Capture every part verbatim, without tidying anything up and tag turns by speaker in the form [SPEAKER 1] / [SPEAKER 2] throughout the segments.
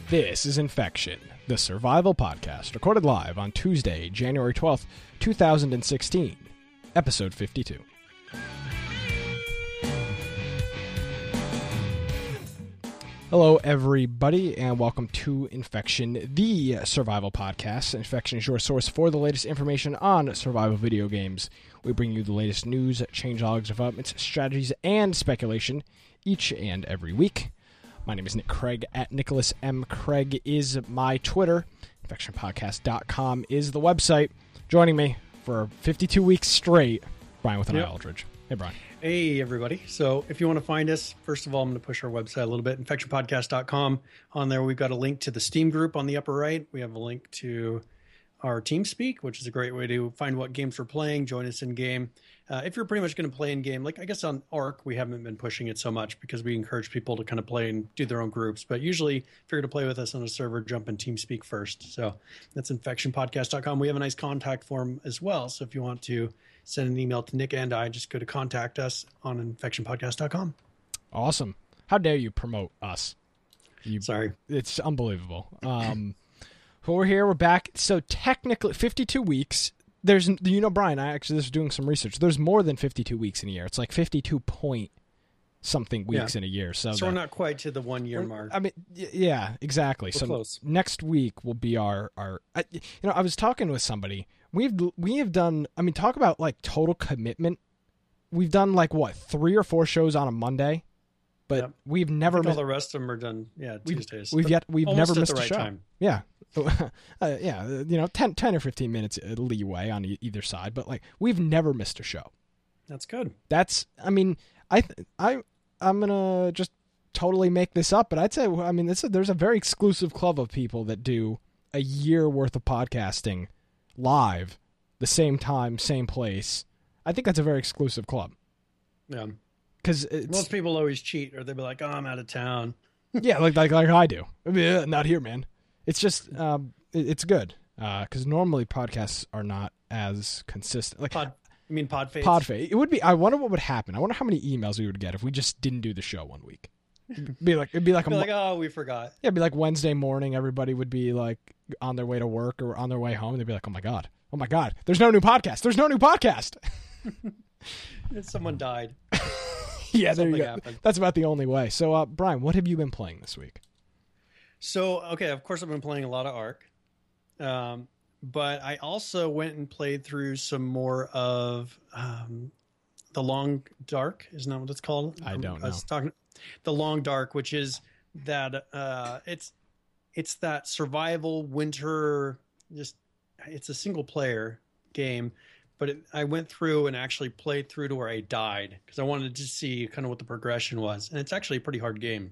[SPEAKER 1] This is Infection, the survival podcast, recorded live on Tuesday, January twelfth, two thousand sixteen, episode fifty-two. Hello, everybody, and welcome to Infection, the survival podcast. Infection is your source for the latest information on survival video games. We bring you the latest news, changelogs, developments, strategies, and speculation each and every week. My name is Nick Craig, at Nicholas M. Craig is my Twitter. infection podcast dot com is the website. Joining me for fifty-two weeks straight, Brian with an
[SPEAKER 2] Yep.
[SPEAKER 1] eye Aldridge. Hey, Brian.
[SPEAKER 2] Hey, everybody. So if you want to find us, first of all, I'm going to push our website a little bit, infection podcast dot com. On there, we've got a link to the Steam group on the upper right. We have a link to our TeamSpeak, which is a great way to find what games we're playing, join us in game. Uh, if you're pretty much going to play in game, like I guess on Ark, we haven't been pushing it so much because we encourage people to kind of play and do their own groups. But usually, if you're going to play with us on a server, jump in TeamSpeak first. So that's infection podcast dot com. We have a nice contact form as well. So if you want to send an email to Nick and I, just go to contact us on infection podcast dot com.
[SPEAKER 1] Awesome. How dare you promote us? You,
[SPEAKER 2] Sorry.
[SPEAKER 1] It's unbelievable. Um, but we're here. We're back. So technically, fifty-two weeks. There's, you know, Brian, I actually was doing some research. There's more than fifty-two weeks in a year. It's like fifty-two point something weeks
[SPEAKER 2] Yeah.
[SPEAKER 1] in a year. So,
[SPEAKER 2] So
[SPEAKER 1] the,
[SPEAKER 2] we're not quite to the one year mark.
[SPEAKER 1] I mean, y- yeah, exactly.
[SPEAKER 2] We're
[SPEAKER 1] so
[SPEAKER 2] close.
[SPEAKER 1] next week will be our, our I, you know, I was talking with somebody. We've, we have done, I mean, talk about like total commitment. We've done like what, three or four shows on a Monday, but
[SPEAKER 2] Yep.
[SPEAKER 1] we've
[SPEAKER 2] I
[SPEAKER 1] never
[SPEAKER 2] think all
[SPEAKER 1] missed,
[SPEAKER 2] the rest of them are done. Yeah,
[SPEAKER 1] we've,
[SPEAKER 2] Tuesdays.
[SPEAKER 1] we've yet, we've
[SPEAKER 2] Almost
[SPEAKER 1] never
[SPEAKER 2] at
[SPEAKER 1] missed
[SPEAKER 2] the
[SPEAKER 1] a
[SPEAKER 2] right
[SPEAKER 1] show.
[SPEAKER 2] time.
[SPEAKER 1] Yeah. uh, yeah, you know, ten, ten or fifteen minutes leeway on e- either side, but like we've never missed a show.
[SPEAKER 2] That's good.
[SPEAKER 1] That's, I mean, I, th- I, I'm gonna just totally make this up, but I'd say, I mean, this is, there's a very exclusive club of people that do a year worth of podcasting live, the same time, same place. I think that's a very exclusive club
[SPEAKER 2] Yeah.
[SPEAKER 1] because it's
[SPEAKER 2] Most people always cheat, or they'll be like, "Oh, I'm out of town."
[SPEAKER 1] yeah, like like like I do. I mean, uh, not here, man. It's just um, it, it's good because normally podcasts are not as consistent. Like
[SPEAKER 2] Pod, you mean Podface?
[SPEAKER 1] Podface. It would be. I wonder what would happen. I wonder how many emails we would get if we just didn't do the show one week. It'd be like it'd be like a
[SPEAKER 2] Be
[SPEAKER 1] mo-
[SPEAKER 2] like, "Oh, we forgot."
[SPEAKER 1] yeah, it'd be like Wednesday morning. Everybody would be like on their way to work or on their way home. They'd be like, "Oh my god, oh my god, there's no new podcast. There's no new podcast."
[SPEAKER 2] Someone died.
[SPEAKER 1] yeah, there you
[SPEAKER 2] Something
[SPEAKER 1] go.
[SPEAKER 2] happened.
[SPEAKER 1] That's about the only way. So, uh, Brian, what have you been playing this week?
[SPEAKER 2] So, okay, of course, I've been playing a lot of Ark, um, but I also went and played through some more of um, the Long Dark. Isn't that what it's called?
[SPEAKER 1] I don't
[SPEAKER 2] I was
[SPEAKER 1] know.
[SPEAKER 2] talking the Long Dark, which is that uh, it's it's that survival winter. Just it's a single player game, but it, I went through and actually played through to where I died because I wanted to see kind of what the progression was, and it's actually a pretty hard game.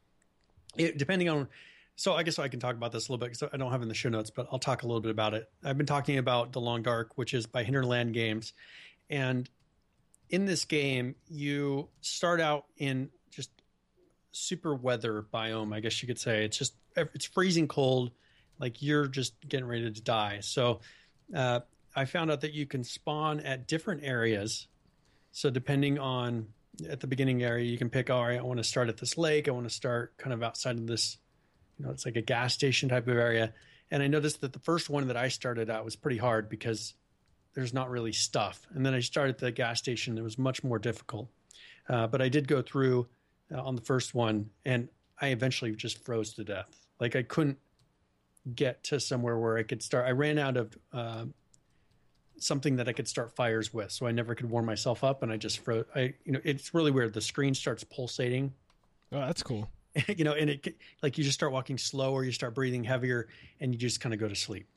[SPEAKER 2] It, depending on. So I guess I can talk about this a little bit because I don't have it in the show notes, but I'll talk a little bit about it. I've been talking about The Long Dark, which is by Hinterland Games. And in this game, you start out in just super weather biome, I guess you could say. It's just, it's freezing cold, like you're just getting ready to die. So uh, I found out that you can spawn at different areas. So depending on, at the beginning area, you can pick, all right, I want to start at this lake. I want to start kind of outside of this. You know, it's like a gas station type of area. And I noticed that the first one that I started at was pretty hard because there's not really stuff. And then I started at the gas station. It was much more difficult. Uh, but I did go through uh, on the first one, and I eventually just froze to death. Like I couldn't get to somewhere where I could start. I ran out of uh, something that I could start fires with. So I never could warm myself up, and I just froze. I, you know, it's really weird. The screen starts pulsating.
[SPEAKER 1] Oh, that's cool.
[SPEAKER 2] You know, and it like you just start walking slower, you start breathing heavier, and you just kind of go to sleep,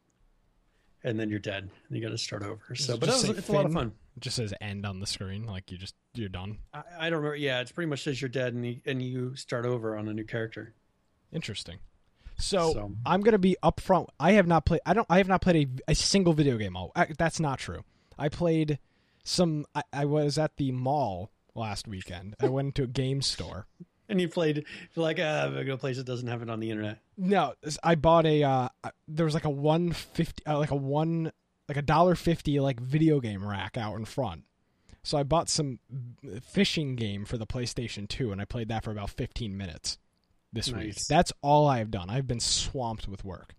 [SPEAKER 2] and then you're dead, and you got to start over. So,
[SPEAKER 1] Does it
[SPEAKER 2] but
[SPEAKER 1] just
[SPEAKER 2] that was,
[SPEAKER 1] say
[SPEAKER 2] it's a lot of
[SPEAKER 1] fin?
[SPEAKER 2] fun.
[SPEAKER 1] It just says end on the screen, like you just you're done.
[SPEAKER 2] I, I don't remember. Yeah, it's pretty much says you're dead, and you, and you start over on a new character.
[SPEAKER 1] Interesting. So,
[SPEAKER 2] So-
[SPEAKER 1] I'm gonna be upfront. I have not played. I don't. I have not played a, a single video game. All I, that's not true. I played some. I, I was at the mall last weekend. I went into a game store.
[SPEAKER 2] And you played, you're like, ah, I'm going to go to a place that doesn't have it on the internet.
[SPEAKER 1] No, I bought a. Uh, there was like a one fifty, uh, like a one, like a dollar fifty, like video game rack out in front. So I bought some fishing game for the PlayStation two, and I played that for about fifteen minutes. this
[SPEAKER 2] Nice.
[SPEAKER 1] week. That's all I've done. I've been swamped with work.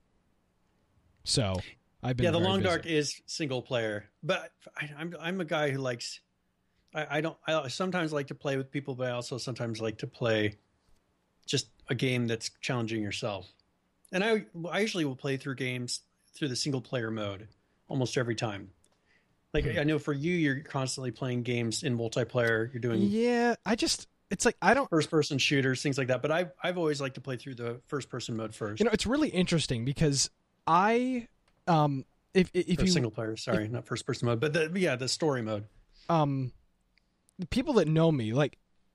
[SPEAKER 1] So I've been
[SPEAKER 2] Yeah, the
[SPEAKER 1] very
[SPEAKER 2] Long
[SPEAKER 1] busy.
[SPEAKER 2] Dark is single player, but I, I'm I'm a guy who likes. I, I don't. I sometimes like to play with people, but I also sometimes like to play just a game that's challenging yourself. And I I usually will play through games through the single player mode almost every time. Like
[SPEAKER 1] Hmm.
[SPEAKER 2] I know for you, you're constantly playing games in multiplayer. You're doing
[SPEAKER 1] Yeah, I just it's like I don't
[SPEAKER 2] first person shooters, things like that. But I've I've always liked to play through the first person mode first.
[SPEAKER 1] you know, it's really interesting because I um if if
[SPEAKER 2] Or
[SPEAKER 1] you
[SPEAKER 2] single player, sorry, not first person mode, but the, yeah, the story mode.
[SPEAKER 1] um the people that know me, like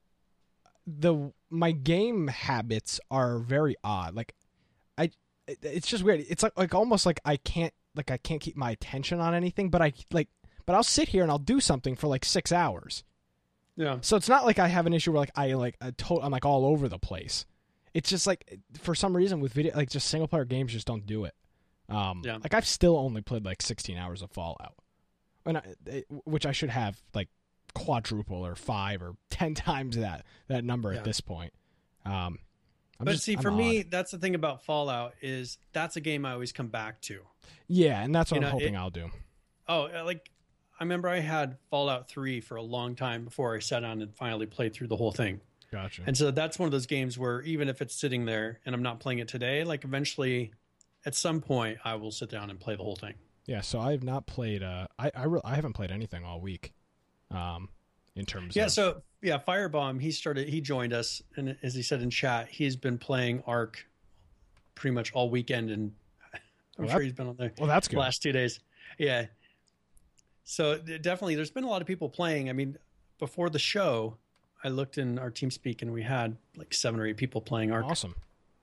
[SPEAKER 1] the my game habits are very odd. Like I it- it's just weird. It's like like almost like I can't like I can't keep my attention on anything, but I like but I'll sit here and I'll do something for like six hours.
[SPEAKER 2] Yeah.
[SPEAKER 1] So it's not like I have an issue where like I like a to- I'm like all over the place. It's just like for some reason with video like just single player games just don't do it. Um
[SPEAKER 2] Yeah.
[SPEAKER 1] like I've still only played like sixteen hours of Fallout. And I, it, which I should have like quadruple or five or ten times that that number
[SPEAKER 2] Yeah.
[SPEAKER 1] at this point. Um I'm
[SPEAKER 2] but
[SPEAKER 1] just,
[SPEAKER 2] see,
[SPEAKER 1] I'm
[SPEAKER 2] for me,
[SPEAKER 1] odd.
[SPEAKER 2] that's the thing about Fallout is that's a game I always come back to.
[SPEAKER 1] Yeah, and that's what
[SPEAKER 2] You
[SPEAKER 1] I'm
[SPEAKER 2] know,
[SPEAKER 1] hoping
[SPEAKER 2] it-
[SPEAKER 1] I'll do.
[SPEAKER 2] Oh, uh, like I remember I had Fallout three for a long time before I sat down and finally played through the whole thing.
[SPEAKER 1] Gotcha.
[SPEAKER 2] And so that's one of those games where even if it's sitting there and I'm not playing it today, like eventually at some point I will sit down and play the whole thing.
[SPEAKER 1] Yeah, so I have not played. Uh, I I, re- I haven't played anything all week. Um, in terms
[SPEAKER 2] Yeah,
[SPEAKER 1] of
[SPEAKER 2] so yeah, Firebomb, he started he joined us, and as he said in chat, he's been playing Ark pretty much all weekend, and I'm
[SPEAKER 1] Well,
[SPEAKER 2] sure
[SPEAKER 1] that-
[SPEAKER 2] he's been on there
[SPEAKER 1] well, that's
[SPEAKER 2] the
[SPEAKER 1] good.
[SPEAKER 2] last two days. Yeah. So th- definitely there's been a lot of people playing. I mean, before the show, I looked in our TeamSpeak and we had like seven or eight people playing Ark.
[SPEAKER 1] Awesome.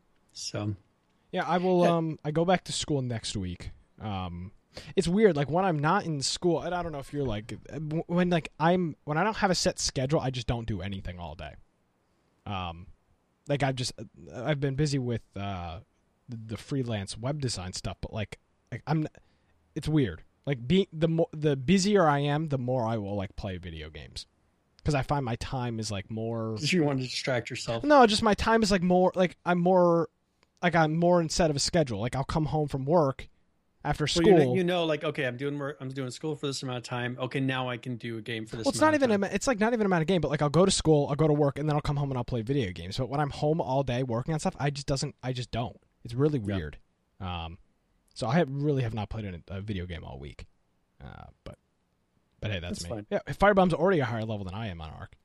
[SPEAKER 2] So
[SPEAKER 1] Yeah, I will.
[SPEAKER 2] Yeah.
[SPEAKER 1] Um, I go back to school next week. Um, it's weird. Like when I'm not in school, and I don't know if you're like when like I'm when I don't have a set schedule, I just don't do anything all day. Um, like I've just I've been busy with uh the, the freelance web design stuff, but like like I'm, it's weird. Like be the more the busier I am, the more I will like play video games because I find my time is like more.
[SPEAKER 2] you want to distract yourself.
[SPEAKER 1] No, just my time is like more like I'm more like I'm more instead of a schedule. Like I'll come home from work after
[SPEAKER 2] So
[SPEAKER 1] school.
[SPEAKER 2] you know, you know, like okay, I'm doing work, I'm doing school for this amount of time. Okay, now I can do a game for this.
[SPEAKER 1] well, it's not
[SPEAKER 2] amount
[SPEAKER 1] even
[SPEAKER 2] of
[SPEAKER 1] a,
[SPEAKER 2] time.
[SPEAKER 1] it's like not even a amount of game, but like I'll go to school, I'll go to work, and then I'll come home and I'll play video games. But when I'm home all day working on stuff, I just doesn't I just don't. It's really
[SPEAKER 2] Yeah.
[SPEAKER 1] weird. Um, so I have, really have not played a, a video game all week. Uh, but but hey, that's,
[SPEAKER 2] That's
[SPEAKER 1] me.
[SPEAKER 2] fine.
[SPEAKER 1] Yeah, Firebomb's already a higher level than I am on Arc.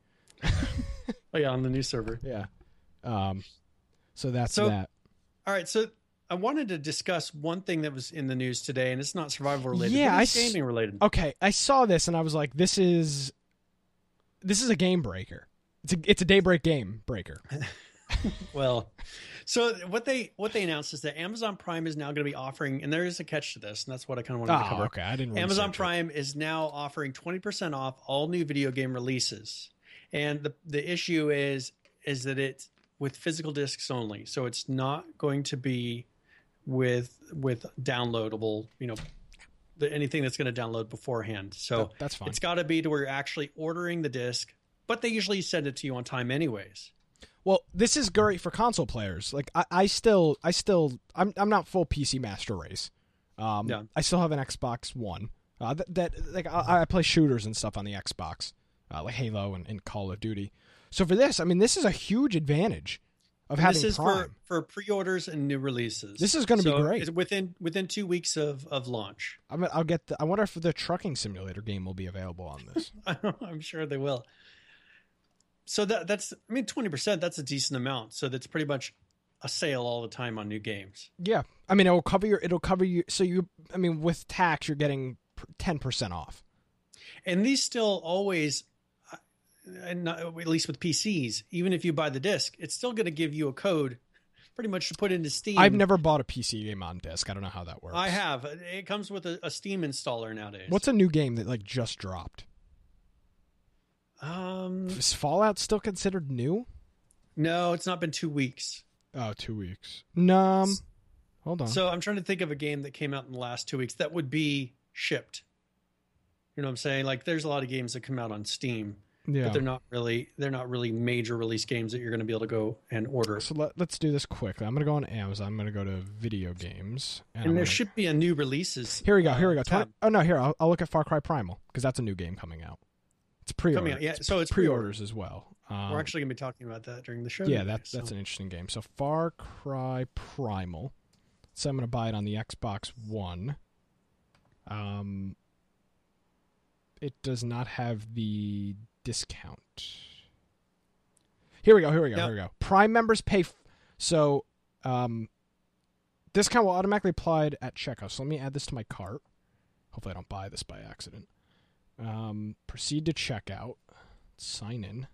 [SPEAKER 2] Oh yeah, on the new server.
[SPEAKER 1] Yeah. Um, so that's
[SPEAKER 2] So-
[SPEAKER 1] that.
[SPEAKER 2] All right, so I wanted to discuss one thing that was in the news today, and it's not survival related.
[SPEAKER 1] Yeah,
[SPEAKER 2] but
[SPEAKER 1] I
[SPEAKER 2] it's
[SPEAKER 1] s-
[SPEAKER 2] gaming related.
[SPEAKER 1] Okay, I saw this and I was like, this is this is a game breaker. It's a it's a daybreak game breaker.
[SPEAKER 2] Well, so what they what they announced is that Amazon Prime is now going to be offering, and there is a catch to this, and that's what I kind of wanted to
[SPEAKER 1] Oh,
[SPEAKER 2] cover.
[SPEAKER 1] okay. I didn't.
[SPEAKER 2] Amazon
[SPEAKER 1] research it.
[SPEAKER 2] Prime is now offering twenty percent off all new video game releases. And the the issue is is that it's with physical discs only. So it's not going to be with with downloadable, you know, the, anything that's going to download beforehand. So
[SPEAKER 1] That- that's fine.
[SPEAKER 2] it's got to be to where you're actually ordering the disc, but they usually send it to you on time anyways.
[SPEAKER 1] Well, this is great for console players. Like I, I still, I still, I'm, I'm not full P C master race. Um,
[SPEAKER 2] Yeah.
[SPEAKER 1] I still have an Xbox One. Uh, that, that like I, I play shooters and stuff on the Xbox, uh, like Halo and, and Call of Duty. So for this, I mean, this is a huge advantage of having
[SPEAKER 2] This is
[SPEAKER 1] Prime.
[SPEAKER 2] for, for pre-orders and new releases.
[SPEAKER 1] This is gonna be
[SPEAKER 2] So
[SPEAKER 1] great.
[SPEAKER 2] it's within within two weeks of, of launch.
[SPEAKER 1] I mean, I'll get. The, I wonder if the trucking simulator game will be available on this.
[SPEAKER 2] I'm sure they will. So that that's I mean twenty percent, that's a decent amount. So that's pretty much a sale all the time on new games.
[SPEAKER 1] Yeah, I mean, it'll cover your. It'll cover you. So you, I mean, with tax, you're getting ten percent off.
[SPEAKER 2] And these still always uh, and not, at least with P Cs, even if you buy the disc, it's still going to give you a code pretty much to put into Steam.
[SPEAKER 1] I've never bought a P C game on disc. I don't know how that works.
[SPEAKER 2] I have. It comes with a, a Steam installer nowadays.
[SPEAKER 1] What's a new game that like just dropped?
[SPEAKER 2] um
[SPEAKER 1] Is Fallout still considered new?
[SPEAKER 2] no, it's not been two weeks.
[SPEAKER 1] Oh, two weeks. Num. Hold on.
[SPEAKER 2] So I'm trying to think of a game that came out in the last two weeks that would be shipped. You know what I'm saying? Like there's a lot of games that come out on Steam.
[SPEAKER 1] Yeah.
[SPEAKER 2] but they're not really they're not really major release games that you're going to be able to go and order.
[SPEAKER 1] So let, let's do this quickly. I'm going to go on Amazon. I'm going to go to video games.
[SPEAKER 2] And,
[SPEAKER 1] And,
[SPEAKER 2] and there
[SPEAKER 1] gonna...
[SPEAKER 2] should be a new releases.
[SPEAKER 1] Here we go. Here we go.
[SPEAKER 2] Uh,
[SPEAKER 1] twenty... Oh, no, here. I'll, I'll look at Far Cry Primal because that's a new game coming out. It's pre-order.
[SPEAKER 2] Coming out, yeah. So it's
[SPEAKER 1] pre-orders as well. Um,
[SPEAKER 2] We're actually going to be talking about that during the show.
[SPEAKER 1] Yeah,
[SPEAKER 2] today,
[SPEAKER 1] that's
[SPEAKER 2] so.
[SPEAKER 1] that's an interesting game. So Far Cry Primal. So I'm going to buy it on the Xbox One. Um, it does not have the discount. Here we go. Here we go.
[SPEAKER 2] Now,
[SPEAKER 1] here we go. Prime members pay. F- so, um, discount will automatically applied at checkout. So let me add this to my cart. Hopefully, I don't buy this by accident. Um, proceed to checkout. Sign in.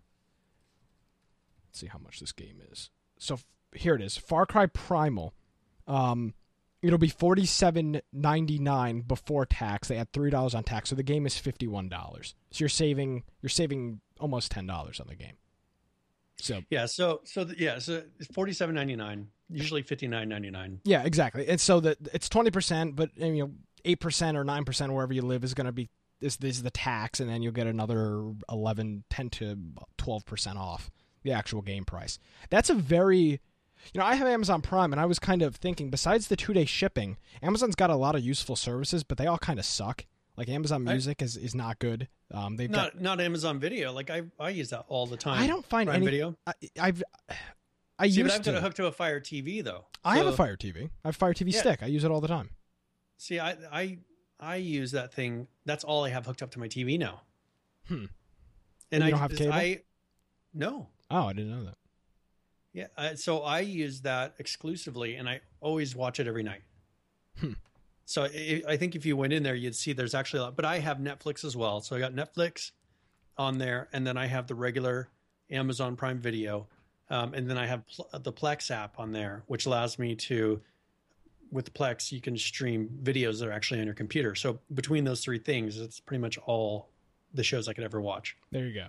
[SPEAKER 1] Let's see how much this game is. So f- here it is. Far Cry Primal. Um, it'll be forty-seven ninety-nine before tax. They add three dollars on tax, so the game is fifty-one dollars. So you're saving you're saving almost ten dollars on the game. So
[SPEAKER 2] yeah, so so the, yeah, so it's forty-seven ninety-nine, usually fifty-nine ninety-nine.
[SPEAKER 1] Yeah, exactly. And so that it's twenty percent, but you know, eight percent or nine percent wherever you live is going to be is this is the tax, and then you'll get another eleven, ten to twelve percent off the actual game price. That's a very, you know, I have Amazon Prime, and I was kind of thinking, besides the two-day shipping, Amazon's got a lot of useful services, but they all kind of suck. Like Amazon Music I, is, is not good. Um, they've
[SPEAKER 2] not
[SPEAKER 1] got,
[SPEAKER 2] not Amazon Video. Like I I use that all the time.
[SPEAKER 1] I don't find
[SPEAKER 2] Prime
[SPEAKER 1] any
[SPEAKER 2] Video.
[SPEAKER 1] I, I've I
[SPEAKER 2] See,
[SPEAKER 1] used
[SPEAKER 2] but I've got
[SPEAKER 1] to.
[SPEAKER 2] it hooked to a Fire T V though.
[SPEAKER 1] I
[SPEAKER 2] so,
[SPEAKER 1] have a Fire T V. I have a Fire T V
[SPEAKER 2] yeah.
[SPEAKER 1] stick. I use it all the time.
[SPEAKER 2] See, I I I use that thing. That's all I have hooked up to my T V now.
[SPEAKER 1] Hmm.
[SPEAKER 2] And,
[SPEAKER 1] And you
[SPEAKER 2] I
[SPEAKER 1] don't have cable?
[SPEAKER 2] I no.
[SPEAKER 1] Oh, I didn't know that.
[SPEAKER 2] Yeah, uh, so I use that exclusively, and I always watch it every night.
[SPEAKER 1] Hmm.
[SPEAKER 2] So I, I think if you went in there, you'd see there's actually a lot. But I have Netflix as well, so I got Netflix on there, and then I have the regular Amazon Prime Video, um, and then I have pl- the Plex app on there, which allows me to, with the Plex, you can stream videos that are actually on your computer. So between those three things, it's pretty much all the shows I could ever watch.
[SPEAKER 1] There you go.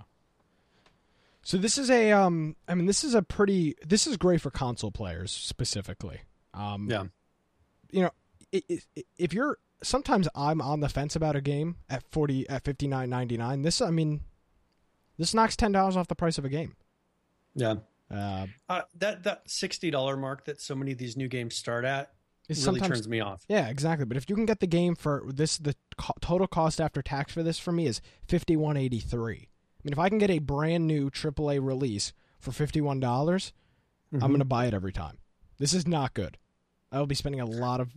[SPEAKER 1] So this is a, um, I mean, this is a pretty, this is great for console players specifically. Um,
[SPEAKER 2] Yeah.
[SPEAKER 1] You know, it, it, if you're, sometimes I'm on the fence about a game at forty, at fifty-nine ninety-nine. This, I mean, this knocks ten dollars off the price of a game.
[SPEAKER 2] Yeah.
[SPEAKER 1] Uh,
[SPEAKER 2] Uh, that that sixty dollars mark that so many of these new games start at
[SPEAKER 1] It
[SPEAKER 2] really
[SPEAKER 1] sometimes-
[SPEAKER 2] turns me off.
[SPEAKER 1] yeah, exactly. But if you can get the game for this, the co- total cost after tax for this for me is fifty-one eighty-three. I mean, if I can get a brand new triple A release for fifty-one dollars,
[SPEAKER 2] Mm-hmm.
[SPEAKER 1] I'm going to buy it every time. This is not good. I will be spending a lot of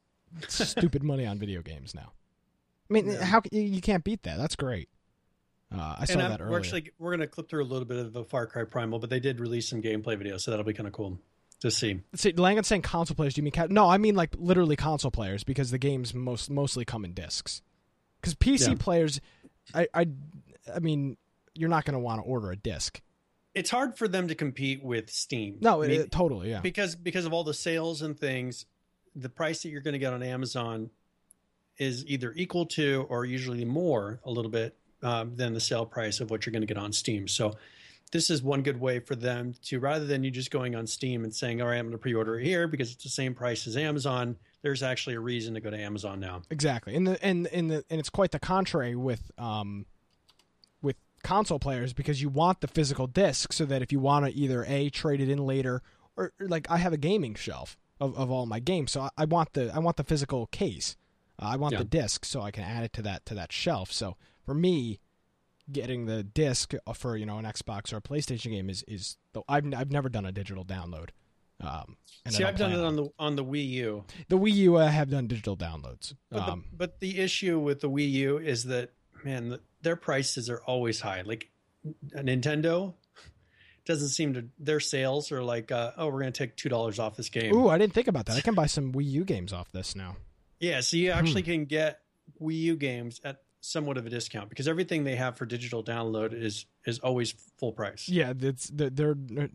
[SPEAKER 1] stupid money on video games now. I mean,
[SPEAKER 2] Yeah.
[SPEAKER 1] how you you can't beat that? That's great. Uh, I saw
[SPEAKER 2] and I'm-
[SPEAKER 1] that earlier.
[SPEAKER 2] we're actually we're going to clip through a little bit of a Far Cry Primal, but they did release some gameplay videos, so that'll be kind of cool to see.
[SPEAKER 1] See, Langan's saying console players. Do you mean ca- no? I mean like literally console players because the games most mostly come in discs. Because P C
[SPEAKER 2] Yeah.
[SPEAKER 1] players, I, I, I mean, you're not going to want to order a disc.
[SPEAKER 2] It's hard for them to compete with Steam.
[SPEAKER 1] No,
[SPEAKER 2] I
[SPEAKER 1] it,
[SPEAKER 2] mean,
[SPEAKER 1] it- totally, yeah.
[SPEAKER 2] because because of all the sales and things, the price that you're going to get on Amazon is either equal to or usually more a little bit um, than the sale price of what you're going to get on Steam. So this is one good way for them to, rather than you just going on Steam and saying, all right, I'm going to pre-order it here because it's the same price as Amazon. There's actually a reason to go to Amazon now.
[SPEAKER 1] Exactly, and the and and the and it's quite the contrary with um, with console players because you want the physical disc so that if you want to either a trade it in later or, or like I have a gaming shelf of, of all my games, so I, I want the I want the physical case. Uh, I want
[SPEAKER 2] Yeah.
[SPEAKER 1] the disc so I can add it to that to that shelf. So for me, getting the disc for you know an Xbox or a PlayStation game is is though I've I've never done a digital download. Um, and I
[SPEAKER 2] See,
[SPEAKER 1] don't
[SPEAKER 2] I've done
[SPEAKER 1] plan
[SPEAKER 2] it on the on the Wii U.
[SPEAKER 1] the Wii U. I have done digital downloads.
[SPEAKER 2] But,
[SPEAKER 1] Um,
[SPEAKER 2] the, but the issue with the Wii U is that, man, the, their prices are always high. Like a Nintendo doesn't seem to, their sales are like, uh, oh, we're going to take two dollars off this game.
[SPEAKER 1] Ooh, I didn't think about that. I can buy some Wii U games off this now.
[SPEAKER 2] Yeah, so you actually can get Wii U games at somewhat of a discount because everything they have for digital download is is always full price.
[SPEAKER 1] Yeah, it's they're, they're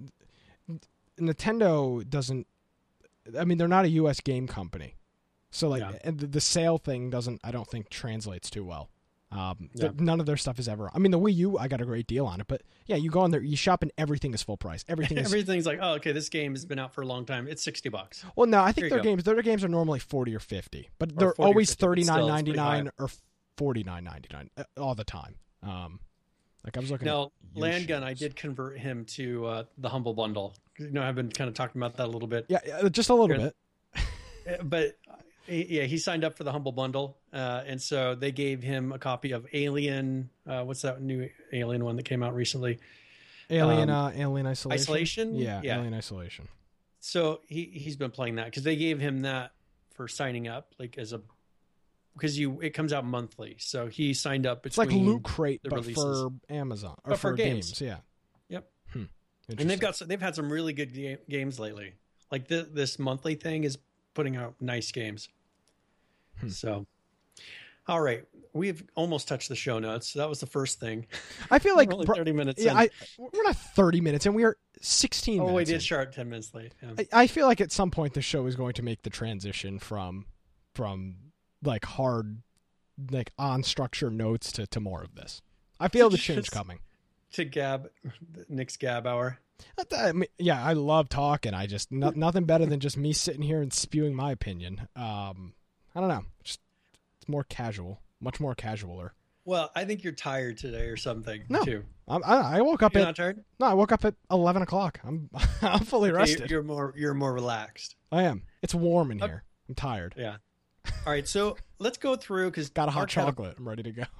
[SPEAKER 1] Nintendo doesn't. I mean, they're not a U S game company, so like,
[SPEAKER 2] Yeah.
[SPEAKER 1] and the, the sale thing doesn't. I don't think translates too well. Um,
[SPEAKER 2] Yeah.
[SPEAKER 1] th- none of their stuff is ever. I mean, the Wii U, I got a great deal on it, but yeah, you go on there, you shop, and everything is full price. Everything is.
[SPEAKER 2] Everything's like, oh, okay, this game has been out for a long time. It's sixty bucks.
[SPEAKER 1] Well, no, I
[SPEAKER 2] Here
[SPEAKER 1] think
[SPEAKER 2] you
[SPEAKER 1] their
[SPEAKER 2] go.
[SPEAKER 1] games, their games are normally forty or fifty, but they're
[SPEAKER 2] forty or
[SPEAKER 1] always
[SPEAKER 2] fifty, but
[SPEAKER 1] thirty
[SPEAKER 2] still,
[SPEAKER 1] nine
[SPEAKER 2] it's
[SPEAKER 1] ninety
[SPEAKER 2] pretty
[SPEAKER 1] nine
[SPEAKER 2] high.
[SPEAKER 1] or forty nine ninety nine all the time. Um, Like I was looking.
[SPEAKER 2] Now,
[SPEAKER 1] at
[SPEAKER 2] Landgun, I
[SPEAKER 1] Yoshi's.
[SPEAKER 2] did convert him to uh, the Humble Bundle. You know, I've been kind of talking about that a little bit.
[SPEAKER 1] Yeah, yeah, just a little bit.
[SPEAKER 2] But yeah, he signed up for the Humble Bundle, uh, and so they gave him a copy of Alien. Uh, what's that new Alien one that came out recently?
[SPEAKER 1] Alien,
[SPEAKER 2] Um,
[SPEAKER 1] uh, Alien Isolation.
[SPEAKER 2] Isolation?
[SPEAKER 1] Yeah,
[SPEAKER 2] Yeah.
[SPEAKER 1] Alien Isolation.
[SPEAKER 2] So he he's been playing that because they gave him that for signing up, like as a because you it comes out monthly. So he signed up.
[SPEAKER 1] It's like
[SPEAKER 2] between
[SPEAKER 1] Loot Crate,
[SPEAKER 2] the
[SPEAKER 1] but
[SPEAKER 2] releases.
[SPEAKER 1] for Amazon or
[SPEAKER 2] But
[SPEAKER 1] for,
[SPEAKER 2] for
[SPEAKER 1] games.
[SPEAKER 2] games.
[SPEAKER 1] Yeah.
[SPEAKER 2] Yep.
[SPEAKER 1] Hmm.
[SPEAKER 2] And they've
[SPEAKER 1] Interesting.
[SPEAKER 2] got some, they've had some really good ga- games lately. Like this this monthly thing is putting out nice games.
[SPEAKER 1] Hmm.
[SPEAKER 2] So, all right, we've almost touched the show notes. So that was the first thing.
[SPEAKER 1] I feel like
[SPEAKER 2] We're only
[SPEAKER 1] bro-
[SPEAKER 2] thirty minutes.
[SPEAKER 1] Yeah,
[SPEAKER 2] in.
[SPEAKER 1] I we're not thirty minutes and we are sixteen.
[SPEAKER 2] oh, we
[SPEAKER 1] minutes
[SPEAKER 2] did
[SPEAKER 1] in.
[SPEAKER 2] start ten minutes late. Yeah.
[SPEAKER 1] I, I feel like at some point the show is going to make the transition from from like hard like on structure notes to, to more of this. I feel the change
[SPEAKER 2] Just-
[SPEAKER 1] coming.
[SPEAKER 2] To Gab, Nick's Gab hour.
[SPEAKER 1] I mean, yeah, I love talking. I just no, nothing better than just me sitting here and spewing my opinion. Um, I don't know. Just it's more casual, much more casualer.
[SPEAKER 2] Well, I think you're tired today or something.
[SPEAKER 1] No.
[SPEAKER 2] too.
[SPEAKER 1] I'm, I, I woke up
[SPEAKER 2] You're
[SPEAKER 1] at
[SPEAKER 2] not tired.
[SPEAKER 1] no, I woke up at eleven o'clock. I'm I'm fully
[SPEAKER 2] Okay,
[SPEAKER 1] rested.
[SPEAKER 2] You're more you're more relaxed.
[SPEAKER 1] I am. It's warm in
[SPEAKER 2] Uh,
[SPEAKER 1] here. I'm tired.
[SPEAKER 2] Yeah. All right, so let's go through because
[SPEAKER 1] Got a hot chocolate. I'm ready to go.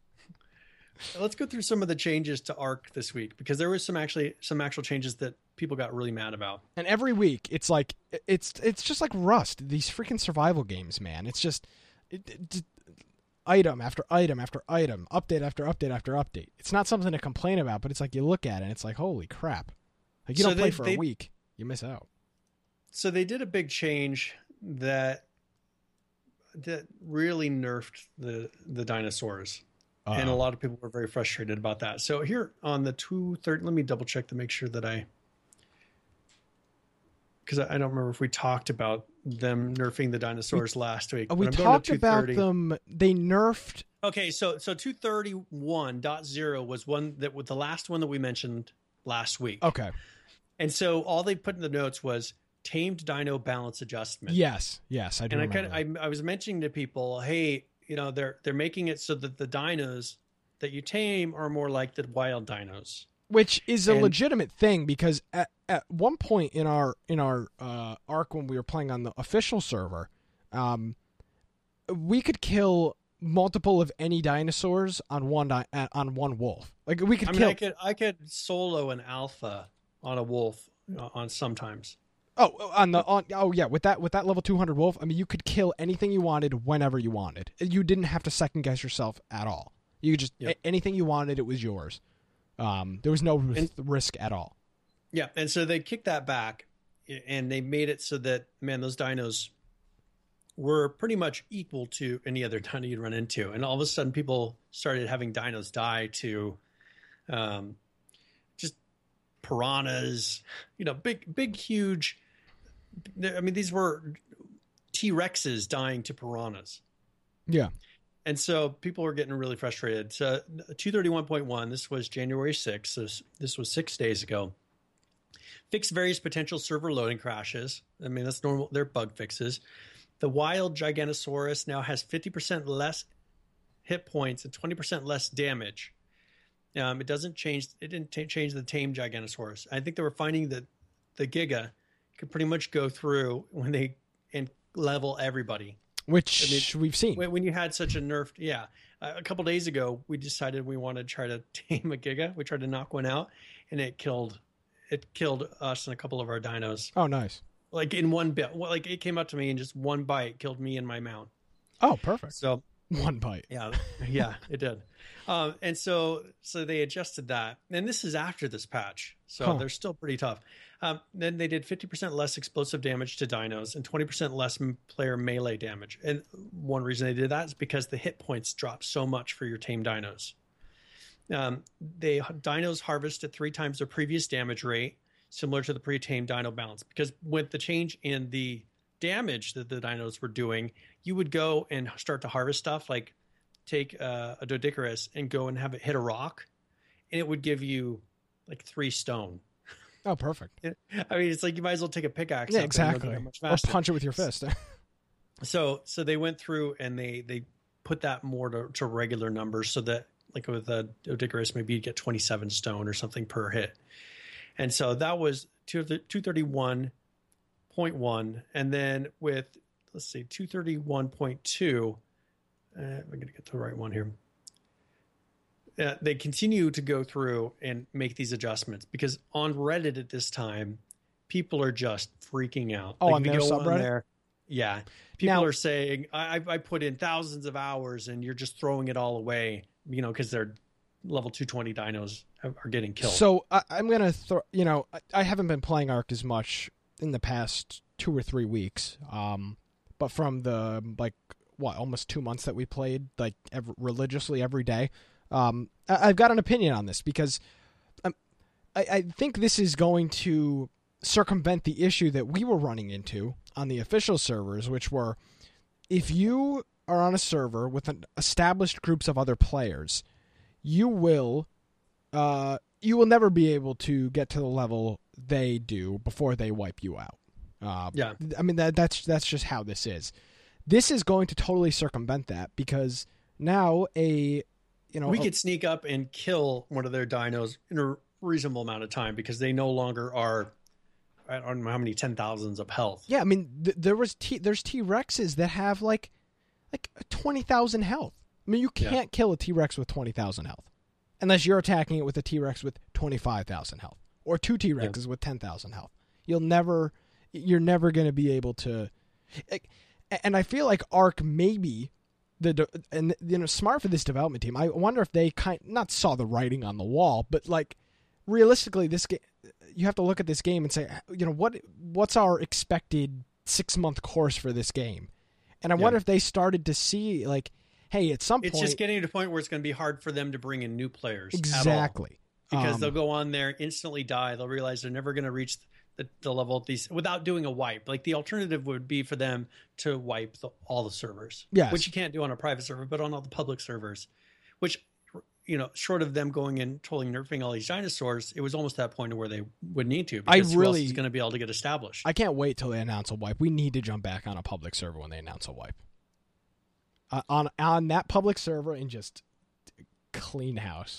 [SPEAKER 2] Let's go through some of the changes to Ark this week because there was some actually some actual changes that people got really mad about.
[SPEAKER 1] And every week, it's like it's it's just like Rust. These freaking survival games, man. It's just it, it, item after item after item, update after update after update. It's not something to complain about, but it's like you look at it and it's like, holy crap! Like you
[SPEAKER 2] So
[SPEAKER 1] don't play
[SPEAKER 2] they-
[SPEAKER 1] for
[SPEAKER 2] they-
[SPEAKER 1] a week, you miss out.
[SPEAKER 2] So they did a big change that that really nerfed the the dinosaurs. And a
[SPEAKER 1] Uh,
[SPEAKER 2] lot of people were very frustrated about that. So here on the two thirty, let me double check to make sure that I, because I I don't remember if we talked about them nerfing the dinosaurs last week.
[SPEAKER 1] Uh, we
[SPEAKER 2] but I'm going to
[SPEAKER 1] talked about
[SPEAKER 2] two thirty.
[SPEAKER 1] them. They nerfed.
[SPEAKER 2] Okay, so so two thirty-one point zero was one that was the last one that we mentioned last week.
[SPEAKER 1] Okay.
[SPEAKER 2] And so all they put in the notes was tamed dino balance adjustment.
[SPEAKER 1] Yes. Yes, I do
[SPEAKER 2] and I
[SPEAKER 1] remember.
[SPEAKER 2] kind of I, I was mentioning to people, hey, you know, they're they're making it so that the dinos that you tame are more like the wild dinos.
[SPEAKER 1] Which is a
[SPEAKER 2] And-
[SPEAKER 1] legitimate thing because at, at one point in our in our uh, arc when we were playing on the official server, um, we could kill multiple of any dinosaurs on one di- uh, on one wolf. Like we could
[SPEAKER 2] I mean,
[SPEAKER 1] kill.
[SPEAKER 2] I could I could solo an alpha on a wolf uh, on sometimes.
[SPEAKER 1] Oh, on the on. Oh yeah, with that with that level two hundred wolf, I mean, you could kill anything you wanted whenever you wanted. You didn't have to second guess yourself at all. You could just
[SPEAKER 2] Yep.
[SPEAKER 1] a- anything you wanted, it was yours. Um, there was no ris- risk at all.
[SPEAKER 2] Yeah, and so they kicked that back, and they made it so that man, those dinos were pretty much equal to any other dino you'd run into, and all of a sudden, people started having dinos die to, um, just piranhas, you know, big, big, huge. I mean, these were T Rexes dying to piranhas.
[SPEAKER 1] Yeah.
[SPEAKER 2] And so people were getting really frustrated. So two thirty-one point one, this was January sixth. So this, this was six days ago. Fix various potential server loading crashes. I mean, that's normal. They're bug fixes. The wild Giganosaurus now has fifty percent less hit points and twenty percent less damage. Um, it doesn't change. It didn't t- change the tame Giganosaurus. I think they were finding that the Giga could pretty much go through when they and level everybody.
[SPEAKER 1] Which
[SPEAKER 2] I mean,
[SPEAKER 1] we've seen.
[SPEAKER 2] When when you had such a nerfed, yeah. Uh, a couple days ago, we decided we wanted to try to tame a Giga. We tried to knock one out, and it killed, it killed us and a couple of our dinos.
[SPEAKER 1] Oh, nice.
[SPEAKER 2] Like in one bit, well, like it came up to me and just one bite killed me and my mount.
[SPEAKER 1] Oh, perfect.
[SPEAKER 2] So
[SPEAKER 1] One bite.
[SPEAKER 2] yeah, yeah, it did. Um, and so so they adjusted that, and this is after this patch, so
[SPEAKER 1] Huh.
[SPEAKER 2] they're still pretty tough. Um, then they did fifty percent less explosive damage to dinos and twenty percent less m- player melee damage. And one reason they did that is because the hit points dropped so much for your tame dinos. Um, they dinos harvest at three times their previous damage rate, similar to the pre-tamed dino balance. Because with the change in the damage that the dinos were doing, you would go and start to harvest stuff like take uh, a Doedicurus and go and have it hit a rock, and it would give you like three stone.
[SPEAKER 1] Oh, perfect.
[SPEAKER 2] I mean, it's like you might as well take a pickaxe.
[SPEAKER 1] Yeah,
[SPEAKER 2] out there and
[SPEAKER 1] exactly.
[SPEAKER 2] go that much
[SPEAKER 1] Or
[SPEAKER 2] faster.
[SPEAKER 1] punch it with your fist.
[SPEAKER 2] So, so they went through and they they put that more to, to regular numbers so that like with a Odigerous, maybe you'd get twenty-seven stone or something per hit. And so that was two thirty-one point one. And then with, let's see, two thirty-one point two, uh, I'm going to get the right one here. Uh, they continue to go through and make these adjustments because on Reddit at this time, people are just freaking out.
[SPEAKER 1] Oh,
[SPEAKER 2] like
[SPEAKER 1] on their subreddit? On there,
[SPEAKER 2] yeah. People
[SPEAKER 1] now,
[SPEAKER 2] are saying, I, I put in thousands of hours and you're just throwing it all away, you know, because they're level two twenty dinos are getting killed.
[SPEAKER 1] So I, I'm going to throw, you know, I, I haven't been playing Ark as much in the past two or three weeks. Um, but from the, like, what, almost two months that we played, like, every, religiously every day, um, I, I've got an opinion on this because um, I, I think this is going to circumvent the issue that we were running into on the official servers, which were if you are on a server with an established groups of other players, you will uh, you will never be able to get to the level they do before they wipe you out. Uh,
[SPEAKER 2] yeah,
[SPEAKER 1] I mean that that's that's just how this is. This is going to totally circumvent that because now a you know
[SPEAKER 2] we
[SPEAKER 1] a,
[SPEAKER 2] could sneak up and kill one of their dinos in a reasonable amount of time because they no longer are. I don't know how many ten thousands of health.
[SPEAKER 1] Yeah, I mean, th- there was T- there's T-Rexes that have like like twenty thousand health. I mean, you can't yeah. kill a T-Rex with twenty thousand health unless you're attacking it with a T-Rex with twenty-five thousand health or two T-Rexes yeah. with ten thousand health. You'll never, you're never going to be able to. And I feel like Ark maybe the and you know smart for this development team. I wonder if they kind not saw the writing on the wall, but like realistically, this game. You have to look at this game and say, you know, what what's our expected six month course for this game? And I yeah. wonder if they started to see like, hey, at some
[SPEAKER 2] it's
[SPEAKER 1] point,
[SPEAKER 2] it's just getting to a point where it's going to be hard for them to bring in new players.
[SPEAKER 1] Exactly,
[SPEAKER 2] because
[SPEAKER 1] um,
[SPEAKER 2] they'll go on there, instantly die. They'll realize they're never going to reach the, the level of these without doing a wipe. Like the alternative would be for them to wipe the, all the servers,
[SPEAKER 1] yes.
[SPEAKER 2] which you can't do on a private server, but on all the public servers, which. You know, short of them going and totally nerfing all these dinosaurs, it was almost that point where they would need to. Because
[SPEAKER 1] I really
[SPEAKER 2] is going to be able to get established.
[SPEAKER 1] I can't wait till they announce a wipe. We need to jump back on a public server when they announce a wipe. Uh, on on that public server and just clean house.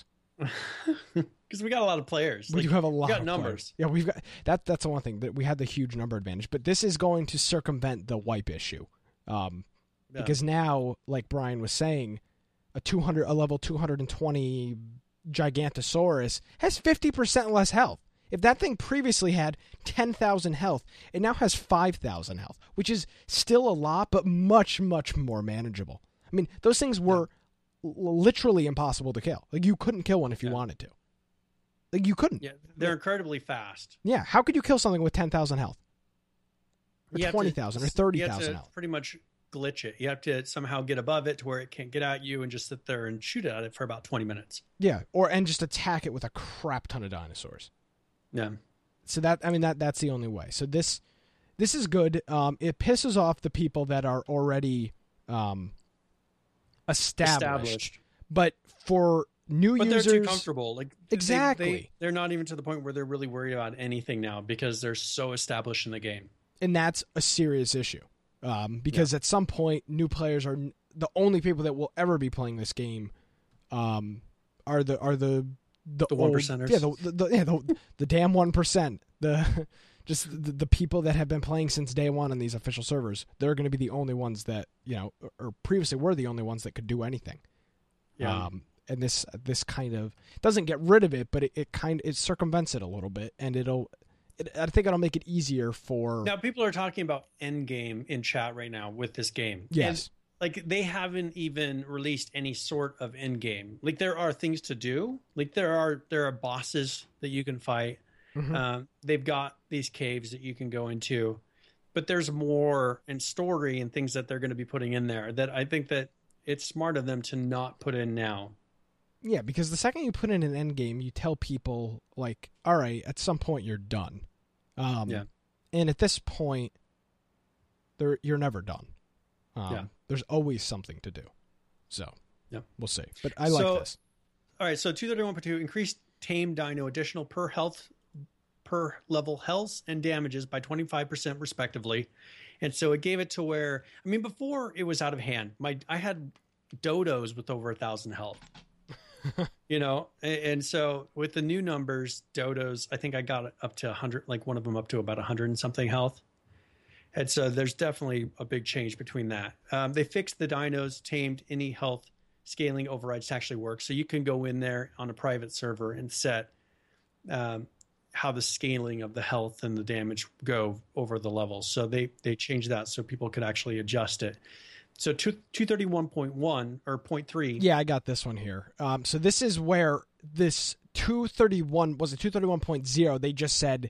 [SPEAKER 2] Because we got a lot of players.
[SPEAKER 1] We like, do have a lot.
[SPEAKER 2] We got
[SPEAKER 1] of
[SPEAKER 2] numbers.
[SPEAKER 1] Players. Yeah, we've got that. That's the one thing that we had the huge number advantage. But this is going to circumvent the wipe issue, um, yeah. because now, like Brian was saying. A two hundred, a level two hundred twenty Gigantosaurus has fifty percent less health. If that thing previously had ten thousand health, it now has five thousand health, which is still a lot, but much, much more manageable. I mean, those things were yeah. l- literally impossible to kill. Like, you couldn't kill one if you yeah. wanted to. Like, you couldn't.
[SPEAKER 2] Yeah, they're incredibly fast.
[SPEAKER 1] Yeah, how could you kill something with ten thousand health? Or twenty thousand or thirty thousand health?
[SPEAKER 2] Pretty much glitch it. You have to somehow get above it to where it can't get at you and just sit there and shoot at it for about twenty minutes.
[SPEAKER 1] Yeah, or and just attack it with a crap ton of dinosaurs.
[SPEAKER 2] Yeah.
[SPEAKER 1] So that I mean that that's the only way. So this this is good. Um, it pisses off the people that are already um, established, established. But for new
[SPEAKER 2] but
[SPEAKER 1] users,
[SPEAKER 2] they're too comfortable. Like
[SPEAKER 1] exactly,
[SPEAKER 2] they, they, they're not even to the point where they're really worried about anything now because they're so established in the game.
[SPEAKER 1] And that's a serious issue. Um, because yeah. at some point, new players are n- the only people that will ever be playing this game. Um, are the are the the,
[SPEAKER 2] the one percenters?
[SPEAKER 1] Yeah, the the, the, yeah, the, the damn one percent. The just the, the people that have been playing since day one on these official servers. They're going to be the only ones that you know, or previously were the only ones that could do anything.
[SPEAKER 2] Yeah.
[SPEAKER 1] Um, and this this kind of doesn't get rid of it, but it, it kind it circumvents it a little bit, and it'll. It, I think it'll make it easier for...
[SPEAKER 2] Now, people are talking about endgame in chat right now with this game.
[SPEAKER 1] Yes.
[SPEAKER 2] And, like, they haven't even released any sort of endgame. Like, there are things to do. Like, there are there are bosses that you can fight. Mm-hmm. Um, they've got these caves that you can go into. But there's more in story and things that they're going to be putting in there that I think that it's smart of them to not put in now.
[SPEAKER 1] Yeah, because the second you put in an end game, you tell people, like, all right, at some point you're done. Um,
[SPEAKER 2] yeah.
[SPEAKER 1] And at this point, there you're never done. Um,
[SPEAKER 2] yeah.
[SPEAKER 1] There's always something to do. So,
[SPEAKER 2] yeah.
[SPEAKER 1] we'll see. But I like
[SPEAKER 2] so,
[SPEAKER 1] this.
[SPEAKER 2] All right, so two thirty-one point two, increased tame dino additional per health, per level health and damages by twenty-five percent respectively. And so it gave it to where, I mean, before it was out of hand. My I had dodos with over a thousand health. You know, and, and so with the new numbers, dodos, I think I got it up to one hundred, like one of them up to about one hundred and something health. And so there's definitely a big change between that. Um, they fixed the dinos, tamed any health scaling overrides to actually work. So you can go in there on a private server and set um, how the scaling of the health and the damage go over the levels. So they they changed that so people could actually adjust it. So two thirty-one point one or point three.
[SPEAKER 1] Yeah, I got this one here. Um, so this is where this two thirty-one was it two thirty-one point oh. They just said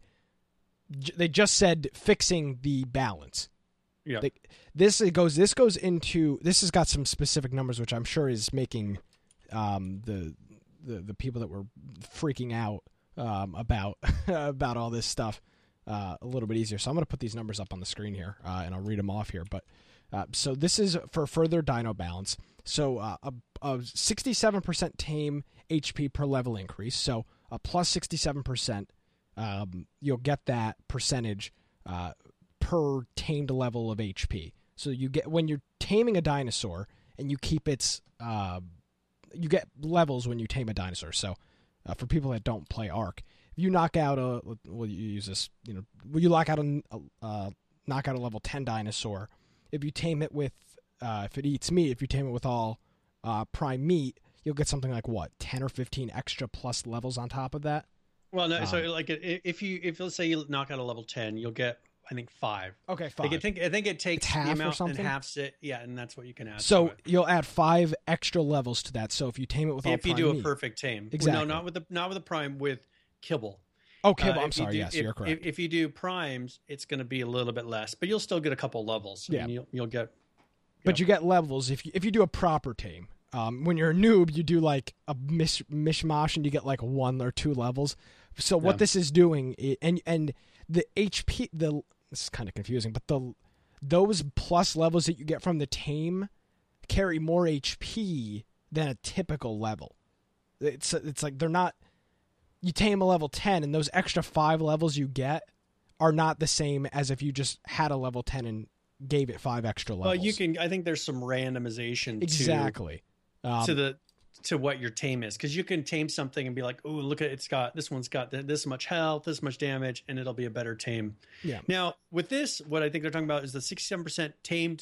[SPEAKER 1] they just said fixing the balance.
[SPEAKER 2] Yeah.
[SPEAKER 1] They, this it goes. This goes into. This has got some specific numbers, which I'm sure is making um, the the the people that were freaking out um, about about all this stuff uh, a little bit easier. So I'm going to put these numbers up on the screen here, uh, and I'll read them off here. But uh, so this is for further dino balance. So uh, a, a sixty-seven percent tame H P per level increase. So a plus sixty-seven percent. Um, you'll get that percentage uh, per tamed level of H P. So you get when you're taming a dinosaur and you keep its, uh, you get levels when you tame a dinosaur. So uh, for people that don't play Ark, if you knock out a, well, you use this, you know, will you lock out a, uh, knock out a level ten dinosaur? If you tame it with, uh, if it eats meat, if you tame it with all uh, prime meat, you'll get something like what, ten or fifteen extra plus levels on top of that.
[SPEAKER 2] Well, no.
[SPEAKER 1] Um,
[SPEAKER 2] So, like, if you if let's say you knock out a level ten, you'll get I think five.
[SPEAKER 1] Okay, five.
[SPEAKER 2] Like, I think I think it takes
[SPEAKER 1] It's half
[SPEAKER 2] the
[SPEAKER 1] or
[SPEAKER 2] amount
[SPEAKER 1] something?
[SPEAKER 2] and halves it. Yeah, and that's what you can add.
[SPEAKER 1] So
[SPEAKER 2] to it.
[SPEAKER 1] you'll add five extra levels to that. So if you tame it with all
[SPEAKER 2] if you
[SPEAKER 1] prime
[SPEAKER 2] do a
[SPEAKER 1] meat-
[SPEAKER 2] perfect tame,
[SPEAKER 1] Exactly.
[SPEAKER 2] No, not with the not with the prime with kibble.
[SPEAKER 1] Oh, kibble.
[SPEAKER 2] Uh,
[SPEAKER 1] I'm
[SPEAKER 2] if you
[SPEAKER 1] sorry.
[SPEAKER 2] do-
[SPEAKER 1] yes,
[SPEAKER 2] if,
[SPEAKER 1] you're correct.
[SPEAKER 2] If, if you do primes, it's going to be a little bit less, but you'll still get a couple levels. I
[SPEAKER 1] Yeah.
[SPEAKER 2] mean, you'll you'll get.
[SPEAKER 1] But you get levels if you, if you do a proper tame. Um, when you're a noob, you do like a mish, mishmash and you get like one or two levels. So what
[SPEAKER 2] Yeah.
[SPEAKER 1] this is doing, i- and and the H P, the this is kind of confusing, but the those plus levels that you get from the tame carry more H P than a typical level. It's it's like they're not. You tame a level ten, and those extra five levels you get are not the same as if you just had a level ten and gave it five extra levels.
[SPEAKER 2] Well, you can. I think there's some randomization
[SPEAKER 1] exactly.
[SPEAKER 2] to,
[SPEAKER 1] Um,
[SPEAKER 2] to the to what your tame is, because you can tame something and be like, oh, look at it's got this one's got th- this much health, this much damage, and it'll be a better tame.
[SPEAKER 1] Yeah.
[SPEAKER 2] Now with this, what I think they're talking about is the sixty-seven percent tamed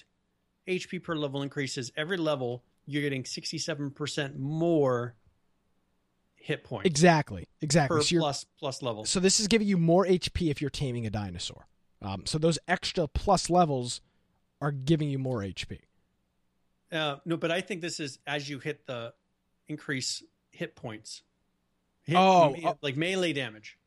[SPEAKER 2] H P per level increases. Every level, you're getting sixty-seven percent more hit points
[SPEAKER 1] Exactly. Exactly.
[SPEAKER 2] per
[SPEAKER 1] So, you're-
[SPEAKER 2] plus plus level.
[SPEAKER 1] so this is giving you more H P if you're taming a dinosaur. Um, so those extra plus levels are giving you more H P.
[SPEAKER 2] Uh, no, but I think this is as you hit the increase hit points. Hit,
[SPEAKER 1] Oh,
[SPEAKER 2] me-
[SPEAKER 1] oh.
[SPEAKER 2] like melee damage.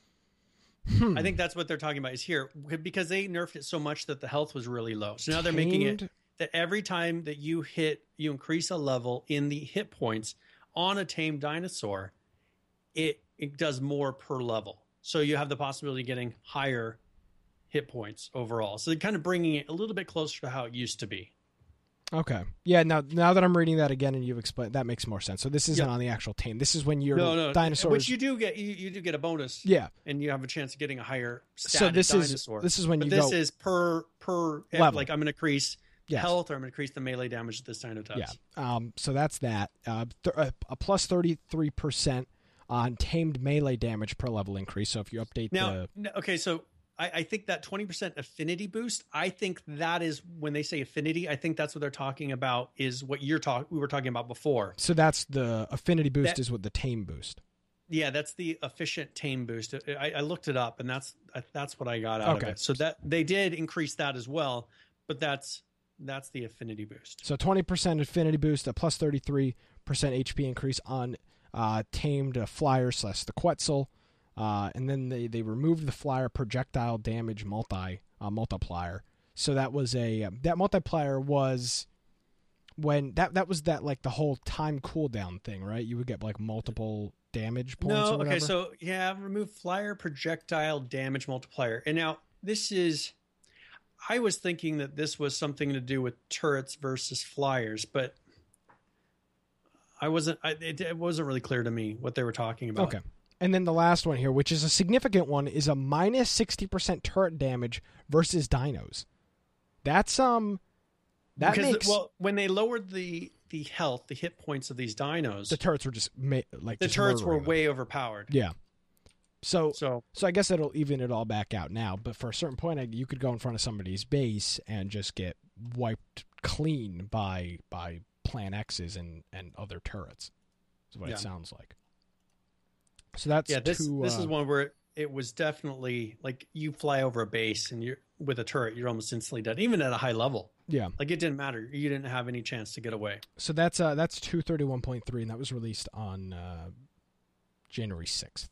[SPEAKER 1] Hmm.
[SPEAKER 2] I think that's what they're talking about is here because they nerfed it so much that the health was really low. So now they're making it
[SPEAKER 1] Tamed-
[SPEAKER 2] that every time that you hit, you increase a level in the hit points on a tamed dinosaur, it it does more per level. So you have the possibility of getting higher hit points overall. So they're kind of bringing it a little bit closer to how it used to be.
[SPEAKER 1] Okay. Yeah. Now, now that I'm reading that again and you've explained, that makes more sense. So this isn't
[SPEAKER 2] Yeah.
[SPEAKER 1] on the actual tame. This is when your
[SPEAKER 2] No, no,
[SPEAKER 1] dinosaurs.
[SPEAKER 2] which you do get. You, you do get a bonus.
[SPEAKER 1] Yeah.
[SPEAKER 2] And you have a chance of getting a higher
[SPEAKER 1] So
[SPEAKER 2] status
[SPEAKER 1] this is
[SPEAKER 2] dinosaur.
[SPEAKER 1] this is when
[SPEAKER 2] but
[SPEAKER 1] you
[SPEAKER 2] this
[SPEAKER 1] go.
[SPEAKER 2] is per per
[SPEAKER 1] Level.
[SPEAKER 2] like I'm going to increase
[SPEAKER 1] Yes.
[SPEAKER 2] health or I'm going to increase the melee damage that this dino does.
[SPEAKER 1] Yeah. Um. So that's that. Uh. Th- a, a plus thirty-three percent on tamed melee damage per level increase. So if you update
[SPEAKER 2] Now,
[SPEAKER 1] the
[SPEAKER 2] n- okay, so I, I think that twenty percent affinity boost. I think that is when they say affinity. I think that's what they're talking about. Is what you're talking. We were talking about before.
[SPEAKER 1] so that's the affinity boost
[SPEAKER 2] That-
[SPEAKER 1] is with the tame boost.
[SPEAKER 2] Yeah, that's the efficient tame boost. I, I looked it up, and that's that's what I got out
[SPEAKER 1] Okay.
[SPEAKER 2] of it. So that they did increase that as well, but that's that's the affinity boost.
[SPEAKER 1] So twenty percent affinity boost, a plus thirty-three percent H P increase on uh, tamed uh, flyer slash the Quetzal. Uh, and then they, they removed the flyer projectile damage multi uh, multiplier. So that was a um, that multiplier was when that that was that like the whole time cooldown thing, right? You would get like multiple damage points.
[SPEAKER 2] No,
[SPEAKER 1] or whatever.
[SPEAKER 2] okay, so yeah, remove flyer projectile damage multiplier. And now this is, I was thinking that this was something to do with turrets versus flyers, but I wasn't. I, it, it wasn't really clear to me what they were talking about.
[SPEAKER 1] Okay. And then the last one here, which is a significant one, is a minus sixty percent turret damage versus dinos. That's um That
[SPEAKER 2] because
[SPEAKER 1] makes
[SPEAKER 2] well, when they lowered the the health, the hit points of these dinos,
[SPEAKER 1] the turrets were just ma- like
[SPEAKER 2] the
[SPEAKER 1] just
[SPEAKER 2] turrets were
[SPEAKER 1] murdering them.
[SPEAKER 2] way overpowered.
[SPEAKER 1] Yeah. So,
[SPEAKER 2] So
[SPEAKER 1] so I guess it'll even it all back out now. But for a certain point, you could go in front of somebody's base and just get wiped clean by by Plan X's and, and other turrets. Is what
[SPEAKER 2] Yeah.
[SPEAKER 1] it sounds like. So that's
[SPEAKER 2] yeah, this
[SPEAKER 1] two,
[SPEAKER 2] this
[SPEAKER 1] uh,
[SPEAKER 2] is one where it, it was definitely like you fly over a base and you're with a turret, you're almost instantly dead, even at a high level.
[SPEAKER 1] yeah.
[SPEAKER 2] Like it didn't matter. You didn't have any chance to get away.
[SPEAKER 1] So that's uh, that's two thirty-one point three, and that was released on uh, January sixth.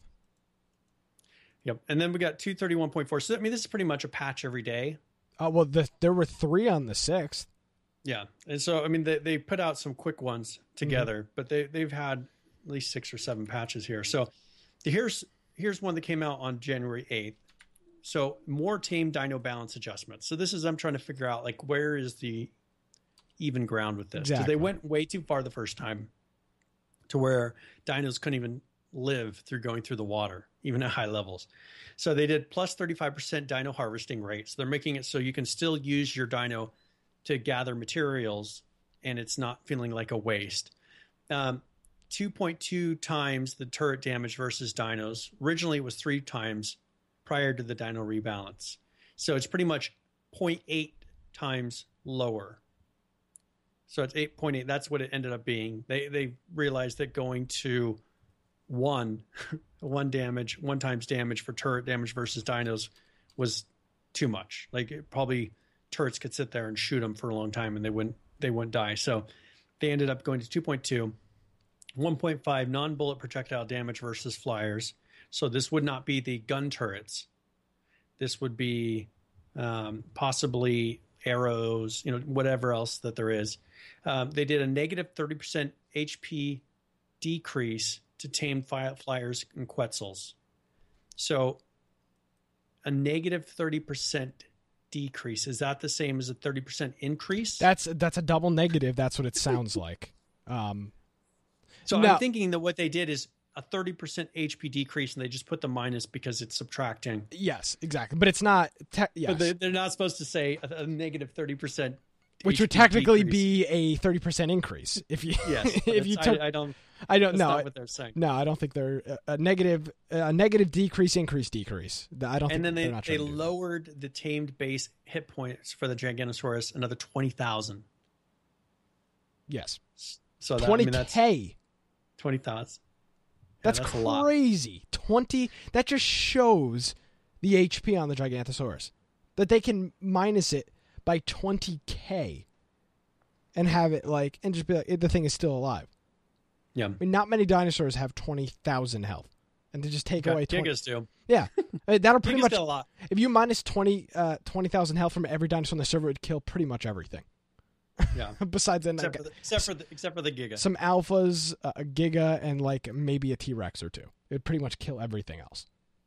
[SPEAKER 2] Yep. And then we got two thirty-one point four. So I mean, this is pretty much a patch every day.
[SPEAKER 1] Uh, well, the, there were three on the sixth.
[SPEAKER 2] Yeah. And so, I mean, they, they put out some quick ones together, mm-hmm. but they, they've had at least six or seven patches here. So here's, here's one that came out on January eighth. So more tame dino balance adjustments. So this is, I'm trying to figure out like, where is the even ground with this? Because
[SPEAKER 1] Exactly.
[SPEAKER 2] they went way too far the first time to where dinos couldn't even live through going through the water, even at high levels. So they did plus thirty-five percent dino harvesting rate. So they're making it so you can still use your dino to gather materials and it's not feeling like a waste. Um, two point two times the turret damage versus dinos. Originally it was three times prior to the dino rebalance. So it's pretty much zero point eight times lower. So it's eight point eight. That's what it ended up being. They they realized that going to one, one damage, one times damage for turret damage versus dinos was too much. Like it probably turrets could sit there and shoot them for a long time and they wouldn't they wouldn't die. So they ended up going to two point two, one point five non-bullet projectile damage versus flyers. So this would not be the gun turrets. This would be um, possibly arrows, you know, whatever else that there is. Um, they did a negative thirty percent H P decrease to tame flyers and Quetzals. So a negative thirty percent decrease, is that the same as a thirty percent increase?
[SPEAKER 1] That's that's a double negative. That's what it sounds like. Um,
[SPEAKER 2] so
[SPEAKER 1] no.
[SPEAKER 2] I'm thinking that what they did is a thirty percent H P decrease and they just put the minus because it's subtracting.
[SPEAKER 1] Yes, exactly. But it's not. Te- yes.
[SPEAKER 2] But they, they're not supposed to say a, a negative thirty percent.
[SPEAKER 1] Which
[SPEAKER 2] H P
[SPEAKER 1] would technically
[SPEAKER 2] decrease.
[SPEAKER 1] be a thirty percent increase if you
[SPEAKER 2] Yes,
[SPEAKER 1] if you took.
[SPEAKER 2] I, I don't.
[SPEAKER 1] I don't
[SPEAKER 2] That's
[SPEAKER 1] know.
[SPEAKER 2] not what they're saying.
[SPEAKER 1] No, I don't think they're a, a negative. A negative decrease, increase, decrease. I don't.
[SPEAKER 2] And
[SPEAKER 1] think
[SPEAKER 2] then they
[SPEAKER 1] they're not
[SPEAKER 2] they
[SPEAKER 1] trying to do that.
[SPEAKER 2] lowered the tamed base hit points for the Giganosaurus another twenty thousand.
[SPEAKER 1] Yes,
[SPEAKER 2] So that, I
[SPEAKER 1] twenty
[SPEAKER 2] mean, that's
[SPEAKER 1] k.
[SPEAKER 2] twenty thousand.
[SPEAKER 1] That's,
[SPEAKER 2] that's a lot.
[SPEAKER 1] crazy. Twenty. That just shows the H P on the Giganosaurus. That they can minus it by twenty k, and have it like and just be like the thing is still alive.
[SPEAKER 2] Yeah.
[SPEAKER 1] I mean, not many dinosaurs have twenty thousand health, and to just take away twenty.
[SPEAKER 2] Gigas do.
[SPEAKER 1] Yeah, I mean, that'll pretty
[SPEAKER 2] Gigas
[SPEAKER 1] much.
[SPEAKER 2] do a lot.
[SPEAKER 1] If you minus twenty uh, twenty thousand health from every dinosaur on the server, it would kill pretty much everything.
[SPEAKER 2] Yeah.
[SPEAKER 1] Besides then,
[SPEAKER 2] Except for the, except for the, except for the Giga.
[SPEAKER 1] some alphas, uh, a Giga, and like maybe a T Rex or two. It would pretty much kill everything else.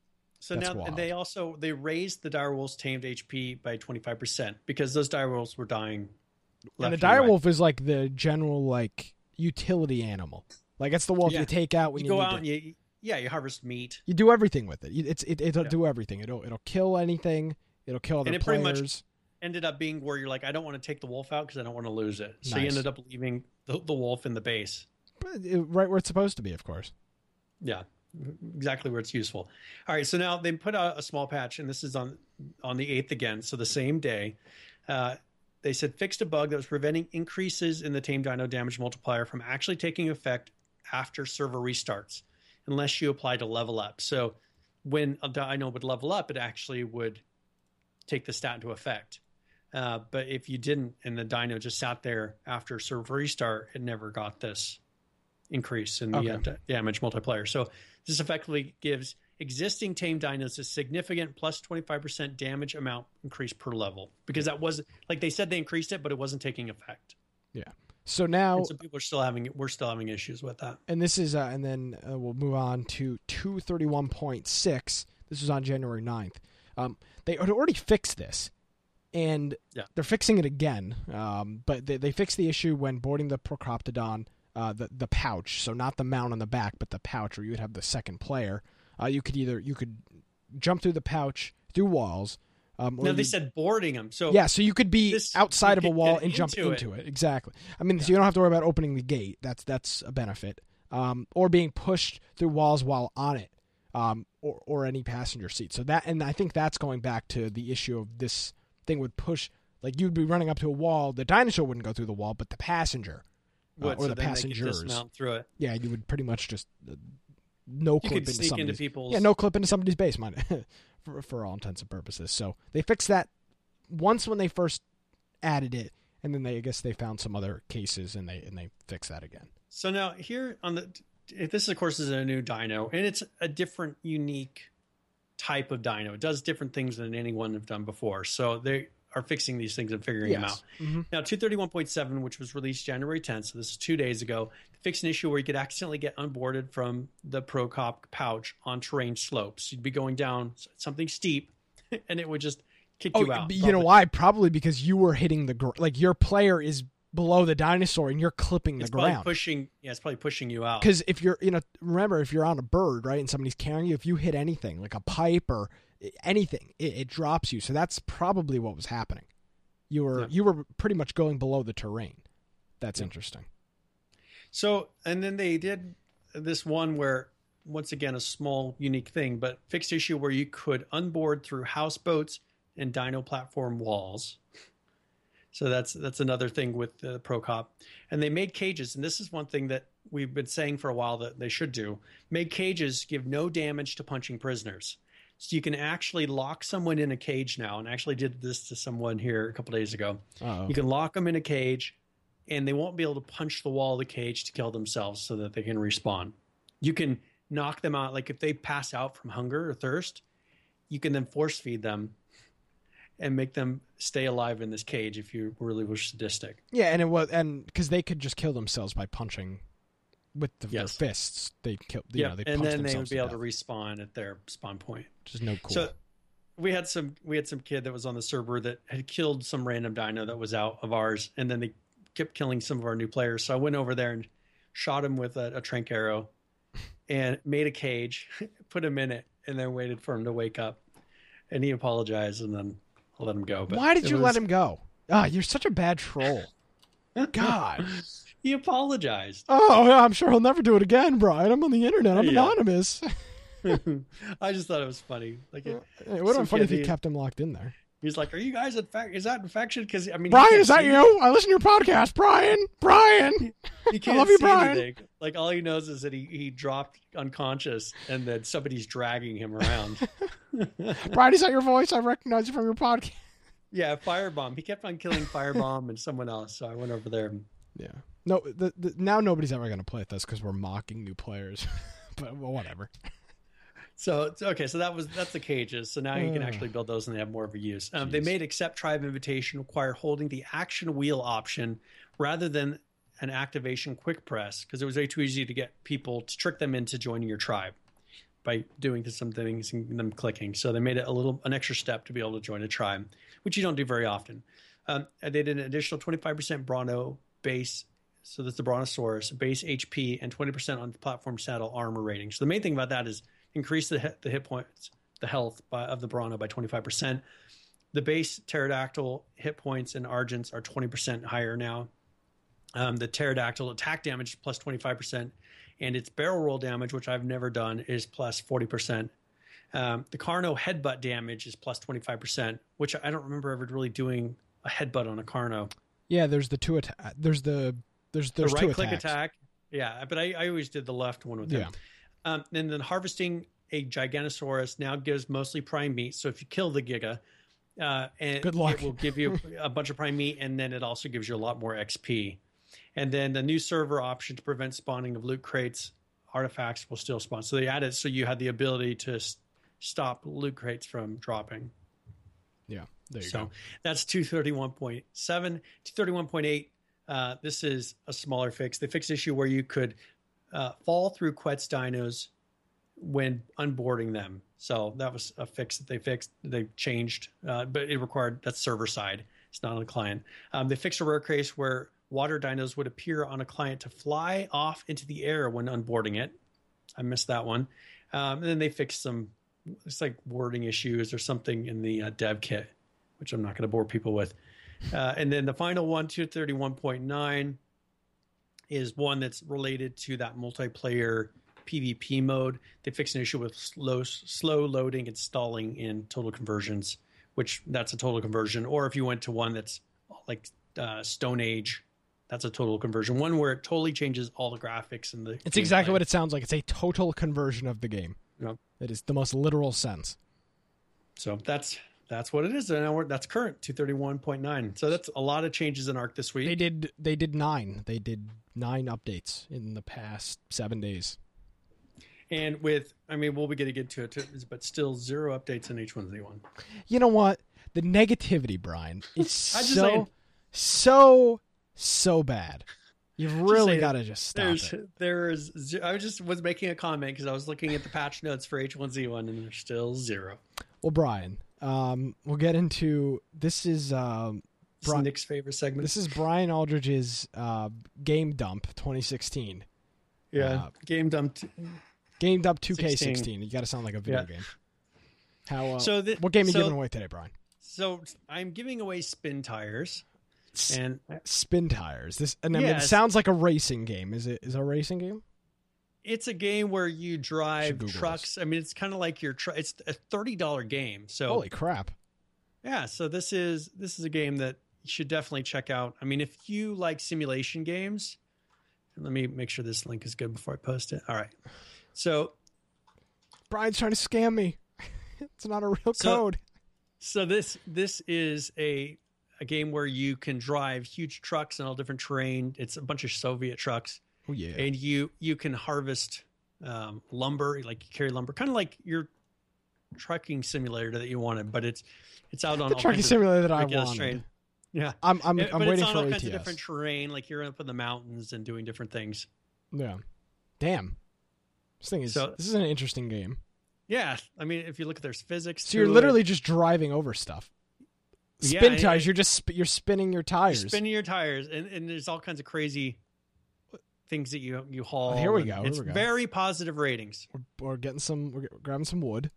[SPEAKER 2] So
[SPEAKER 1] That's
[SPEAKER 2] now
[SPEAKER 1] wild.
[SPEAKER 2] they also they raised the direwolf's tamed H P by twenty-five percent because those direwolves were dying.
[SPEAKER 1] And the
[SPEAKER 2] left right.
[SPEAKER 1] direwolf is like the general like utility animal. Like it's the wolf
[SPEAKER 2] Yeah.
[SPEAKER 1] you take out when
[SPEAKER 2] You
[SPEAKER 1] you,
[SPEAKER 2] go
[SPEAKER 1] need
[SPEAKER 2] out
[SPEAKER 1] to.
[SPEAKER 2] and you yeah you harvest meat.
[SPEAKER 1] You do everything with it. You- It's it, it'll
[SPEAKER 2] Yeah.
[SPEAKER 1] do everything. It'll it'll kill anything. It'll kill other
[SPEAKER 2] And it pretty
[SPEAKER 1] players.
[SPEAKER 2] much- Ended up being where you're like, I don't want to take the wolf out because I don't want to lose it. So you
[SPEAKER 1] Nice.
[SPEAKER 2] ended up leaving the, the wolf in the base.
[SPEAKER 1] But it- right where it's supposed to be, of course.
[SPEAKER 2] Yeah, exactly where it's useful. All right, so now they put out a small patch, and this is on on the eighth again, so the same day. Uh, they said fixed a bug that was preventing increases in the tame dino damage multiplier from actually taking effect after server restarts, unless you apply to level up. So when a dino would level up, it actually would take the stat into effect. Uh, but if you didn't, and the dino just sat there after server restart, it never got this increase in the
[SPEAKER 1] Okay.
[SPEAKER 2] uh, d- damage multiplier. So this effectively gives existing tame dinos a significant plus twenty-five percent damage amount increase per level, because that was like they said they increased it, but it wasn't taking effect.
[SPEAKER 1] Yeah. So now,
[SPEAKER 2] And so people are still having we're still having issues with that.
[SPEAKER 1] and this is, uh, and then uh, we'll move on to two thirty-one point six. This was on January ninth. Um, they had already fixed this, and
[SPEAKER 2] Yeah.
[SPEAKER 1] they're fixing it again. Um, but they, they fixed the issue when boarding the Procoptodon, uh, the the pouch. So not the mount on the back, but the pouch where you would have the second player. Uh, you could either you could jump through the pouch through walls, Um,
[SPEAKER 2] no, they
[SPEAKER 1] you,
[SPEAKER 2] said boarding them. So
[SPEAKER 1] yeah, so you could be
[SPEAKER 2] this,
[SPEAKER 1] outside of a wall and
[SPEAKER 2] into
[SPEAKER 1] jump
[SPEAKER 2] it.
[SPEAKER 1] into it. Exactly. I mean,
[SPEAKER 2] Yeah.
[SPEAKER 1] so you don't have to worry about opening the gate. That's that's a benefit. Um, or being pushed through walls while on it, um, or or any passenger seat. So that, and I think that's going back to the issue of this thing would push. Like you'd be running up to a wall. The dinosaur wouldn't go through the wall, but the passenger uh,
[SPEAKER 2] Would,
[SPEAKER 1] or
[SPEAKER 2] so
[SPEAKER 1] the
[SPEAKER 2] then
[SPEAKER 1] passengers.
[SPEAKER 2] They could dismount through it.
[SPEAKER 1] Yeah, you would pretty much just uh, no
[SPEAKER 2] You
[SPEAKER 1] clip
[SPEAKER 2] could
[SPEAKER 1] into
[SPEAKER 2] sneak
[SPEAKER 1] somebody's.
[SPEAKER 2] into people's.
[SPEAKER 1] Yeah, no clip into somebody's base, mind for for all intents and purposes. So they fixed that once when they first added it, and then they I guess they found some other cases and they and they fixed that again.
[SPEAKER 2] So now here on the this of course is a new dyno, and it's a different, unique type of dyno. It does different things than anyone have done before. So they are fixing these things and figuring
[SPEAKER 1] Yes.
[SPEAKER 2] them out.
[SPEAKER 1] Mm-hmm.
[SPEAKER 2] Now, two thirty-one point seven, which was released January tenth, so this is two days ago, fixed an issue where you could accidentally get unboarded from the ProCop pouch on terrain slopes. You'd be going down something steep, and it would just kick
[SPEAKER 1] Oh,
[SPEAKER 2] you out.
[SPEAKER 1] you know why? Probably because you were hitting the gr- like your player is below the dinosaur and you're clipping the
[SPEAKER 2] It's probably
[SPEAKER 1] ground.
[SPEAKER 2] pushing. Yeah, it's probably pushing you out.
[SPEAKER 1] Because if you're, you know, remember if you're on a bird, right, and somebody's carrying you, if you hit anything like a pipe or anything, it, it drops you. So that's probably what was happening. You were
[SPEAKER 2] Yeah.
[SPEAKER 1] you were pretty much going below the terrain. That's
[SPEAKER 2] Yeah.
[SPEAKER 1] interesting.
[SPEAKER 2] So, and then they did this one where, once again, a small, unique thing, but fixed issue where you could unboard through houseboats and dyno platform walls. So that's that's another thing with the ProCop. And they made cages, and this is one thing that we've been saying for a while that they should do. Make cages give no damage to punching prisoners. So you can actually lock someone in a cage now, and I actually did this to someone here a couple days ago.
[SPEAKER 1] Uh-oh.
[SPEAKER 2] You can lock them in a cage, and they won't be able to punch the wall of the cage to kill themselves so that they can respawn. You can knock them out. Like if they pass out from hunger or thirst, you can then force feed them and make them stay alive in this cage if you really were sadistic.
[SPEAKER 1] Yeah, and it was, and because they could just kill themselves by punching with the,
[SPEAKER 2] Yes.
[SPEAKER 1] their fists. They kill, you
[SPEAKER 2] Yeah,
[SPEAKER 1] know, they
[SPEAKER 2] and
[SPEAKER 1] punch
[SPEAKER 2] then they would
[SPEAKER 1] themselves
[SPEAKER 2] be able to
[SPEAKER 1] death,
[SPEAKER 2] respawn at their spawn point.
[SPEAKER 1] which is no cool.
[SPEAKER 2] So we had some we had some kid that was on the server that had killed some random dino that was out of ours, and then they kept killing some of our new players. So I went over there and shot him with a, a trank arrow and made a cage, put him in it, and then waited for him to wake up. And he apologized, and then I let him go. But
[SPEAKER 1] Why did
[SPEAKER 2] it
[SPEAKER 1] you
[SPEAKER 2] was-
[SPEAKER 1] let him go? Ah, you're such a bad troll. God.
[SPEAKER 2] He apologized.
[SPEAKER 1] Oh, yeah, I'm sure he'll never do it again, Brian. I'm on the internet. I'm
[SPEAKER 2] Yeah.
[SPEAKER 1] anonymous.
[SPEAKER 2] I just thought it was funny. Like it,
[SPEAKER 1] It would have been
[SPEAKER 2] some
[SPEAKER 1] funny if
[SPEAKER 2] kid,
[SPEAKER 1] you
[SPEAKER 2] he-
[SPEAKER 1] kept him locked in there.
[SPEAKER 2] he's like, "Are you guys infected? Is that infection?" Because I mean, he
[SPEAKER 1] Brian,
[SPEAKER 2] can't
[SPEAKER 1] is that
[SPEAKER 2] see-
[SPEAKER 1] you? I listen to your podcast. Brian, Brian.
[SPEAKER 2] He can't
[SPEAKER 1] love you,
[SPEAKER 2] see
[SPEAKER 1] Brian.
[SPEAKER 2] anything. Like all he knows is that he, he dropped unconscious, and that somebody's dragging him around.
[SPEAKER 1] Brian, is that your voice? I recognize you from your podcast.
[SPEAKER 2] Yeah, Firebomb. He kept on killing Firebomb and someone else. So I went over there.
[SPEAKER 1] Yeah. No, the, the, now nobody's ever going to play with us because we're mocking new players. But well, whatever.
[SPEAKER 2] So okay, so that was that's the cages. So now you can
[SPEAKER 1] Uh.
[SPEAKER 2] actually build those, and they have more of a use. Um,
[SPEAKER 1] Jeez.
[SPEAKER 2] they made accept tribe invitation require holding the action wheel option rather than an activation quick press, because it was way too easy to get people to trick them into joining your tribe by doing some things and them clicking. So they made it a little an extra step to be able to join a tribe, which you don't do very often. Um, and they did an additional twenty-five percent Bronto base. So that's the Brontosaurus base H P and twenty percent on the platform saddle armor rating. So the main thing about that is increase the hit, the hit points, the health by, of the Bronto by twenty-five percent. The base pterodactyl hit points and Argents are twenty percent higher now. Um, the pterodactyl attack damage is plus twenty-five percent, and its barrel roll damage, which I've never done, is plus forty percent. Um, the Carno headbutt damage is plus twenty-five percent, which I don't remember ever really doing a headbutt on a Carno.
[SPEAKER 1] Yeah, there's the two attack. There's the there's there's
[SPEAKER 2] the
[SPEAKER 1] two
[SPEAKER 2] right click
[SPEAKER 1] attacks.
[SPEAKER 2] attack. Yeah, but I, I always did the left one with
[SPEAKER 1] Yeah.
[SPEAKER 2] him. Um, and then harvesting a Giganosaurus now gives mostly prime meat. So if you kill the Giga, uh, and
[SPEAKER 1] Good luck.
[SPEAKER 2] it will give you a bunch of prime meat, and then it also gives you a lot more X P. And then the new server option to prevent spawning of loot crates, artifacts will still spawn. So they added so you had the ability to s- stop loot crates from dropping.
[SPEAKER 1] Yeah, there you
[SPEAKER 2] So
[SPEAKER 1] go.
[SPEAKER 2] that's two thirty-one point seven. two thirty-one point eight, uh, this is a smaller fix. They fixed the issue where you could uh, fall through Quetz dinos when unboarding them. So that was a fix that they fixed. They changed, uh, but it required, that's server side. It's not on the client. Um, they fixed a rare case where water dinos would appear on a client to fly off into the air when unboarding it. I missed that one. Um, and then they fixed some it's like wording issues or something in the uh, dev kit, which I'm not going to bore people with. Uh, and then the final one, two thirty-one point nine, is one that's related to that multiplayer PvP mode. They fixed an issue with slow, slow loading and stalling in total conversions, which that's a total conversion. Or if you went to one that's like uh, Stone Age, that's a total conversion. One where it totally changes all the graphics and the.
[SPEAKER 1] It's exactly what it sounds like. It's a total conversion of the game.
[SPEAKER 2] Yep.
[SPEAKER 1] It is the most literal sense.
[SPEAKER 2] So that's that's what it is. And now we're, that's current two thirty-one point nine. So that's a lot of changes in Arc this week.
[SPEAKER 1] They did they did nine. They did nine updates in the past seven days.
[SPEAKER 2] And with, I mean, we'll be getting into it, too, but still zero updates in H one Z one.
[SPEAKER 1] You know what? The negativity, Brian, is
[SPEAKER 2] I'm just
[SPEAKER 1] so,
[SPEAKER 2] saying.
[SPEAKER 1] so, so bad. You've really got to just stop
[SPEAKER 2] there's,
[SPEAKER 1] it.
[SPEAKER 2] There's, I was just was making a comment because I was looking at the patch notes for H one Z one, and there's still zero.
[SPEAKER 1] Well, Brian, um, we'll get into, this is... Um,
[SPEAKER 2] This is Nick's favorite segment.
[SPEAKER 1] This is Brian Aldridge's uh, Game Dump twenty sixteen.
[SPEAKER 2] Yeah,
[SPEAKER 1] uh,
[SPEAKER 2] Game Dump. T-
[SPEAKER 1] Game Dump two K sixteen. You got to sound like a video
[SPEAKER 2] yeah.
[SPEAKER 1] game. How? Uh,
[SPEAKER 2] so the,
[SPEAKER 1] what game are you
[SPEAKER 2] so,
[SPEAKER 1] giving away today, Brian?
[SPEAKER 2] So I'm giving away Spin Tires.
[SPEAKER 1] S-
[SPEAKER 2] and
[SPEAKER 1] Spin Tires. This and I mean,
[SPEAKER 2] yes.
[SPEAKER 1] it sounds like a racing game. Is it? Is it a racing game?
[SPEAKER 2] It's a game where you drive
[SPEAKER 1] Google
[SPEAKER 2] trucks.
[SPEAKER 1] this.
[SPEAKER 2] I mean, it's kind of like your. Tr- it's a thirty dollar game. So
[SPEAKER 1] holy crap!
[SPEAKER 2] Yeah. So this is this is a game that you should definitely check out. I mean, if you like simulation games, and let me make sure this link is good before I post it. All right. So
[SPEAKER 1] Brian's trying to scam me. It's not a real
[SPEAKER 2] so,
[SPEAKER 1] code.
[SPEAKER 2] So this this is a a game where you can drive huge trucks in all different terrain. It's a bunch of Soviet trucks.
[SPEAKER 1] Oh yeah.
[SPEAKER 2] And you you can harvest um, lumber, like you carry lumber, kind of like your trucking simulator that you wanted, but it's it's out on
[SPEAKER 1] the
[SPEAKER 2] all
[SPEAKER 1] trucking
[SPEAKER 2] kinds
[SPEAKER 1] simulator
[SPEAKER 2] of
[SPEAKER 1] that I
[SPEAKER 2] ridiculous
[SPEAKER 1] wanted.
[SPEAKER 2] terrain. Yeah,
[SPEAKER 1] I'm I'm,
[SPEAKER 2] yeah,
[SPEAKER 1] I'm
[SPEAKER 2] but
[SPEAKER 1] waiting
[SPEAKER 2] it's on
[SPEAKER 1] for
[SPEAKER 2] all
[SPEAKER 1] A
[SPEAKER 2] kinds
[SPEAKER 1] T S.
[SPEAKER 2] of different terrain, like you're up in the mountains and doing different things.
[SPEAKER 1] Yeah. Damn. This thing is
[SPEAKER 2] So-
[SPEAKER 1] this is an interesting game.
[SPEAKER 2] Yeah, I mean, if you look at there's physics.
[SPEAKER 1] So you're
[SPEAKER 2] to
[SPEAKER 1] literally
[SPEAKER 2] it.
[SPEAKER 1] just driving over stuff.
[SPEAKER 2] Yeah,
[SPEAKER 1] Spin
[SPEAKER 2] I-
[SPEAKER 1] tires.
[SPEAKER 2] I-
[SPEAKER 1] You're just sp- you're spinning your tires.
[SPEAKER 2] You're spinning your tires, and, and there's all kinds of crazy things that you you haul.
[SPEAKER 1] Oh, here we
[SPEAKER 2] and
[SPEAKER 1] go, here
[SPEAKER 2] It's
[SPEAKER 1] we go.
[SPEAKER 2] very positive ratings.
[SPEAKER 1] We're, we're getting some. We're grabbing some wood.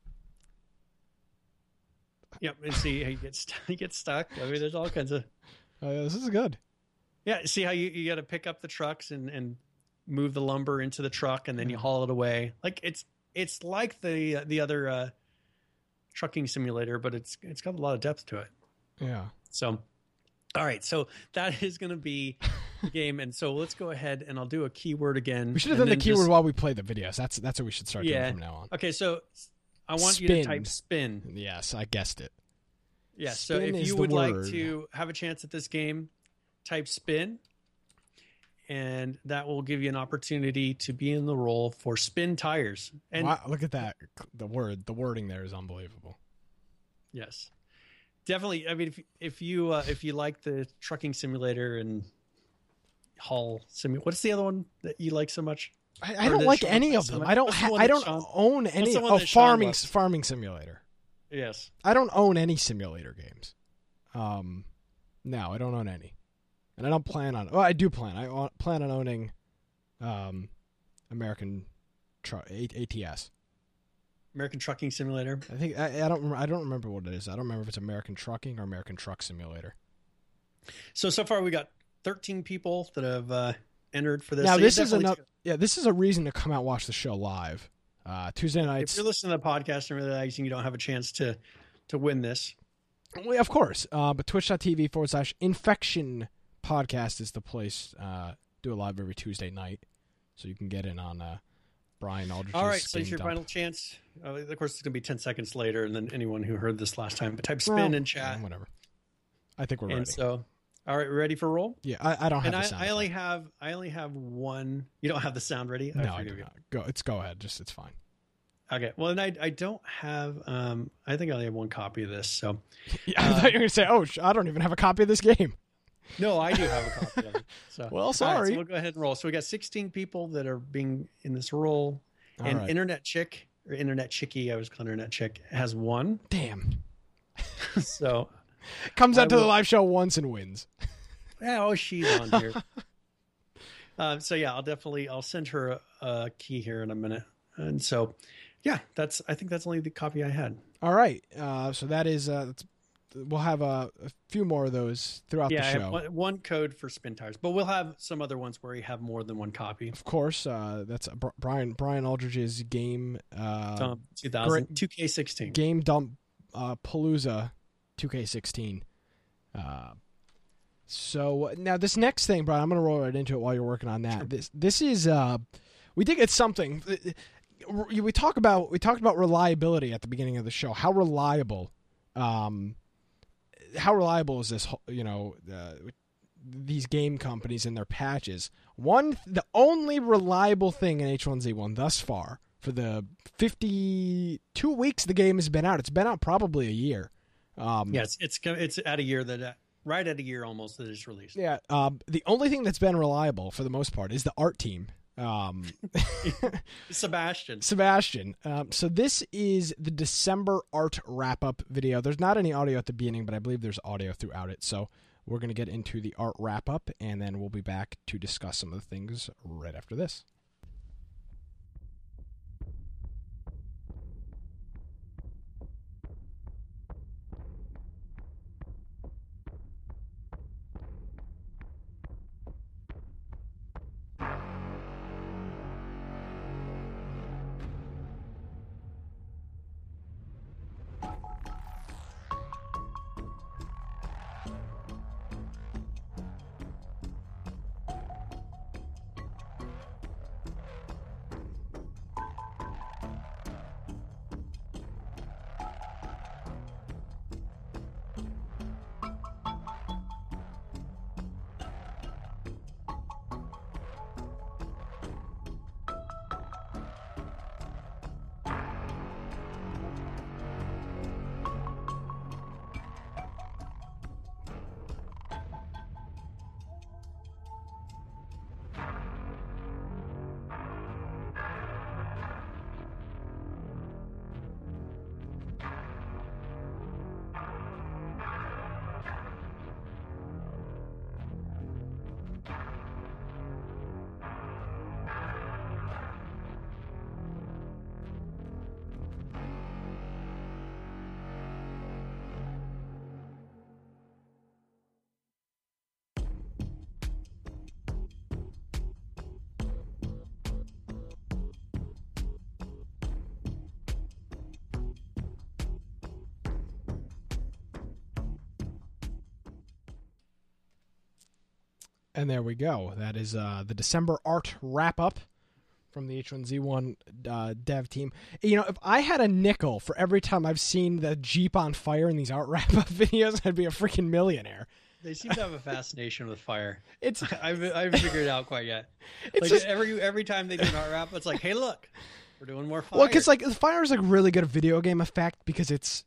[SPEAKER 2] Yep, and see how you get st- you get stuck. I mean, there's all kinds of.
[SPEAKER 1] Oh, yeah, this is good.
[SPEAKER 2] Yeah, see how you, you got to pick up the trucks and, and move the lumber into the truck, and then you haul it away. Like it's it's like the the other uh, trucking simulator, but it's it's got a lot of depth to it.
[SPEAKER 1] Yeah.
[SPEAKER 2] So, all right, so that is going to be the game, and so let's go ahead and I'll do a keyword again.
[SPEAKER 1] We should have
[SPEAKER 2] and
[SPEAKER 1] done the
[SPEAKER 2] then
[SPEAKER 1] keyword
[SPEAKER 2] just-
[SPEAKER 1] while we play the videos. That's that's what we should start
[SPEAKER 2] Yeah.
[SPEAKER 1] doing from now on.
[SPEAKER 2] Okay, so I want you to
[SPEAKER 1] Spin.
[SPEAKER 2] type spin.
[SPEAKER 1] Yes, I guessed it.
[SPEAKER 2] Yeah, so
[SPEAKER 1] Spin
[SPEAKER 2] if
[SPEAKER 1] is
[SPEAKER 2] you
[SPEAKER 1] the
[SPEAKER 2] would like
[SPEAKER 1] word.
[SPEAKER 2] to have a chance at this game, type spin, and that will give you an opportunity to be in the role for Spin Tires. And
[SPEAKER 1] Wow, look at that. The word, the wording there is unbelievable.
[SPEAKER 2] yes, definitely. I mean, if if you uh, if you like the trucking simulator and haul simulator, what's the other one that you like so much?
[SPEAKER 1] I, I
[SPEAKER 2] Or
[SPEAKER 1] don't
[SPEAKER 2] that
[SPEAKER 1] like
[SPEAKER 2] Sean
[SPEAKER 1] any
[SPEAKER 2] plays
[SPEAKER 1] of
[SPEAKER 2] so
[SPEAKER 1] them.
[SPEAKER 2] much?
[SPEAKER 1] I don't.
[SPEAKER 2] What's the
[SPEAKER 1] Ha-
[SPEAKER 2] one
[SPEAKER 1] I
[SPEAKER 2] that
[SPEAKER 1] don't
[SPEAKER 2] Sean-
[SPEAKER 1] own any.
[SPEAKER 2] the one
[SPEAKER 1] Oh,
[SPEAKER 2] that Sean
[SPEAKER 1] farming
[SPEAKER 2] loves?
[SPEAKER 1] farming simulator.
[SPEAKER 2] Yes.
[SPEAKER 1] I don't own any simulator games. Um, no, I don't own any, and I don't plan on. Well, I do plan. I o- plan on owning, um, American tr- A- ATS.
[SPEAKER 2] American Trucking Simulator.
[SPEAKER 1] I think I, I don't. rem- I don't remember what it is. I don't remember if it's American Trucking or American Truck Simulator.
[SPEAKER 2] So so far we got thirteen people that have uh, entered for this.
[SPEAKER 1] Now
[SPEAKER 2] So you
[SPEAKER 1] this is
[SPEAKER 2] definitely-
[SPEAKER 1] another. Yeah, this is a reason to come out and watch the show live. Uh, Tuesday
[SPEAKER 2] If
[SPEAKER 1] nights.
[SPEAKER 2] you're listening to the podcast and realizing you don't have a chance to to win this,
[SPEAKER 1] Well, of course. Uh, but twitch.tv forward slash infection podcast is the place. Uh, do it live every Tuesday night. So you can get in on uh, Brian Aldridge's
[SPEAKER 2] all right. So
[SPEAKER 1] Spin
[SPEAKER 2] it's your
[SPEAKER 1] Dump.
[SPEAKER 2] final chance. Uh, of course, it's going to be ten seconds later, and then anyone who heard this last time, but type spin
[SPEAKER 1] Well,
[SPEAKER 2] in chat.
[SPEAKER 1] yeah, whatever. I think we're
[SPEAKER 2] And
[SPEAKER 1] ready.
[SPEAKER 2] so, all right, ready for roll?
[SPEAKER 1] yeah, I, I don't have
[SPEAKER 2] And
[SPEAKER 1] the
[SPEAKER 2] I,
[SPEAKER 1] sound.
[SPEAKER 2] I only have I only have one. You don't have the sound ready?
[SPEAKER 1] no, I
[SPEAKER 2] forgive
[SPEAKER 1] do
[SPEAKER 2] you.
[SPEAKER 1] not. Go. It's go ahead. Just it's fine.
[SPEAKER 2] Okay. Well, and I I don't have. Um, I think I only have one copy of this. So
[SPEAKER 1] Yeah, I
[SPEAKER 2] Uh,
[SPEAKER 1] thought you were going to say, oh, sh- I don't even have a copy of this game.
[SPEAKER 2] no, I do have a copy of it. So
[SPEAKER 1] Well,
[SPEAKER 2] all right,
[SPEAKER 1] sorry.
[SPEAKER 2] so we'll go ahead and roll. So we got sixteen people that are being in this roll,
[SPEAKER 1] All
[SPEAKER 2] and
[SPEAKER 1] right.
[SPEAKER 2] Internet Chick or Internet Chickie, I was calling her Internet Chick, has one.
[SPEAKER 1] Damn.
[SPEAKER 2] So
[SPEAKER 1] Comes
[SPEAKER 2] I
[SPEAKER 1] out to the
[SPEAKER 2] will-
[SPEAKER 1] live show once and wins.
[SPEAKER 2] yeah, oh, she's on here. um, so yeah, I'll definitely I'll send her a, a key here in a minute. And so Yeah, that's. I think that's only the copy I had.
[SPEAKER 1] All right. Uh, so that is. Uh, that's, we'll have a, a few more of those throughout
[SPEAKER 2] Yeah,
[SPEAKER 1] the
[SPEAKER 2] I
[SPEAKER 1] show.
[SPEAKER 2] have one, one code for Spin Tires, but we'll have some other ones where you have more than one copy.
[SPEAKER 1] Of course, uh, that's Br- Brian Brian Aldridge's game. Uh,
[SPEAKER 2] Um, two thousand, two K sixteen.
[SPEAKER 1] Game Dump uh, Palooza two K sixteen. Uh, so now this next thing, Brian, I'm going to roll right into it while you're working on that.
[SPEAKER 2] Sure.
[SPEAKER 1] This this is uh, we think it's something. We talk about we talked about reliability at the beginning of the show. How reliable, um, how reliable is this? You know, uh, these game companies and their patches. One, the only reliable thing in H one Z one thus far for the fifty-two weeks the game has been out. It's been out probably a year. Um,
[SPEAKER 2] yes, it's it's at a year that uh, right at a year almost that it's released.
[SPEAKER 1] Yeah. Um, the only thing that's been reliable for the most part is the art team. Um,
[SPEAKER 2] Sebastian.
[SPEAKER 1] Sebastian. Um, so this is the December art wrap up video. There's not any audio at the beginning, but I believe there's audio throughout it. So we're going to get into the art wrap up, and then we'll be back to discuss some of the things right after this. And there we go. That is uh, the December art wrap-up from the H one Z one uh, dev team. You know, if I had a nickel for every time I've seen the Jeep on fire in these art wrap-up videos, I'd be a freaking millionaire.
[SPEAKER 2] They seem to have a fascination with fire.
[SPEAKER 1] It's
[SPEAKER 2] I've I haven't figured it out quite yet.
[SPEAKER 1] It's
[SPEAKER 2] like
[SPEAKER 1] just,
[SPEAKER 2] every every time they do an art wrap, it's like, hey, look, we're doing more fire.
[SPEAKER 1] Well, because like the fire is like really good video game effect because it's,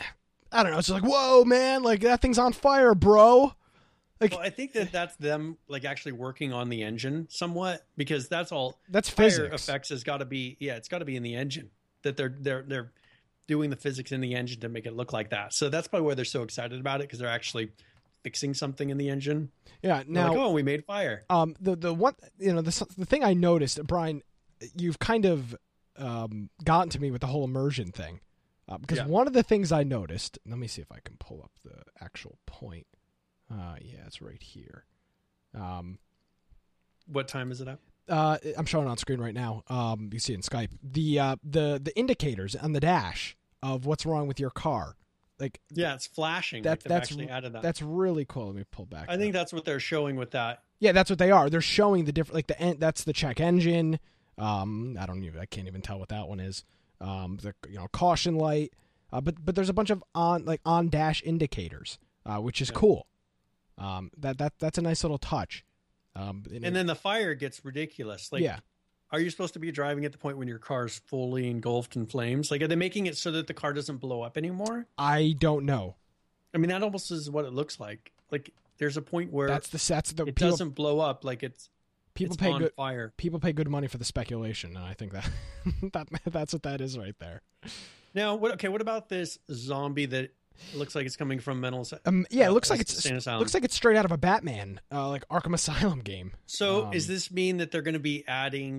[SPEAKER 1] I don't know, it's just like, whoa, man, like that thing's on fire, bro. Like,
[SPEAKER 2] well, I think that that's them like actually working on the engine somewhat because that's all.
[SPEAKER 1] That's
[SPEAKER 2] fire
[SPEAKER 1] physics.
[SPEAKER 2] effects has got to be yeah, it's got to be in the engine that they're they're they're doing the physics in the engine to make it look like that. So that's probably why they're so excited about it because they're actually fixing something in the engine.
[SPEAKER 1] Yeah. Now,
[SPEAKER 2] like, oh, we made fire.
[SPEAKER 1] Um, the the one you know the the thing I noticed, Brian, you've kind of um gotten to me with the whole immersion thing, uh, because
[SPEAKER 2] Yeah.
[SPEAKER 1] one of the things I noticed. Let me see if I can pull up the actual point. Uh, yeah, it's right here. Um,
[SPEAKER 2] What time is it at?
[SPEAKER 1] uh, I'm showing it on screen right now. Um, you can see it in Skype. The uh, the the indicators on the dash of what's wrong with your car, like
[SPEAKER 2] Yeah, it's flashing.
[SPEAKER 1] that,
[SPEAKER 2] like they've
[SPEAKER 1] that's
[SPEAKER 2] actually added that.
[SPEAKER 1] that's really cool. Let me pull back.
[SPEAKER 2] I think that's what they're showing with that.
[SPEAKER 1] Yeah, that's what they are. They're showing the different, like the en- that's the check engine. Um, I don't even, I can't even tell what that one is. Um, the you know caution light. Uh, but but there's a bunch of on like on dash indicators, uh, which is
[SPEAKER 2] Yeah.
[SPEAKER 1] cool. Um, that that that's a nice little touch. Um, and,
[SPEAKER 2] And
[SPEAKER 1] it-
[SPEAKER 2] then the fire gets ridiculous. Like,
[SPEAKER 1] yeah,
[SPEAKER 2] are you supposed to be driving at the point when your car's fully engulfed in flames? Like, are they making it so that the car doesn't blow up anymore?
[SPEAKER 1] I don't know.
[SPEAKER 2] I mean, that almost is what it looks like. Like, there's a point where
[SPEAKER 1] That's the that's the
[SPEAKER 2] it
[SPEAKER 1] people
[SPEAKER 2] doesn't blow up. Like it's
[SPEAKER 1] people
[SPEAKER 2] it's
[SPEAKER 1] pay
[SPEAKER 2] on
[SPEAKER 1] good
[SPEAKER 2] fire.
[SPEAKER 1] people pay good money for the speculation, and I think that that that's what that is right there.
[SPEAKER 2] Now, what? Okay, what about this zombie that looks like it's coming from mental?
[SPEAKER 1] Um, yeah, it
[SPEAKER 2] uh,
[SPEAKER 1] looks like it's
[SPEAKER 2] insane asylum.
[SPEAKER 1] looks like it's straight out of a Batman, uh, like Arkham Asylum game.
[SPEAKER 2] So,
[SPEAKER 1] um,
[SPEAKER 2] does this mean that they're going to be adding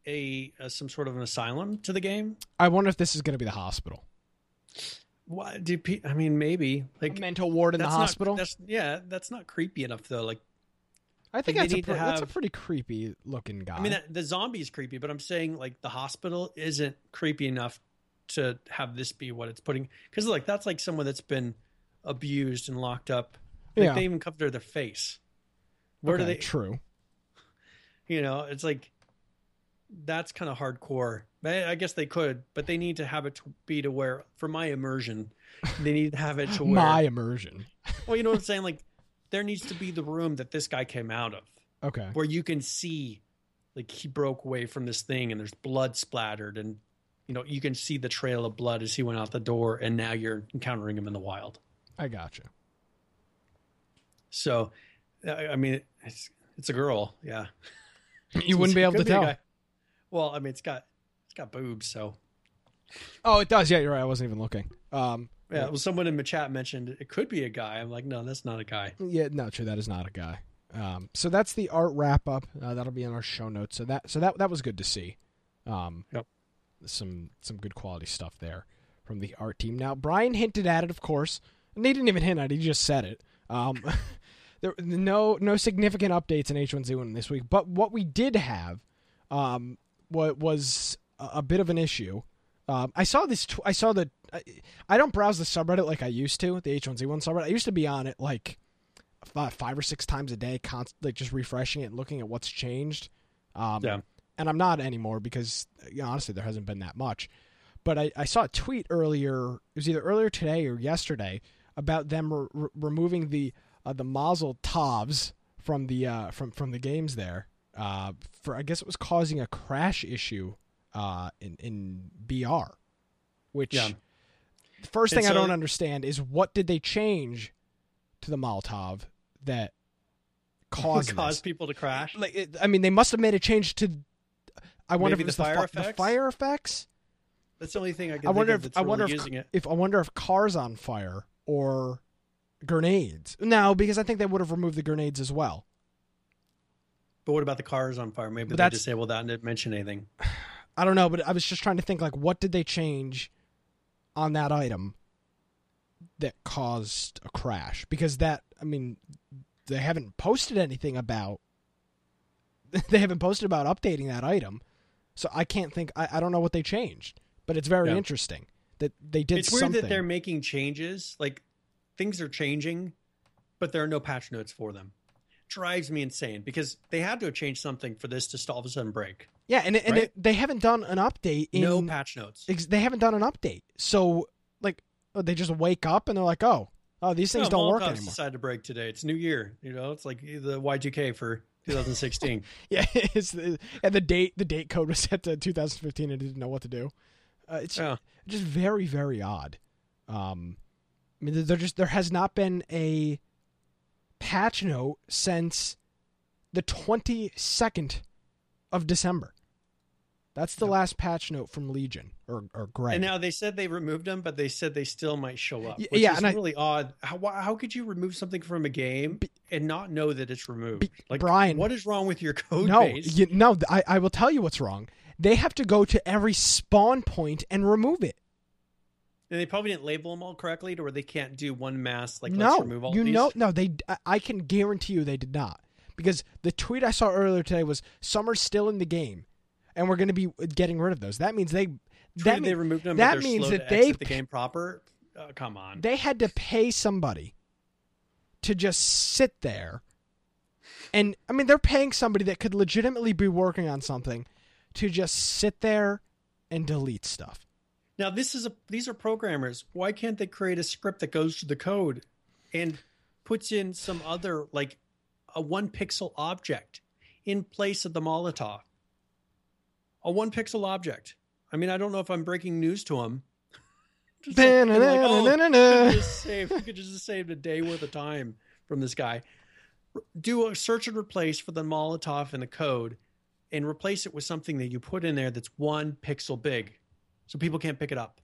[SPEAKER 2] a, a some sort of an asylum to the game.
[SPEAKER 1] I wonder if this is going to be the hospital.
[SPEAKER 2] What do pe- I mean? Maybe like
[SPEAKER 1] a mental ward in the
[SPEAKER 2] that's
[SPEAKER 1] hospital.
[SPEAKER 2] Not, that's, yeah, that's not creepy enough though. Like,
[SPEAKER 1] I think
[SPEAKER 2] like
[SPEAKER 1] that's, a,
[SPEAKER 2] need
[SPEAKER 1] pre-
[SPEAKER 2] to
[SPEAKER 1] that's a
[SPEAKER 2] have-
[SPEAKER 1] pretty creepy looking guy.
[SPEAKER 2] I mean, that, the zombie is creepy, but I'm saying like the hospital isn't creepy enough to have this be what it's putting. Because like that's like someone that's been abused and locked up. Like,
[SPEAKER 1] Yeah.
[SPEAKER 2] they even cover their face. Where
[SPEAKER 1] okay,
[SPEAKER 2] do they?
[SPEAKER 1] True.
[SPEAKER 2] You know, it's like that's kind of hardcore. I I guess they could, but they need to have it to be to where, for my immersion, they need to have it to where.
[SPEAKER 1] My immersion.
[SPEAKER 2] Well, you know what I'm saying? Like, there needs to be the room that this guy came out of,
[SPEAKER 1] Okay.
[SPEAKER 2] where you can see, like, he broke away from this thing, and there's blood splattered, and you know you can see the trail of blood as he went out the door, and now you're encountering him in the wild.
[SPEAKER 1] I gotcha.
[SPEAKER 2] So, I I mean, it's it's a girl, yeah.
[SPEAKER 1] You wouldn't be able to
[SPEAKER 2] Could a
[SPEAKER 1] tell.
[SPEAKER 2] guy. Well, I mean, it's got it's got boobs, so.
[SPEAKER 1] Oh, it does. Yeah, you're right. I wasn't even looking. Um,
[SPEAKER 2] Yeah, well, someone in the chat mentioned it could be a guy. I'm like, no, that's not a guy.
[SPEAKER 1] Yeah, no, true. That is not a guy. Um, so that's the art wrap up. Uh, that'll be in our show notes. So that so that that was good to see. Um,
[SPEAKER 2] Yep.
[SPEAKER 1] Some some good quality stuff there from the art team. Now Brian hinted at it, of course, and he didn't even hint at it. He just said it. Um, there no no significant updates in H one Z one this week, but what we did have, um, what was a, a bit of an issue. Um, I saw this. Tw- I saw the. I, I don't browse the subreddit like I used to. The H one Z one subreddit. I used to be on it like five, five or six times a day, const- like just refreshing it and looking at what's changed. Um,
[SPEAKER 2] Yeah.
[SPEAKER 1] And I'm not anymore because, you know, honestly, there hasn't been that much. But I, I saw a tweet earlier. It was either earlier today or yesterday about them re- re- removing the uh, the Mazel Tovs from the uh, from from the games there. Uh, for I guess it was causing a crash issue. Uh, in in B R, which
[SPEAKER 2] Yeah.
[SPEAKER 1] the first
[SPEAKER 2] And
[SPEAKER 1] thing I
[SPEAKER 2] so-
[SPEAKER 1] don't understand is what did they change to the Molotov that caused
[SPEAKER 2] Cause
[SPEAKER 1] this?
[SPEAKER 2] people to crash.
[SPEAKER 1] Like, it, I mean, they must have made a change to. I wonder
[SPEAKER 2] Maybe
[SPEAKER 1] if it was
[SPEAKER 2] the fire
[SPEAKER 1] the, fi-
[SPEAKER 2] effects?
[SPEAKER 1] the fire effects.
[SPEAKER 2] That's the only thing I can
[SPEAKER 1] I
[SPEAKER 2] think
[SPEAKER 1] wonder
[SPEAKER 2] of
[SPEAKER 1] if
[SPEAKER 2] that's
[SPEAKER 1] I
[SPEAKER 2] really
[SPEAKER 1] wonder if,
[SPEAKER 2] using it.
[SPEAKER 1] if I wonder if cars on fire or grenades. No, because I think they would have removed the grenades as well.
[SPEAKER 2] But what about the cars on fire? Maybe
[SPEAKER 1] But
[SPEAKER 2] they
[SPEAKER 1] that's-
[SPEAKER 2] disabled that and didn't mention anything.
[SPEAKER 1] I don't know, but I was just trying to think, like, what did they change on that item that caused a crash? Because that, I mean, they haven't posted anything about, they haven't posted about updating that item. So I can't think, I, I don't know what they changed. But it's very
[SPEAKER 2] Yeah.
[SPEAKER 1] interesting that they did
[SPEAKER 2] It's weird
[SPEAKER 1] something.
[SPEAKER 2] that they're making changes. Like, things are changing, but there are no patch notes for them. Drives me insane because they had to have changed something for this to all of a sudden break.
[SPEAKER 1] yeah, and, it, and
[SPEAKER 2] right?
[SPEAKER 1] it, they haven't done an update in...
[SPEAKER 2] No patch notes.
[SPEAKER 1] ex- they haven't done an update. So, like, they just wake up and they're like, oh, oh, these things
[SPEAKER 2] no,
[SPEAKER 1] don't work
[SPEAKER 2] Molotovs
[SPEAKER 1] anymore.
[SPEAKER 2] decided to break today. It's New Year. You know, it's like the Y two K for twenty sixteen.
[SPEAKER 1] Yeah, it's the, and the date the date code was set to two thousand fifteen and it didn't know what to do. Uh, it's
[SPEAKER 2] Yeah.
[SPEAKER 1] just very very odd. Um, I mean, there just there has not been a patch note since the twenty-second of December. That's the
[SPEAKER 2] Yep.
[SPEAKER 1] last patch note from Legion or or Greg.
[SPEAKER 2] And now they said they removed them, but they said they still might show up.
[SPEAKER 1] Y-
[SPEAKER 2] Which
[SPEAKER 1] yeah,
[SPEAKER 2] is
[SPEAKER 1] and I-
[SPEAKER 2] really odd. How why- how could you remove something from a game and not know that it's removed?
[SPEAKER 1] Be-
[SPEAKER 2] like,
[SPEAKER 1] Brian,
[SPEAKER 2] what is wrong with your code
[SPEAKER 1] no,
[SPEAKER 2] base?
[SPEAKER 1] you, no, I, I will tell you what's wrong. They have to go to every spawn point and remove it.
[SPEAKER 2] And they probably didn't label them all correctly, to where they can't do one mass. Like,
[SPEAKER 1] no,
[SPEAKER 2] let's remove all
[SPEAKER 1] you
[SPEAKER 2] these.
[SPEAKER 1] know, no, they. I- I can guarantee you they did not, because the tweet I saw earlier today was some are still in the game, and we're going to be getting rid of those. That means they.
[SPEAKER 2] True,
[SPEAKER 1] That,
[SPEAKER 2] they
[SPEAKER 1] mean-
[SPEAKER 2] removed them.
[SPEAKER 1] that
[SPEAKER 2] but they're
[SPEAKER 1] means
[SPEAKER 2] slow
[SPEAKER 1] that
[SPEAKER 2] to
[SPEAKER 1] they
[SPEAKER 2] exit the game proper. Uh, come on.
[SPEAKER 1] they had to pay somebody to just sit there, and I mean they're paying somebody that could legitimately be working on something to just sit there and delete stuff.
[SPEAKER 2] Now this is a these are programmers. Why can't they create a script that goes to the code and puts in some other, like a one pixel object in place of the Molotov? A one pixel object. I mean, I don't know if I'm breaking news to them. Just like, and like, oh, we could just save, we could just save a day worth of time from this guy. R- Do a search and replace for the Molotov in the code, and replace it with something that you put in there that's one pixel big, so people can't pick it up.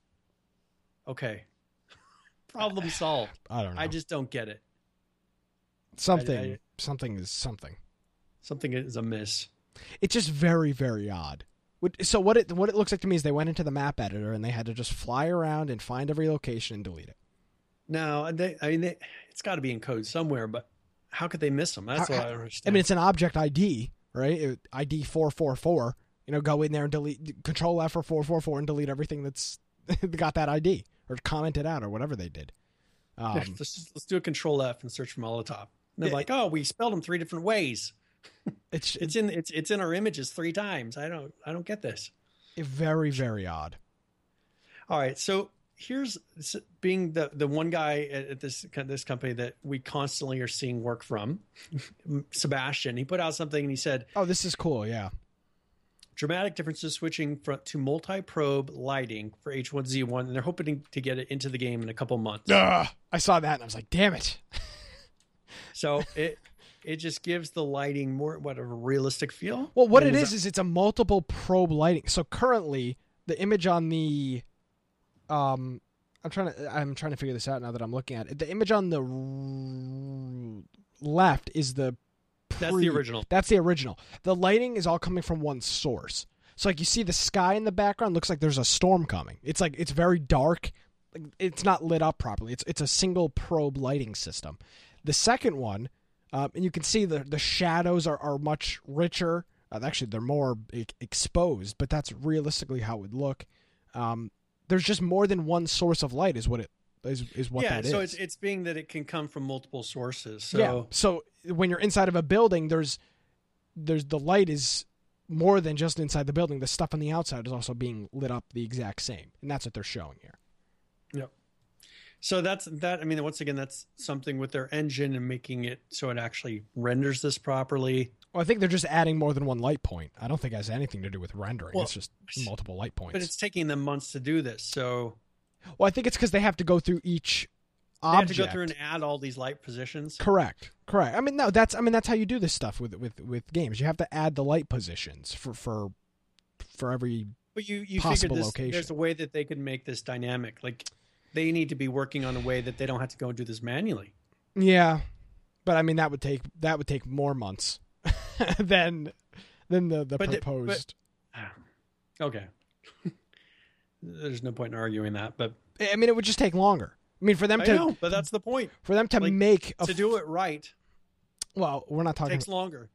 [SPEAKER 2] Okay. Problem solved.
[SPEAKER 1] I don't know.
[SPEAKER 2] I just don't get it.
[SPEAKER 1] something.
[SPEAKER 2] I- I-
[SPEAKER 1] something is something.
[SPEAKER 2] Something is amiss.
[SPEAKER 1] It's just very, very odd. So what it what it looks like to me is they went into the map editor and they had to just fly around and find every location and delete it.
[SPEAKER 2] No, they, I mean, they, it's got to be in code somewhere, but how could they miss them? That's
[SPEAKER 1] how,
[SPEAKER 2] what I don't understand.
[SPEAKER 1] I mean, it's an object I D, right? I D four four four. You know, go in there and delete, Control F for four four four and delete everything that's got that I D or comment it out or whatever they did. Um,
[SPEAKER 2] yeah, let's, just, let's do a Control F and search from Molotov. And they're it, like, oh, we spelled them three different ways. It's it's in it's it's in our images three times. I don't I don't get this.
[SPEAKER 1] Very, very odd.
[SPEAKER 2] All right, so here's being the the one guy at this this company that we constantly are seeing work from, Sebastian. He put out something and he said,
[SPEAKER 1] "Oh, this is cool, yeah."
[SPEAKER 2] Dramatic differences switching from, to multi-probe lighting for H one Z one, and they're hoping to get it into the game in a couple months.
[SPEAKER 1] Ugh, I saw that and I was like, "Damn it!"
[SPEAKER 2] So it. It just gives the lighting more, what, a realistic feel?
[SPEAKER 1] Well, what it is, is it's a multiple probe lighting. So currently, the image on the, um, I'm trying to, I'm trying to figure this out now that I'm looking at it. The image on the r- left is the pre,
[SPEAKER 2] That's the original.
[SPEAKER 1] That's the original. The lighting is all coming from one source. So like you see the sky in the background looks like there's a storm coming. It's like, it's very dark. Like, it's not lit up properly. It's, it's a single probe lighting system. The second one, Um, and you can see the the shadows are, are much richer. Uh, actually, they're more e- exposed, but that's realistically how it would look. Um, there's just more than one source of light, is what it is. Is what
[SPEAKER 2] yeah,
[SPEAKER 1] that
[SPEAKER 2] so
[SPEAKER 1] is.
[SPEAKER 2] it's it's being that it can come from multiple sources. So
[SPEAKER 1] yeah. So when you're inside of a building, there's there's the light is more than just inside the building. The stuff on the outside is also being lit up the exact same, and that's what they're showing here.
[SPEAKER 2] Yep. So that's that. I mean, once again, that's something with their engine and making it so it actually renders this properly.
[SPEAKER 1] Well, I think they're just adding more than one light point. I don't think it has anything to do with rendering.
[SPEAKER 2] Well,
[SPEAKER 1] it's just multiple light points.
[SPEAKER 2] But it's taking them months to do this. So,
[SPEAKER 1] well, I think it's because they have to go through each
[SPEAKER 2] they
[SPEAKER 1] object.
[SPEAKER 2] have to go through and add all these light positions.
[SPEAKER 1] Correct. Correct. I mean, no, that's I mean that's how you do this stuff with with with games. You have to add the light positions for for for every
[SPEAKER 2] but you you
[SPEAKER 1] possible
[SPEAKER 2] figured this,
[SPEAKER 1] location.
[SPEAKER 2] There's a way that they could make this dynamic. Like, they need to be working on a way that they don't have to go and do this manually.
[SPEAKER 1] Yeah, but I mean that would take that would take more months than than the the
[SPEAKER 2] but
[SPEAKER 1] proposed.
[SPEAKER 2] The, but, okay, there's no point in arguing that. But
[SPEAKER 1] I mean, it would just take longer. I mean, for them
[SPEAKER 2] I
[SPEAKER 1] to
[SPEAKER 2] know, but that's the point.
[SPEAKER 1] For them to
[SPEAKER 2] like,
[SPEAKER 1] make a
[SPEAKER 2] to do it right.
[SPEAKER 1] Well, we're not talking.
[SPEAKER 2] It takes longer.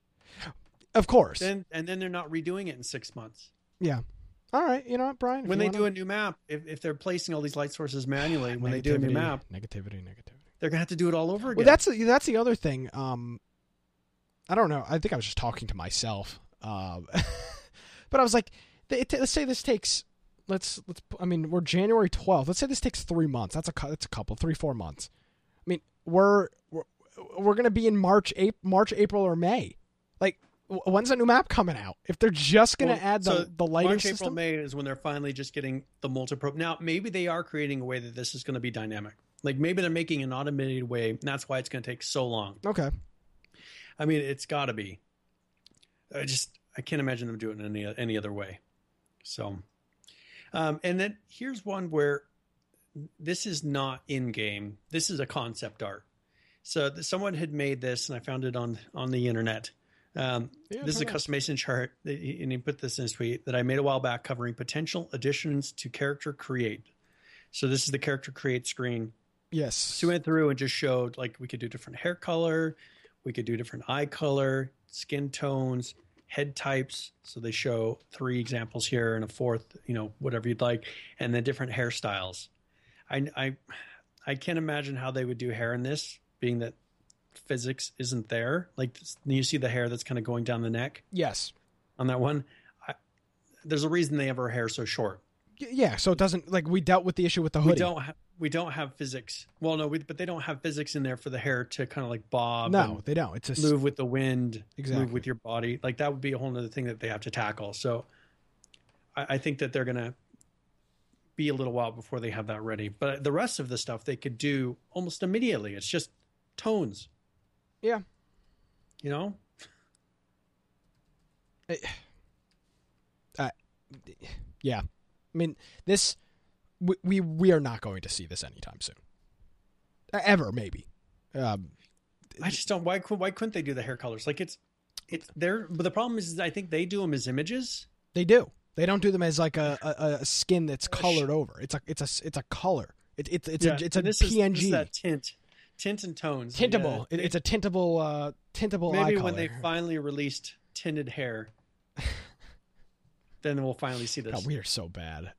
[SPEAKER 1] Of course.
[SPEAKER 2] Then and then they're not redoing it in six months.
[SPEAKER 1] Yeah. All right, you know what, Brian?
[SPEAKER 2] When they
[SPEAKER 1] wanna...
[SPEAKER 2] do a new map, if, if they're placing all these light sources manually, when they do a new map,
[SPEAKER 1] negativity, negativity,
[SPEAKER 2] they're gonna have to do it all over again.
[SPEAKER 1] Well, that's that's the other thing. Um, I don't know. I think I was just talking to myself. Um, but I was like, let's say this takes, let's let's. I mean, we're January twelfth. Let's say this takes three months. That's a that's a couple, three four months. I mean, we're we're, we're gonna be in March, April, March, April, or May. Like, when's a new map coming out? If they're just going to well, add the, so the lighting
[SPEAKER 2] March,
[SPEAKER 1] system?
[SPEAKER 2] April, May is when they're finally just getting the multi-probe. Now, maybe they are creating a way that this is going to be dynamic. Like, maybe they're making an automated way, and that's why it's going to take so long.
[SPEAKER 1] Okay.
[SPEAKER 2] I mean, it's got to be. I just, I can't imagine them doing it any, any other way. So, um, and then here's one where this is not in-game. This is a concept art. So someone had made this, and I found it on, on the internet. Um, yeah, this is a customization chart, that he, and he put this in his tweet that I made a while back covering potential additions to character create. So this is the character create screen.
[SPEAKER 1] Yes.
[SPEAKER 2] So we went through and just showed like we could do different hair color, we could do different eye color, skin tones, head types. So they show three examples here and a fourth, you know, whatever you'd like, and then different hairstyles. I I I can't imagine how they would do hair in this, being that physics isn't there. Like, you see the hair that's kind of going down the neck.
[SPEAKER 1] Yes.
[SPEAKER 2] On that one, I, there's a reason they have our hair so short.
[SPEAKER 1] Yeah. So it doesn't, like, we dealt with the issue with the hoodie.
[SPEAKER 2] We don't have, we don't have physics. Well, no, we, but they don't have physics in there for the hair to kind of like bob.
[SPEAKER 1] No, they don't. It's a
[SPEAKER 2] move with the wind,
[SPEAKER 1] exactly.
[SPEAKER 2] move with your body. Like, that would be a whole other thing that they have to tackle. So I, I think that they're going to be a little while before they have that ready. But the rest of the stuff they could do almost immediately. It's just tones.
[SPEAKER 1] Yeah.
[SPEAKER 2] You know?
[SPEAKER 1] Uh, yeah. I mean, this, we, we, we are not going to see this anytime soon. Ever, maybe. Um,
[SPEAKER 2] I just don't, why, why couldn't they do the hair colors? Like, it's, it's there, but the problem is, is I think they do them as images.
[SPEAKER 1] They do. They don't do them as like a, a, a skin that's
[SPEAKER 2] Oh,
[SPEAKER 1] colored
[SPEAKER 2] sh-
[SPEAKER 1] over. It's a it's a it's a color. It, it's it's
[SPEAKER 2] Yeah,
[SPEAKER 1] a it's a
[SPEAKER 2] and this
[SPEAKER 1] P N
[SPEAKER 2] Is, this
[SPEAKER 1] G
[SPEAKER 2] is that tint, tint and tones.
[SPEAKER 1] tintable.
[SPEAKER 2] Yeah,
[SPEAKER 1] It, it's a tintable uh, tintable eye
[SPEAKER 2] maybe
[SPEAKER 1] color.
[SPEAKER 2] when they finally released tinted hair, then we'll finally see this.
[SPEAKER 1] God, we are so bad.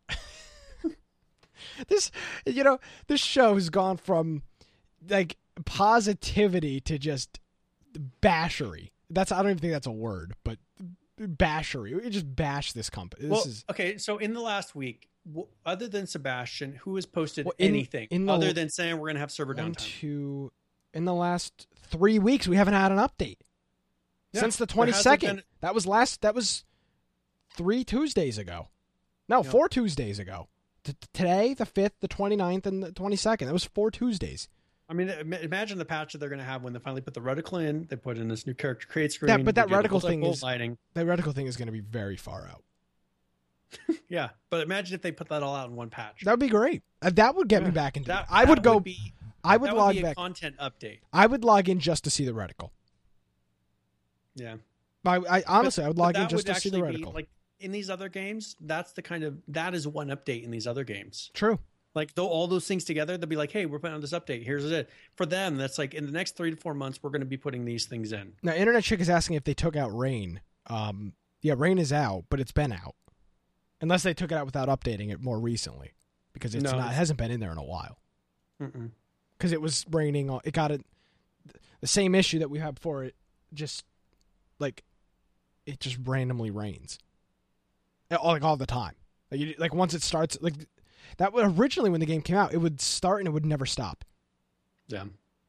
[SPEAKER 1] This, you know, this show has gone from like positivity to just bashery. That's I don't even think that's a word, but bashery. We just bash this company. This
[SPEAKER 2] well,
[SPEAKER 1] is
[SPEAKER 2] okay. So in the last week, w- other than Sebastian, who has posted
[SPEAKER 1] Well, in-
[SPEAKER 2] anything
[SPEAKER 1] in the-
[SPEAKER 2] other than saying we're going to have server
[SPEAKER 1] one,
[SPEAKER 2] downtime?
[SPEAKER 1] two. In the last three weeks, we haven't had an update
[SPEAKER 2] Yeah,
[SPEAKER 1] since the
[SPEAKER 2] there
[SPEAKER 1] twenty
[SPEAKER 2] hasn't
[SPEAKER 1] second.
[SPEAKER 2] been-
[SPEAKER 1] That was last. That was three Tuesdays ago. No,
[SPEAKER 2] Yeah.
[SPEAKER 1] four Tuesdays ago. T- today, the fifth, the twenty-ninth, and the twenty-second. That was four Tuesdays.
[SPEAKER 2] I mean, im- imagine the patch that they're going to have when they finally put the reticle in. They put in this new character create screen.
[SPEAKER 1] Yeah, but that
[SPEAKER 2] they do the
[SPEAKER 1] reticle thing
[SPEAKER 2] multiple
[SPEAKER 1] is-
[SPEAKER 2] lighting.
[SPEAKER 1] That reticle thing is going to be very far out.
[SPEAKER 2] Yeah, but imagine if they put that all out in one patch.
[SPEAKER 1] That would be great. Uh, that would get me
[SPEAKER 2] Yeah.
[SPEAKER 1] back into
[SPEAKER 2] That,
[SPEAKER 1] it. I would
[SPEAKER 2] that
[SPEAKER 1] go.
[SPEAKER 2] be,
[SPEAKER 1] I would
[SPEAKER 2] that
[SPEAKER 1] log
[SPEAKER 2] be
[SPEAKER 1] back.
[SPEAKER 2] a content update.
[SPEAKER 1] I would log in just to see the reticle.
[SPEAKER 2] Yeah.
[SPEAKER 1] I, I honestly, I would
[SPEAKER 2] But
[SPEAKER 1] log in
[SPEAKER 2] that
[SPEAKER 1] just
[SPEAKER 2] would
[SPEAKER 1] to see the
[SPEAKER 2] actually be,
[SPEAKER 1] reticle.
[SPEAKER 2] like in these other games, that's the kind of that is one update in these other games.
[SPEAKER 1] True.
[SPEAKER 2] Like though all those things together, they'll be like, "Hey, we're putting on this update. Here's it." For them, that's like in the next three to four months, we're going to be putting these things in.
[SPEAKER 1] Now, Internet Chick is asking if they took out Rain. Um, yeah, Rain is out, but it's been out. Unless they took it out without updating it more recently, because it's
[SPEAKER 2] No,
[SPEAKER 1] not. It
[SPEAKER 2] it's-
[SPEAKER 1] hasn't been in there in a while.
[SPEAKER 2] Mm-mm.
[SPEAKER 1] Because it was raining. all- It got it. The same issue that we had before. It just like it just randomly rains. All, like all the time. Like, you, like once it starts, like that. would- Originally, when the game came out, it would start and it would never stop.
[SPEAKER 2] Yeah.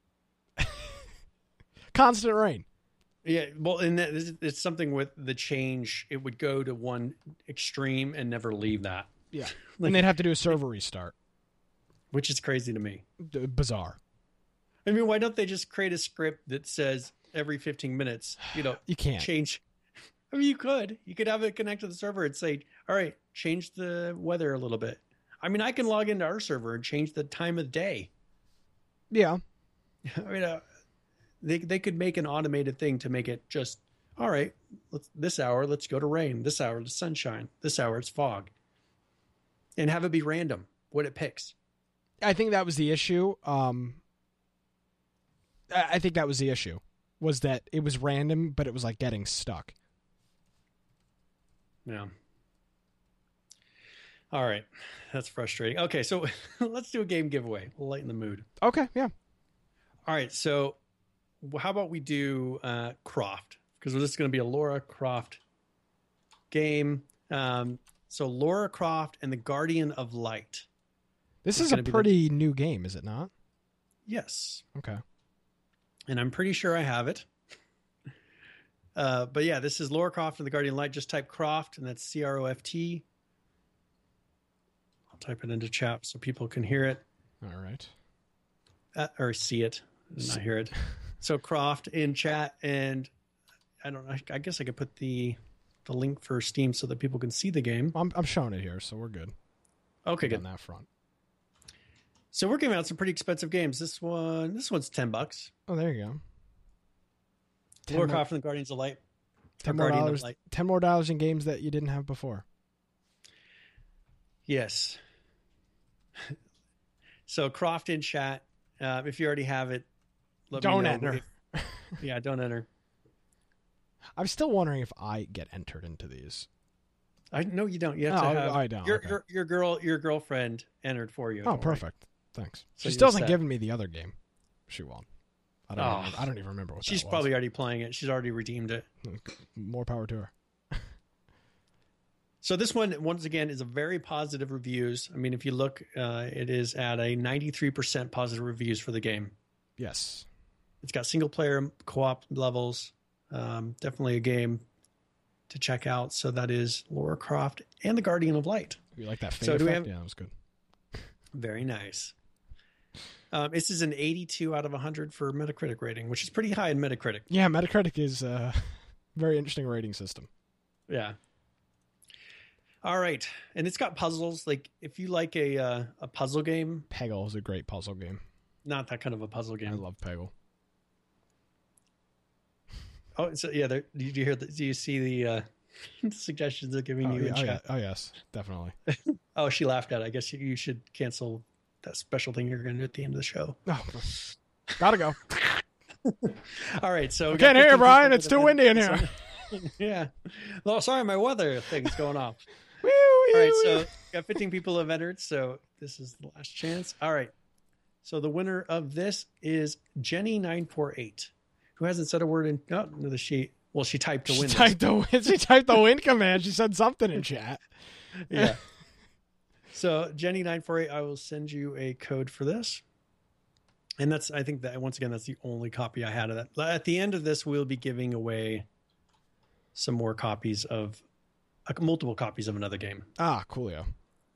[SPEAKER 1] Constant rain.
[SPEAKER 2] Yeah, well, and that is- it's something with the change. It would go to one extreme and never leave that,
[SPEAKER 1] Yeah,
[SPEAKER 2] Like-
[SPEAKER 1] and they'd have to do a server restart.
[SPEAKER 2] which is crazy to me.
[SPEAKER 1] D- Bizarre.
[SPEAKER 2] I mean, why don't they just create a script that says every fifteen minutes, you know,
[SPEAKER 1] You can't.
[SPEAKER 2] change? I mean, you could. You could have it connect to the server and say, all right, change the weather a little bit. I mean, I can log into our server and change the time of day.
[SPEAKER 1] Yeah.
[SPEAKER 2] I mean, uh, they they could make an automated thing to make it just all right. Let's, this hour, let's go to rain. This hour, to sunshine. This hour, it's fog, and have it be random what it picks.
[SPEAKER 1] I think that was the issue. Um, I I think that was the issue, was that it was random, but it was like getting stuck.
[SPEAKER 2] Yeah. All right, that's frustrating. Okay, so let's do a game giveaway. We'll lighten the mood.
[SPEAKER 1] Okay, yeah.
[SPEAKER 2] All right, so how about we do uh, Croft? Because this is going to be a Laura Croft game. Um, so Laura Croft and the Guardian of Light.
[SPEAKER 1] This
[SPEAKER 2] It's
[SPEAKER 1] is a
[SPEAKER 2] gonna be the-
[SPEAKER 1] pretty new game, is it not?
[SPEAKER 2] Yes.
[SPEAKER 1] Okay.
[SPEAKER 2] And I'm pretty sure I have it. Uh, but yeah, this is Laura Croft and the Guardian of Light. Just type Croft, and that's C R O F T. I'll type it into chat so people can hear it
[SPEAKER 1] All right.
[SPEAKER 2] uh, or see it, not hear it. So Croft in chat, and I don't know. I guess I could put the the link for Steam so that people can see the game.
[SPEAKER 1] I'm I'm showing it here, so we're good.
[SPEAKER 2] Okay,
[SPEAKER 1] on
[SPEAKER 2] good.
[SPEAKER 1] that front.
[SPEAKER 2] So we're giving out some pretty expensive games. This one, this one's ten bucks.
[SPEAKER 1] Oh, there you go. Ten
[SPEAKER 2] Laura
[SPEAKER 1] more,
[SPEAKER 2] Croft and the Guardians of Light.
[SPEAKER 1] ten
[SPEAKER 2] Or
[SPEAKER 1] more
[SPEAKER 2] Guardian of
[SPEAKER 1] dollars.
[SPEAKER 2] Light.
[SPEAKER 1] Ten more dollars in games that you didn't have before.
[SPEAKER 2] Yes. So Croft in chat. Uh, if you already have it, let
[SPEAKER 1] Don't
[SPEAKER 2] me know.
[SPEAKER 1] enter.
[SPEAKER 2] If- yeah, don't enter.
[SPEAKER 1] I'm still wondering if I get entered into these.
[SPEAKER 2] I no, you don't. You have
[SPEAKER 1] Oh,
[SPEAKER 2] to have
[SPEAKER 1] I don't,
[SPEAKER 2] your,
[SPEAKER 1] okay.
[SPEAKER 2] your your girl your girlfriend entered for you.
[SPEAKER 1] Oh,
[SPEAKER 2] don't worry.
[SPEAKER 1] perfect. Thanks.
[SPEAKER 2] So
[SPEAKER 1] She still
[SPEAKER 2] you're
[SPEAKER 1] hasn't
[SPEAKER 2] set.
[SPEAKER 1] given me the other game. She won't. I don't.
[SPEAKER 2] Oh.
[SPEAKER 1] Remember, I don't even remember what
[SPEAKER 2] She's
[SPEAKER 1] that was.
[SPEAKER 2] probably already playing it. She's already redeemed it.
[SPEAKER 1] More power to her.
[SPEAKER 2] So this one, once again, is a very positive reviews. I mean, if you look, uh, it is at a ninety-three percent positive reviews for the game.
[SPEAKER 1] Yes.
[SPEAKER 2] It's got single player co-op levels. Um, definitely a game to check out. So that is Laura Croft and the Guardian of Light.
[SPEAKER 1] You like that fade
[SPEAKER 2] So do we
[SPEAKER 1] effect?
[SPEAKER 2] have-
[SPEAKER 1] Yeah, that was good.
[SPEAKER 2] Very nice. Um, this is an eighty-two out of one hundred for Metacritic rating, which is pretty high in Metacritic.
[SPEAKER 1] Yeah, Metacritic is a very interesting rating system.
[SPEAKER 2] Yeah. All right. And it's got puzzles. Like if you like a uh, a puzzle game,
[SPEAKER 1] Peggle is a great puzzle game.
[SPEAKER 2] not that kind of a puzzle
[SPEAKER 1] I
[SPEAKER 2] game.
[SPEAKER 1] love Peggle.
[SPEAKER 2] Oh, so yeah. There, did you hear? The, do you see the uh, suggestions they're giving
[SPEAKER 1] Oh,
[SPEAKER 2] you
[SPEAKER 1] yeah,
[SPEAKER 2] in
[SPEAKER 1] oh, yeah.
[SPEAKER 2] chat?
[SPEAKER 1] Oh, yes, definitely.
[SPEAKER 2] Oh, she laughed at it. I guess you, you should cancel that special thing you're going to do at the end of the show.
[SPEAKER 1] Oh, gotta go.
[SPEAKER 2] All right, so
[SPEAKER 1] I can't hear you, Brian. It's too windy in here.
[SPEAKER 2] Yeah. Oh, sorry, my weather thing's going off.
[SPEAKER 1] Wee,
[SPEAKER 2] All right,
[SPEAKER 1] wee,
[SPEAKER 2] so
[SPEAKER 1] wee.
[SPEAKER 2] got fifteen people have entered, so this is the last chance. All right. So the winner of this is Jenny nine four eight, who hasn't said a word in oh, no, the she well, she typed the
[SPEAKER 1] She
[SPEAKER 2] win.
[SPEAKER 1] typed the win. She typed the win command. She said something in chat.
[SPEAKER 2] Yeah. So Jenny nine four eight, I will send you a code for this. And that's, I think that once again, that's the only copy I had of that. At the end of this, we'll be giving away some more copies of, uh, multiple copies of another game.
[SPEAKER 1] Ah, coolio.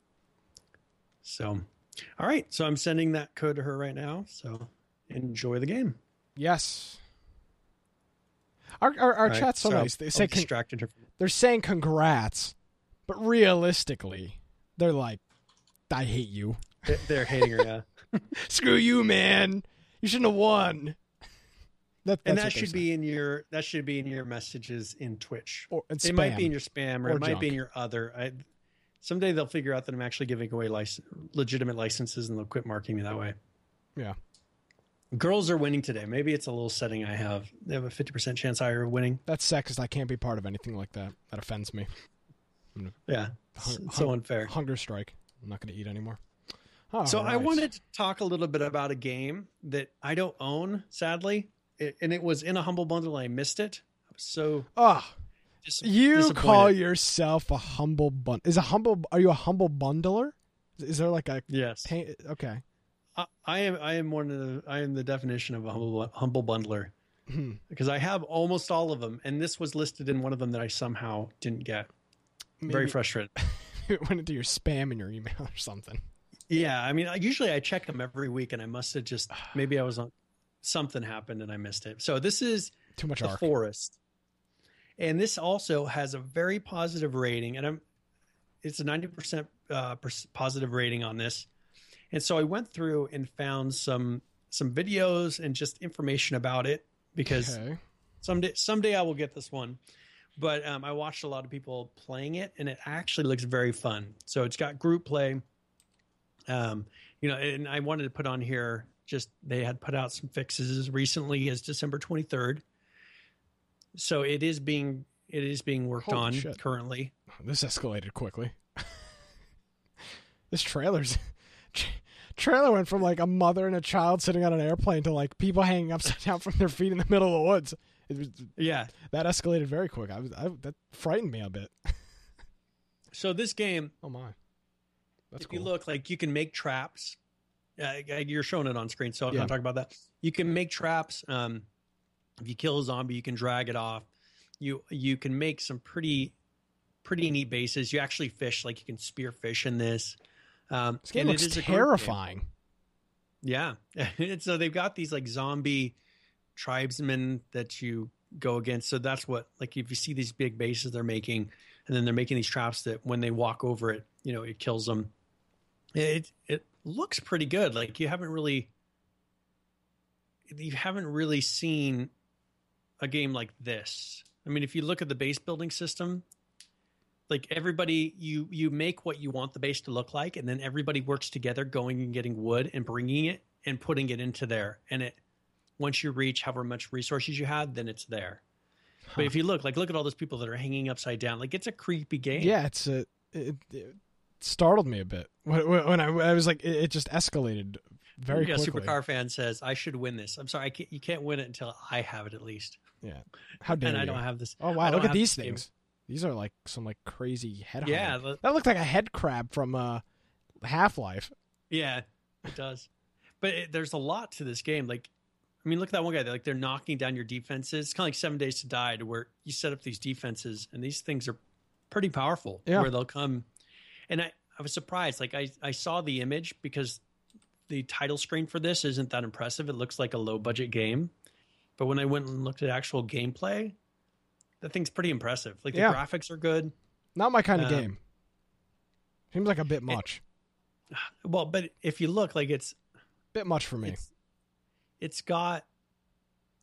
[SPEAKER 2] So, all right. So I'm sending that code to her right now. So enjoy the game.
[SPEAKER 1] Yes. Our our, our
[SPEAKER 2] Right,
[SPEAKER 1] chat's so
[SPEAKER 2] so
[SPEAKER 1] nice. They
[SPEAKER 2] I'll
[SPEAKER 1] say con-
[SPEAKER 2] distracted her.
[SPEAKER 1] they're saying congrats, but realistically, they're like, I hate you.
[SPEAKER 2] They're, they're hating her. Yeah.
[SPEAKER 1] Screw you, man. You shouldn't have won. That,
[SPEAKER 2] And
[SPEAKER 1] that's
[SPEAKER 2] that should be in your, that should be in your messages in Twitch.
[SPEAKER 1] or and
[SPEAKER 2] It
[SPEAKER 1] spam.
[SPEAKER 2] might be in your spam or,
[SPEAKER 1] Or
[SPEAKER 2] it might be in
[SPEAKER 1] junk.
[SPEAKER 2] your other. I, someday they'll figure out that I'm actually giving away license, legitimate licenses and they'll quit marking me that way.
[SPEAKER 1] Yeah.
[SPEAKER 2] Girls are winning today. Maybe it's a little setting I have. They have a fifty percent chance higher of winning.
[SPEAKER 1] That's sad because I can't be part of anything like that. That offends me.
[SPEAKER 2] Yeah. It's,
[SPEAKER 1] Hun-
[SPEAKER 2] it's so unfair.
[SPEAKER 1] Hunger strike. I'm not going to eat anymore. All
[SPEAKER 2] So I
[SPEAKER 1] right.
[SPEAKER 2] wanted to talk a little bit about a game that I don't own, sadly. It, and it was in a Humble Bundle and I missed it. I was so
[SPEAKER 1] Oh,
[SPEAKER 2] dis-
[SPEAKER 1] you
[SPEAKER 2] disappointed.
[SPEAKER 1] call yourself a humble bun? Is a humble? Are you a humble bundler? Is there like a
[SPEAKER 2] Yes.
[SPEAKER 1] paint? Okay.
[SPEAKER 2] I, I am I am one of the I am the definition of a humble humble bundler.
[SPEAKER 1] Hmm.
[SPEAKER 2] Because I have almost all of them, and this was listed in one of them that I somehow didn't get.
[SPEAKER 1] Maybe
[SPEAKER 2] Very frustrated.
[SPEAKER 1] it went into your spam in your email or something.
[SPEAKER 2] Yeah, I mean, I- usually I check them every week, and I must have just maybe I was on something happened and I missed it. So this is
[SPEAKER 1] Too much
[SPEAKER 2] The
[SPEAKER 1] arc.
[SPEAKER 2] Forest, and this also has a very positive rating, and I'm it's a ninety percent uh, pers- positive rating on this. And so I went through and found some some videos and just information about it because
[SPEAKER 1] Okay.
[SPEAKER 2] someday someday I will get this one. But um, I watched a lot of people playing it, and it actually looks very fun. So it's got group play. Um, you know, and I wanted to put on here just they had put out some fixes as recently as December twenty-third. So it is being it is being worked
[SPEAKER 1] Holy
[SPEAKER 2] on
[SPEAKER 1] shit.
[SPEAKER 2] currently.
[SPEAKER 1] This escalated quickly. This trailer's trailer went from like a mother and a child sitting on an airplane to like people hanging upside down from their feet in the middle of the woods. It was,
[SPEAKER 2] Yeah.
[SPEAKER 1] that escalated very quick. I was I, that frightened me a bit.
[SPEAKER 2] So this game,
[SPEAKER 1] Oh my, that's
[SPEAKER 2] if
[SPEAKER 1] cool.
[SPEAKER 2] you look, like you can make traps. Uh, you're showing it on screen, so I'm
[SPEAKER 1] Yeah.
[SPEAKER 2] not talking about that. You can make traps. Um, if you kill a zombie, you can drag it off. You you can make some pretty pretty neat bases. You actually fish, like you can spear fish in this. Um,
[SPEAKER 1] This game
[SPEAKER 2] and it
[SPEAKER 1] looks
[SPEAKER 2] is a group game.
[SPEAKER 1] terrifying.
[SPEAKER 2] Yeah. And so they've got these like zombie tribesmen that you go against. So that's what, like, if you see these big bases they're making, and then they're making these traps that when they walk over it, you know, it kills them. It, it looks pretty good. Like you haven't really, you haven't really seen a game like this. I mean, if you look at the base building system, like everybody, you you make what you want the base to look like, and then everybody works together, going and getting wood and bringing it and putting it into there. And it, once you reach however much resources you have, then it's there.
[SPEAKER 1] Huh.
[SPEAKER 2] But if you look, like look at all those people that are hanging upside down. Like it's a creepy game.
[SPEAKER 1] Yeah, it's a, it, it startled me a bit when, when I, I was like, it, it just escalated very
[SPEAKER 2] yeah,
[SPEAKER 1] quickly.
[SPEAKER 2] Supercar fan says I should win this. I'm sorry, I can't, you can't win it until I have it at least.
[SPEAKER 1] Yeah, how dare
[SPEAKER 2] And I
[SPEAKER 1] you?
[SPEAKER 2] don't have this.
[SPEAKER 1] Oh
[SPEAKER 2] I
[SPEAKER 1] wow,
[SPEAKER 2] don't
[SPEAKER 1] look at
[SPEAKER 2] have
[SPEAKER 1] these
[SPEAKER 2] this game.
[SPEAKER 1] things. These are like some like crazy head.
[SPEAKER 2] Yeah,
[SPEAKER 1] hunter.
[SPEAKER 2] the-
[SPEAKER 1] that looked like a head crab from uh, Half-Life.
[SPEAKER 2] Yeah, it does. But it, there's a lot to this game. Like, I mean, look at that one guy. They're, like they're knocking down your defenses. It's kind of like Seven Days to Die, to where you set up these defenses, and these things are pretty powerful.
[SPEAKER 1] Yeah.
[SPEAKER 2] Where they'll come, and I, I was surprised. Like I, I saw the image because the title screen for this isn't that impressive. It looks like a low budget game, but when I went and looked at actual gameplay, that thing's pretty impressive. Like the
[SPEAKER 1] Yeah.
[SPEAKER 2] graphics are good.
[SPEAKER 1] Not my kind of
[SPEAKER 2] Um,
[SPEAKER 1] game. Seems like a bit much.
[SPEAKER 2] Well, but if you look, like it's
[SPEAKER 1] bit much for me.
[SPEAKER 2] It's, it's got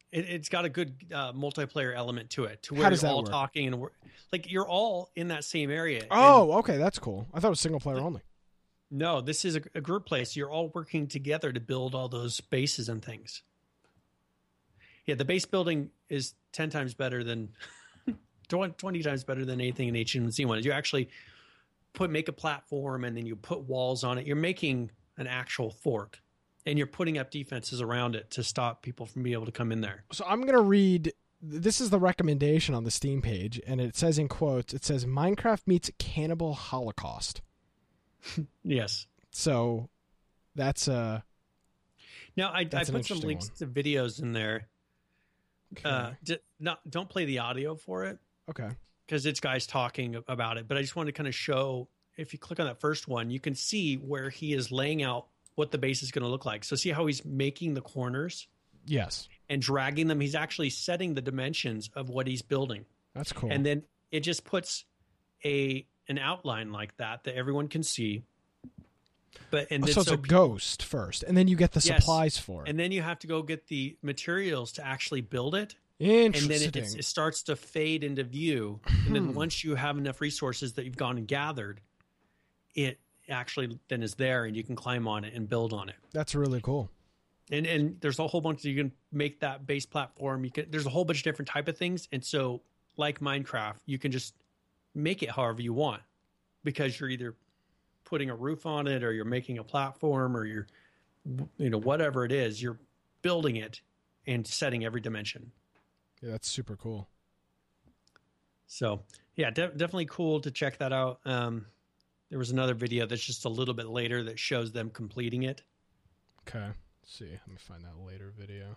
[SPEAKER 2] it, it's got a good uh, multiplayer element to it, to
[SPEAKER 1] How
[SPEAKER 2] where
[SPEAKER 1] does
[SPEAKER 2] you're
[SPEAKER 1] that
[SPEAKER 2] all
[SPEAKER 1] work?
[SPEAKER 2] talking and we're, like you're all in that same area.
[SPEAKER 1] Oh, okay, that's cool. I thought it was single player only.
[SPEAKER 2] No, this is a, a group play, so you're all working together to build all those bases and things. Yeah, the base building is ten times better than twenty times better than anything in H one Z one. You actually put make a platform and then you put walls on it. You're making an actual fort, and you're putting up defenses around it to stop people from being able to come in there.
[SPEAKER 1] So I'm going to read, this is the recommendation on the Steam page, and it says in quotes, it says, Minecraft meets Cannibal Holocaust.
[SPEAKER 2] Yes.
[SPEAKER 1] So that's uh
[SPEAKER 2] Now, I, I
[SPEAKER 1] That's an
[SPEAKER 2] put some
[SPEAKER 1] interesting
[SPEAKER 2] links
[SPEAKER 1] one.
[SPEAKER 2] to videos in there.
[SPEAKER 1] okay.
[SPEAKER 2] Uh, d- not Don't play the audio for it,
[SPEAKER 1] okay.
[SPEAKER 2] because it's guys talking about it. But I just want to kind of show, if you click on that first one, you can see where he is laying out what the base is going to look like. So see how he's making the corners
[SPEAKER 1] Yes.
[SPEAKER 2] and dragging them. He's actually setting the dimensions of what he's building.
[SPEAKER 1] That's cool.
[SPEAKER 2] And then it just puts a an outline like that that everyone can see. But and
[SPEAKER 1] Oh,
[SPEAKER 2] then,
[SPEAKER 1] so it's
[SPEAKER 2] so
[SPEAKER 1] a ghost first, and then you get the
[SPEAKER 2] Yes.
[SPEAKER 1] supplies for it.
[SPEAKER 2] and then you have to go get the materials to actually build it.
[SPEAKER 1] Interesting.
[SPEAKER 2] And then it, it's- it starts to fade into view. And then once you have enough resources that you've gone and gathered, it actually then is there, and you can climb on it and build on it.
[SPEAKER 1] That's really cool.
[SPEAKER 2] And and there's a whole bunch, you can make that base platform. You can, there's a whole bunch of different type of things. And so like Minecraft, you can just make it however you want, because you're either putting a roof on it, or you're making a platform, or you're, you know, whatever it is, you're building it and setting every dimension.
[SPEAKER 1] Yeah, that's super cool.
[SPEAKER 2] So yeah, de- definitely cool to check that out. Um, there was another video that's just a little bit later that shows them completing it.
[SPEAKER 1] Okay. Let's see. Let me find that later video.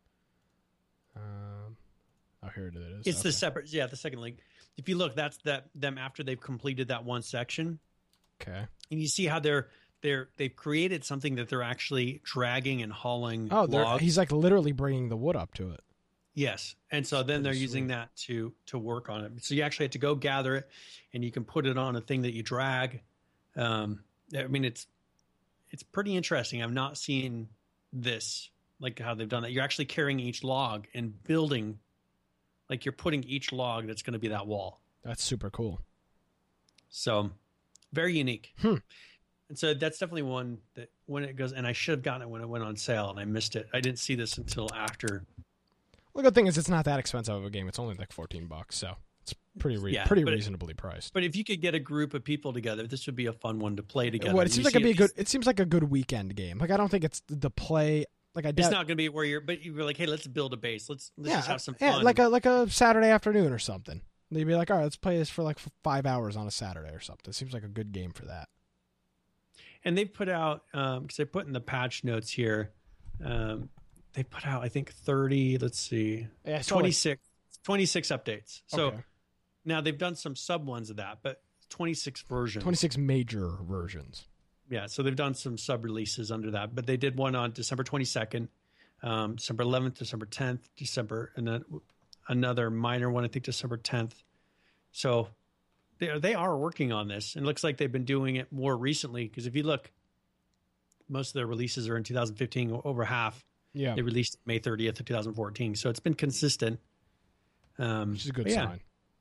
[SPEAKER 1] Um, oh, here it is.
[SPEAKER 2] It's
[SPEAKER 1] okay.
[SPEAKER 2] the separate, yeah, the second link. If you look, that's that them after they've completed that one section,
[SPEAKER 1] Okay.
[SPEAKER 2] and you see how they're they're they've created something that they're actually dragging and hauling.
[SPEAKER 1] Oh, they're-
[SPEAKER 2] logs.
[SPEAKER 1] he's like literally bringing the wood up to it.
[SPEAKER 2] Yes, and so
[SPEAKER 1] That's
[SPEAKER 2] then they're
[SPEAKER 1] pretty
[SPEAKER 2] using
[SPEAKER 1] sweet.
[SPEAKER 2] that to to work on it. So you actually have to go gather it, and you can put it on a thing that you drag. Um, I mean, it's it's pretty interesting. I've not seen this, like how they've done that. You're actually carrying each log and building, like you're putting each log that's going to be that wall.
[SPEAKER 1] That's super cool.
[SPEAKER 2] So very unique.
[SPEAKER 1] Hmm.
[SPEAKER 2] And so that's definitely one that when it goes, and I should have gotten it when it went on sale, and I missed it. I didn't see this until after.
[SPEAKER 1] Well, the good thing is it's not that expensive of a game. It's only like fourteen bucks, so it's pretty re-
[SPEAKER 2] Yeah,
[SPEAKER 1] pretty
[SPEAKER 2] but it-
[SPEAKER 1] reasonably priced.
[SPEAKER 2] But if you could get a group of people together, this would be a fun one to play together.
[SPEAKER 1] What it
[SPEAKER 2] And
[SPEAKER 1] seems
[SPEAKER 2] you
[SPEAKER 1] like it'd
[SPEAKER 2] see
[SPEAKER 1] be a
[SPEAKER 2] at
[SPEAKER 1] good.
[SPEAKER 2] least-
[SPEAKER 1] It seems like a good weekend game. Like I don't think it's the play. Like I
[SPEAKER 2] It's
[SPEAKER 1] doubt.
[SPEAKER 2] not going to be where you're, but you're like, hey, let's build a base. Let's let's
[SPEAKER 1] yeah,
[SPEAKER 2] just have some
[SPEAKER 1] yeah,
[SPEAKER 2] fun.
[SPEAKER 1] like a like a Saturday afternoon or something. They'd be like, all right, let's play this for like f- five hours on a Saturday or something. It seems like a good game for that.
[SPEAKER 2] And they put out, um, because I put in the patch notes here, um, they put out, I think thirty. Let's see,
[SPEAKER 1] Yeah, I saw, like-
[SPEAKER 2] twenty-six, twenty-six updates. So
[SPEAKER 1] Okay.
[SPEAKER 2] now they've done some sub ones of that, but twenty-six versions.
[SPEAKER 1] twenty-six major versions.
[SPEAKER 2] Yeah, so they've done some sub releases under that, but they did one on December twenty-second, um, December eleventh, December tenth, December, and then another minor one, I think December tenth. So they are, they are working on this, and it looks like they've been doing it more recently, because if you look, most of their releases are in two thousand fifteen, over half.
[SPEAKER 1] Yeah,
[SPEAKER 2] They released May thirtieth of two thousand fourteen, so it's been consistent. Um,
[SPEAKER 1] which is a good
[SPEAKER 2] but yeah,
[SPEAKER 1] sign.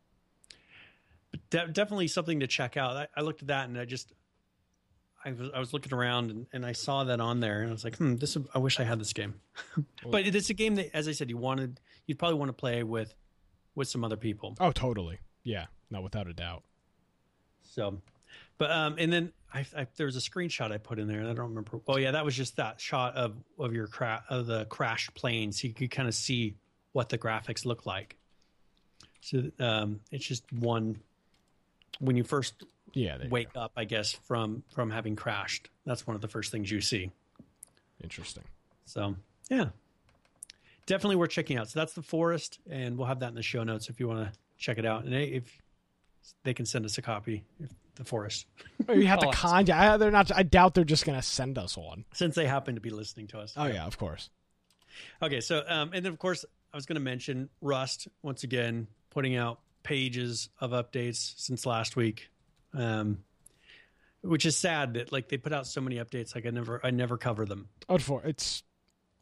[SPEAKER 2] de- definitely something to check out. I, I looked at that and I just, I was, I was looking around and, and I saw that on there and I was like, hmm, this, would- I wish I had this game. But it's a game that, as I said, you wanted, you'd probably want to play with, with some other people.
[SPEAKER 1] Oh, totally. Yeah, no, without a doubt.
[SPEAKER 2] So, but, um, and then I, I there was a screenshot I put in there and I don't remember. Oh yeah, that was just that shot of, of your cra- of the crashed plane. So you could kind of see what the graphics look like. So, um, it's just one, when you first
[SPEAKER 1] Yeah, there you
[SPEAKER 2] wake
[SPEAKER 1] go.
[SPEAKER 2] up, I guess, from from having crashed. That's one of the first things you see.
[SPEAKER 1] Interesting.
[SPEAKER 2] So yeah, definitely worth checking out. So that's The Forest, and we'll have that in the show notes if you want to check it out. And if they can send us a copy, if The Forest,
[SPEAKER 1] You have to
[SPEAKER 2] Oh,
[SPEAKER 1] con. I, they're not. I doubt they're just gonna send us one.
[SPEAKER 2] since they happen to be listening to us.
[SPEAKER 1] Oh yeah, of course.
[SPEAKER 2] Okay, so um, and then of course I was going to mention Rust once again, putting out pages of updates since last week. Um, which is sad that like they put out so many updates, like I never, I never cover them.
[SPEAKER 1] Oh, for it's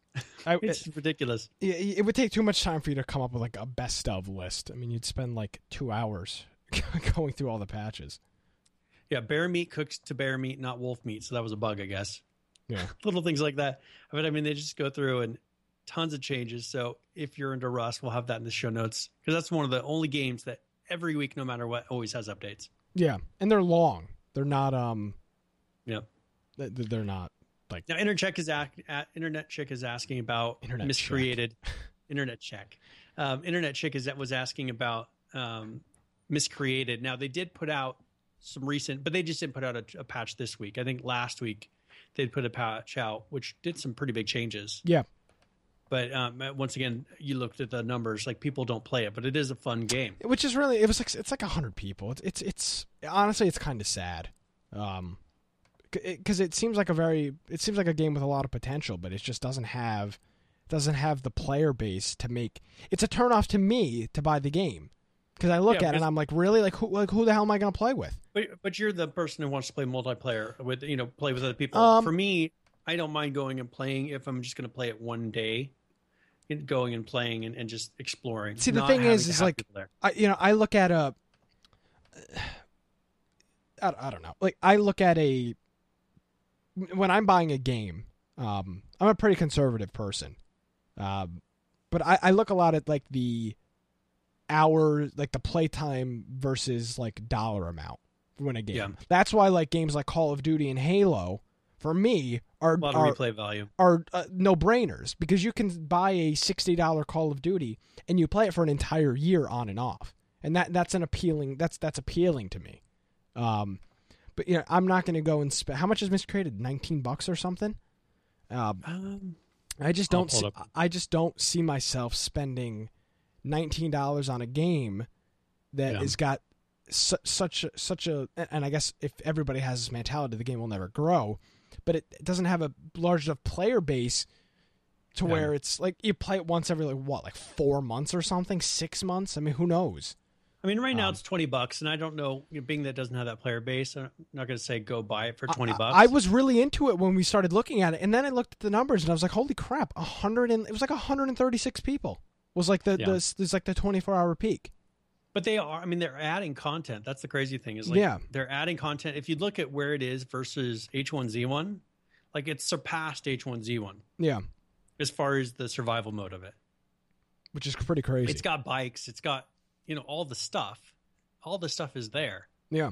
[SPEAKER 1] I,
[SPEAKER 2] It's
[SPEAKER 1] it,
[SPEAKER 2] ridiculous.
[SPEAKER 1] it, it would take too much time for you to come up with like a best of list. I mean, you'd spend like two hours going through all the patches.
[SPEAKER 2] Yeah, bear meat cooked to bear meat, not wolf meat. So that was a bug, I guess.
[SPEAKER 1] Yeah.
[SPEAKER 2] Little things like that. But I mean, they just go through and tons of changes. So if you're into Rust, we'll have that in the show notes because that's one of the only games that every week, no matter what, always has updates.
[SPEAKER 1] Yeah, and they're long. They're not. Um.
[SPEAKER 2] Yeah.
[SPEAKER 1] They're not like.
[SPEAKER 2] Now, Internet Check is act, at, Internet Chick is asking about
[SPEAKER 1] Internet
[SPEAKER 2] miscreated. Internet Check. Um, Internet Chick is was asking about um, miscreated. Now they did put out some recent, but they just didn't put out a, a patch this week. I think last week they'd put a patch out, which did some pretty big changes.
[SPEAKER 1] Yeah.
[SPEAKER 2] But um, once again, you looked at the numbers, like people don't play it, but it is a fun game.
[SPEAKER 1] Which is really, it was like, it's like a hundred people. It's, it's, it's honestly, it's kind of sad. Um, cause it, it seems like a very, it seems like a game with a lot of potential, but it just doesn't have, doesn't have the player base to make, it's a turnoff to me to buy the game. Cause I look
[SPEAKER 2] Yeah,
[SPEAKER 1] at it and I'm like, really? Like who, like who the hell am I going to play with?
[SPEAKER 2] But, but you're the person who wants to play multiplayer with, you know, play with other people.
[SPEAKER 1] Um,
[SPEAKER 2] For me, I don't mind going and playing if I'm just going to play it one day. Going and playing and, and just exploring.
[SPEAKER 1] See, the
[SPEAKER 2] not
[SPEAKER 1] thing
[SPEAKER 2] having
[SPEAKER 1] is,
[SPEAKER 2] to
[SPEAKER 1] is
[SPEAKER 2] have
[SPEAKER 1] like,
[SPEAKER 2] people there.
[SPEAKER 1] I, you know, I look at a, I, I don't know, like I look at a, when I'm buying a game, um, I'm a pretty conservative person, um, but I, I look a lot at like the hour, like the playtime versus like dollar amount when a game.
[SPEAKER 2] Yeah.
[SPEAKER 1] That's why like games like Call of Duty and Halo, for me, are
[SPEAKER 2] A lot
[SPEAKER 1] are,
[SPEAKER 2] of replay value.
[SPEAKER 1] are uh, no-brainers because you can buy a sixty dollars Call of Duty and you play it for an entire year on and off. And that that's an appealing that's that's appealing to me. Um but you know, I'm not going to go and spend, how much is miscreated? nineteen bucks or something? Um
[SPEAKER 2] Um,
[SPEAKER 1] I just
[SPEAKER 2] I'll
[SPEAKER 1] don't
[SPEAKER 2] pull
[SPEAKER 1] see,
[SPEAKER 2] it up.
[SPEAKER 1] I just don't see myself spending nineteen dollars on a game that
[SPEAKER 2] Yeah.
[SPEAKER 1] has got su- such a, such a, and I guess if everybody has this mentality, the game will never grow. But it doesn't have a large enough player base to
[SPEAKER 2] Yeah.
[SPEAKER 1] where it's like you play it once every like what, like four months or something, six months. I mean, who knows?
[SPEAKER 2] I mean, right now
[SPEAKER 1] Um,
[SPEAKER 2] it's twenty bucks, and I don't know, you know, being that it doesn't have that player base, I'm not going to say go buy it for twenty
[SPEAKER 1] I,
[SPEAKER 2] bucks.
[SPEAKER 1] I was really into it when we started looking at it, and then I looked at the numbers and I was like, holy crap, a hundred and it was like a hundred and thirty six people was like the
[SPEAKER 2] Yeah.
[SPEAKER 1] the was like the twenty four hour peak.
[SPEAKER 2] But they are, I mean, they're adding content. That's the crazy thing is like,
[SPEAKER 1] Yeah.
[SPEAKER 2] they're adding content. If you look at where it is versus H one Z one, like it's surpassed H one Z one
[SPEAKER 1] Yeah,
[SPEAKER 2] as far as the survival mode of it.
[SPEAKER 1] which is pretty crazy.
[SPEAKER 2] It's got bikes. It's got, you know, all the stuff. All the stuff is there.
[SPEAKER 1] Yeah,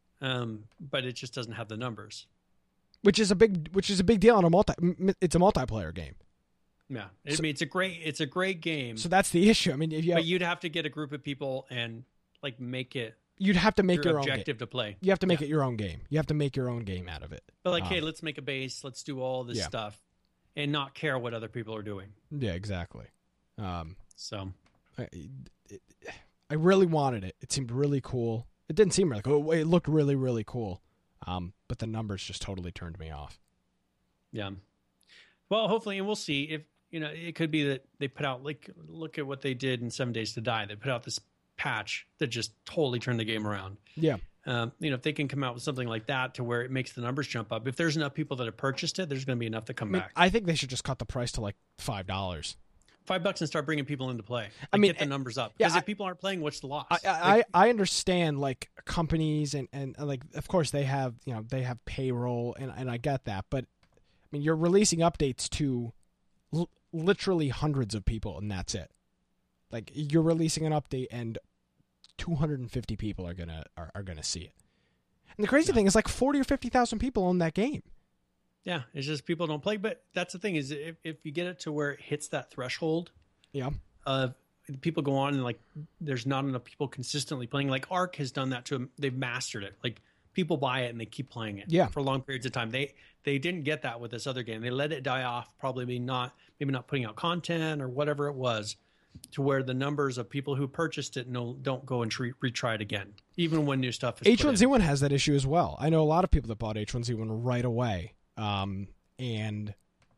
[SPEAKER 2] Um, but it just doesn't have the numbers.
[SPEAKER 1] which is a big which is a big deal on a multi. m- It's a multiplayer game,
[SPEAKER 2] Yeah. I
[SPEAKER 1] So-
[SPEAKER 2] mean, it's a great, it's a great game,
[SPEAKER 1] so that's the issue. I mean, if you have,
[SPEAKER 2] but you'd have to get a group of people and like make it
[SPEAKER 1] you'd have to make
[SPEAKER 2] your
[SPEAKER 1] your own game.
[SPEAKER 2] objective to play.
[SPEAKER 1] You have to make
[SPEAKER 2] Yeah.
[SPEAKER 1] it your own game. You have to make your own game out of it.
[SPEAKER 2] But like,
[SPEAKER 1] Um,
[SPEAKER 2] hey, let's make a base. Let's do all this
[SPEAKER 1] Yeah.
[SPEAKER 2] stuff and not care what other people are doing.
[SPEAKER 1] Yeah, exactly. Um,
[SPEAKER 2] So
[SPEAKER 1] I, it, I really wanted it. It seemed really cool. It didn't seem really cool. It looked really, really cool. Um, but the numbers just totally turned me off.
[SPEAKER 2] yeah. Well, hopefully, and we'll see if, you know, it could be that they put out, like, look at what they did in Seven Days to Die. They put out this patch that just totally turned the game around.
[SPEAKER 1] Yeah.
[SPEAKER 2] Um, you know, if they can come out with something like that to where it makes the numbers jump up, if there's enough people that have purchased it, there's going to be enough to come
[SPEAKER 1] I mean,
[SPEAKER 2] back.
[SPEAKER 1] I think they should just cut the price to like five dollars.
[SPEAKER 2] Five bucks and start bringing people into play. Like,
[SPEAKER 1] I mean,
[SPEAKER 2] get the numbers up.
[SPEAKER 1] yeah,
[SPEAKER 2] Because
[SPEAKER 1] I-
[SPEAKER 2] if people aren't playing, what's the loss?
[SPEAKER 1] I, I,
[SPEAKER 2] Like,
[SPEAKER 1] I understand like companies and, and uh, like, of course they have, you know, they have payroll and, and I get that. But I mean, you're releasing updates to l- literally hundreds of people and that's it. Like you're releasing an update and two hundred fifty people are going to, are, are going to see it. And the crazy
[SPEAKER 2] Yeah.
[SPEAKER 1] thing is like forty or fifty thousand people own that game.
[SPEAKER 2] yeah, it's just people don't play. But that's the thing is if, if you get it to where it hits that threshold,
[SPEAKER 1] Yeah.
[SPEAKER 2] of people go on and like there's not enough people consistently playing. Like Ark has done that to them. They've mastered it. Like people buy it and they keep playing it
[SPEAKER 1] Yeah.
[SPEAKER 2] for long periods of time. They they didn't get that with this other game. They let it die off, probably be not maybe not putting out content or whatever it was, to where the numbers of people who purchased it no don't go and tre- retry it again, even when new stuff is
[SPEAKER 1] H
[SPEAKER 2] put
[SPEAKER 1] one Z
[SPEAKER 2] in.
[SPEAKER 1] one has that issue as well. I know a lot of people that bought H one Z one right away. Um, and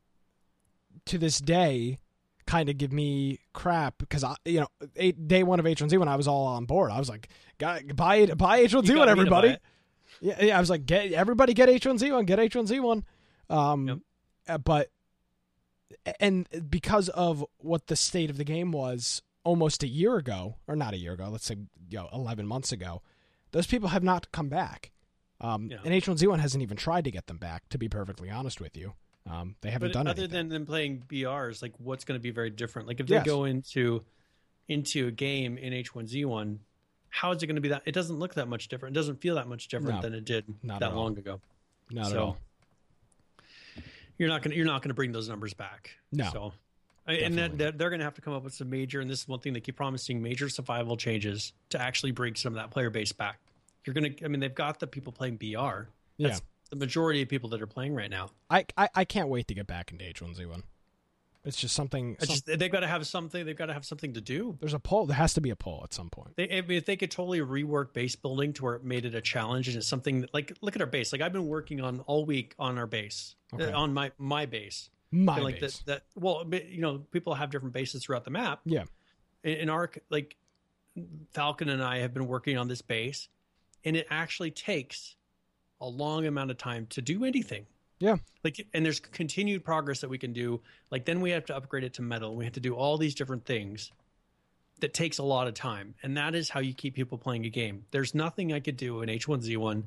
[SPEAKER 1] to this day, kind of give me crap because I, you know, eight, day one of H one Z one, I was all on board. I was like, "Guy- buy it, buy H one Z
[SPEAKER 2] You
[SPEAKER 1] one,
[SPEAKER 2] got me to buy
[SPEAKER 1] everybody.
[SPEAKER 2] it.
[SPEAKER 1] Yeah, yeah. I was like, get everybody get H one Z one, get H one Z one. Um,
[SPEAKER 2] Yep.
[SPEAKER 1] uh, but and because of what the state of the game was almost a year ago, or not a year ago, let's say you know eleven months ago, those people have not come back. Um,
[SPEAKER 2] Yeah.
[SPEAKER 1] And H one Z one hasn't even tried to get them back, to be perfectly honest with you. Um, they haven't
[SPEAKER 2] But
[SPEAKER 1] done
[SPEAKER 2] other
[SPEAKER 1] anything.
[SPEAKER 2] than them playing B Rs, like what's going to be very different? Like if they
[SPEAKER 1] Yes.
[SPEAKER 2] go into into a game in H one Z one, how is it going to be that? It doesn't look that much different. It doesn't feel that much different
[SPEAKER 1] No,
[SPEAKER 2] than it did
[SPEAKER 1] not
[SPEAKER 2] that
[SPEAKER 1] at all.
[SPEAKER 2] long ago.
[SPEAKER 1] Not
[SPEAKER 2] so,
[SPEAKER 1] at all.
[SPEAKER 2] You're not going to you're not going to bring those numbers back.
[SPEAKER 1] No,
[SPEAKER 2] So, I- and that, that they're going to have to come up with some major. And this is one thing they keep promising: major survival changes to actually bring some of that player base back. You're going to. I mean, they've got the people playing B R. That's
[SPEAKER 1] Yeah.
[SPEAKER 2] the majority of people that are playing right now.
[SPEAKER 1] I, I, I can't wait to get back into H one Z one. It's just something.
[SPEAKER 2] It's
[SPEAKER 1] some-
[SPEAKER 2] just, they've got to have something. They've got to have something to do.
[SPEAKER 1] there's a poll. There has to be a poll at some point.
[SPEAKER 2] They, I mean, if they could totally rework base building to where it made it a challenge and it's something that, like, look at our base. Like I've been working on all week on our base,
[SPEAKER 1] Okay.
[SPEAKER 2] uh, on my my base.
[SPEAKER 1] My
[SPEAKER 2] And, like
[SPEAKER 1] base.
[SPEAKER 2] that. That well, but, you know, people have different bases throughout the map.
[SPEAKER 1] Yeah.
[SPEAKER 2] In, in our like, Falcon and I have been working on this base, and it actually takes a long amount of time to do anything.
[SPEAKER 1] Yeah.
[SPEAKER 2] Like, and there's continued progress that we can do. Like, then we have to upgrade it to metal. We have to do all these different things that takes a lot of time. And that is how you keep people playing a game. There's nothing I could do in H one Z one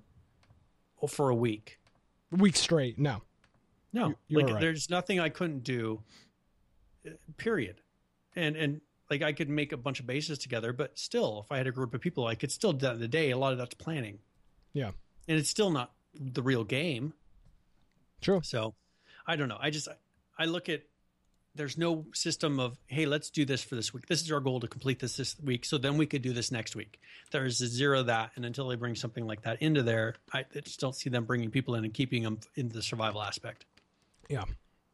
[SPEAKER 2] for a week.
[SPEAKER 1] Week straight. No.
[SPEAKER 2] No,
[SPEAKER 1] You- you're
[SPEAKER 2] like
[SPEAKER 1] right.
[SPEAKER 2] there's nothing I couldn't do, uh, period. And, and like I could make a bunch of bases together, but still, if I had a group of people, I could still do that in the day. A lot of that's planning.
[SPEAKER 1] Yeah.
[SPEAKER 2] And it's still not the real game.
[SPEAKER 1] True.
[SPEAKER 2] So I don't know. I just, I look at, there's no system of, hey, let's do this for this week. This is our goal to complete this this week. So then we could do this next week. There's a zero of that. And until they bring something like that into there, I just don't see them bringing people in and keeping them in the survival aspect.
[SPEAKER 1] Yeah.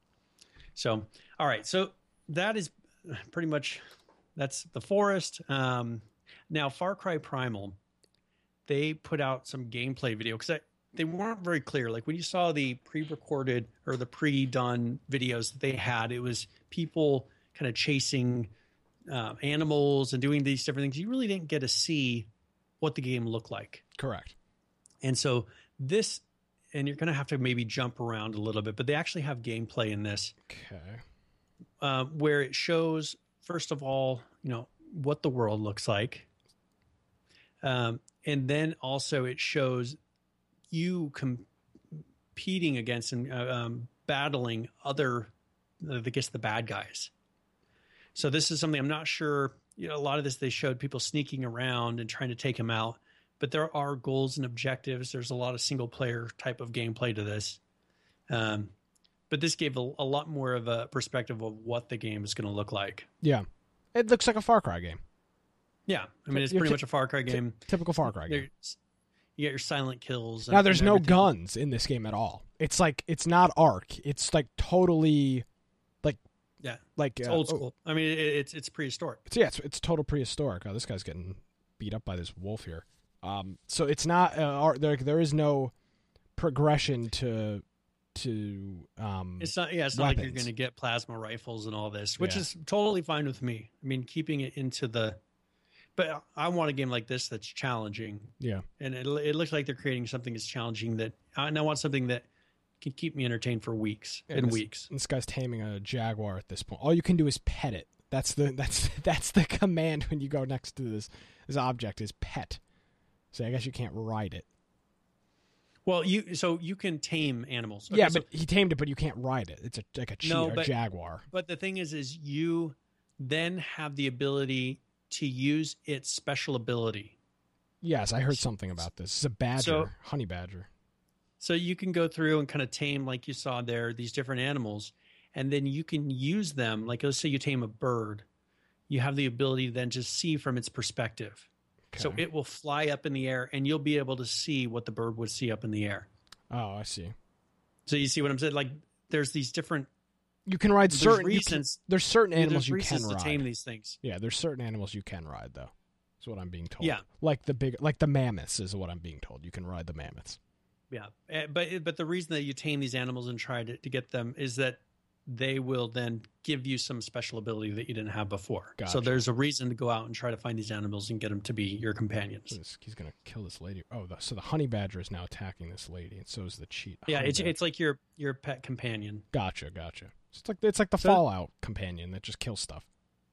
[SPEAKER 2] So, all right. So that is pretty much, that's the forest. Um, now Far Cry Primal, they put out some gameplay video because they weren't very clear. Like when you saw the pre-recorded or the pre-done videos that they had, it was people kind of chasing uh, animals and doing these different things. You really didn't get to see what the game looked like.
[SPEAKER 1] Correct.
[SPEAKER 2] And so this, and you're going to have to maybe jump around a little bit, but they actually have gameplay in this
[SPEAKER 1] Okay.
[SPEAKER 2] uh, where it shows, first of all, you know, what the world looks like. Um, and then also it shows you competing against and uh, um, battling other, uh, I guess, the bad guys. So this is something I'm not sure. You know, a lot of this they showed people sneaking around and trying to take him out, but there are goals and objectives. There's a lot of single player type of gameplay to this. Um, but this gave a, a lot more of a perspective of what the game is going to look like.
[SPEAKER 1] Yeah. It looks like a Far Cry game.
[SPEAKER 2] Yeah, I mean, it's
[SPEAKER 1] You're
[SPEAKER 2] pretty
[SPEAKER 1] ty-
[SPEAKER 2] much a Far Cry game.
[SPEAKER 1] Typical Far Cry game.
[SPEAKER 2] There's- You get your silent kills. And,
[SPEAKER 1] Now, there's
[SPEAKER 2] and
[SPEAKER 1] no
[SPEAKER 2] everything.
[SPEAKER 1] guns in this game at all. It's like, it's not Ark. It's like totally, like,
[SPEAKER 2] Yeah,
[SPEAKER 1] like
[SPEAKER 2] it's
[SPEAKER 1] uh,
[SPEAKER 2] old
[SPEAKER 1] oh,
[SPEAKER 2] school. I mean, it, it's it's prehistoric.
[SPEAKER 1] It's, yeah, it's, it's total prehistoric. Oh, this guy's getting beat up by this wolf here. Um, so it's not uh, Ark- there. There is no progression to to. Um,
[SPEAKER 2] It's not. Yeah, it's not like you're
[SPEAKER 1] weapons.
[SPEAKER 2] going to get plasma rifles and all this, which
[SPEAKER 1] Yeah.
[SPEAKER 2] is totally fine with me. I mean, keeping it into the. But I want a game like this that's challenging,
[SPEAKER 1] yeah,
[SPEAKER 2] and it it looks like they're creating something that's challenging. That and I want something that can keep me entertained for weeks
[SPEAKER 1] Yeah,
[SPEAKER 2] and
[SPEAKER 1] this-
[SPEAKER 2] weeks.
[SPEAKER 1] this guy's taming a jaguar at this point. All you can do is pet it. That's the that's that's the command when you go next to this this object is pet. So I guess you can't ride it.
[SPEAKER 2] Well, you so you can tame animals.
[SPEAKER 1] yeah,
[SPEAKER 2] Okay, so-
[SPEAKER 1] but he tamed it, but you can't ride it. It's a like a cheetah,
[SPEAKER 2] No,
[SPEAKER 1] a
[SPEAKER 2] but-
[SPEAKER 1] jaguar.
[SPEAKER 2] But the thing is, is you then have the ability to use its special ability.
[SPEAKER 1] Yes, I heard something about this. It's a badger,
[SPEAKER 2] So-
[SPEAKER 1] honey badger.
[SPEAKER 2] So you can go through and kind of tame, like you saw there, these different animals, and then you can use them. Like let's say you tame a bird, you have the ability to then just see from its perspective. So
[SPEAKER 1] Okay.
[SPEAKER 2] it will fly up in the air, and you'll be able to see what the bird would see up in the air.
[SPEAKER 1] Oh, I see.
[SPEAKER 2] So you see what I'm saying? Like there's these different
[SPEAKER 1] You can ride
[SPEAKER 2] there's
[SPEAKER 1] certain you can-
[SPEAKER 2] reasons.
[SPEAKER 1] there's certain
[SPEAKER 2] yeah,
[SPEAKER 1] animals
[SPEAKER 2] there's
[SPEAKER 1] you
[SPEAKER 2] reasons
[SPEAKER 1] can
[SPEAKER 2] to
[SPEAKER 1] ride.
[SPEAKER 2] tame these things.
[SPEAKER 1] Yeah, there's certain animals you can ride though. Is what I'm being told.
[SPEAKER 2] Yeah.
[SPEAKER 1] Like the big like the mammoths is what I'm being told. You can ride the mammoths.
[SPEAKER 2] Yeah, Eh, but but the reason that you tame these animals and try to, to get them is that they will then give you some special ability that you didn't have before.
[SPEAKER 1] Gotcha.
[SPEAKER 2] So there's a reason to go out and try to find these animals and get them to be your companions.
[SPEAKER 1] He's, he's gonna kill this lady. Oh, the, so the honey badger is now attacking this lady, and so is the cheat.
[SPEAKER 2] Yeah,
[SPEAKER 1] honey
[SPEAKER 2] it's
[SPEAKER 1] badger.
[SPEAKER 2] it's like your your pet companion.
[SPEAKER 1] Gotcha, gotcha. So it's like it's like the
[SPEAKER 2] So-
[SPEAKER 1] Fallout companion that just kills stuff.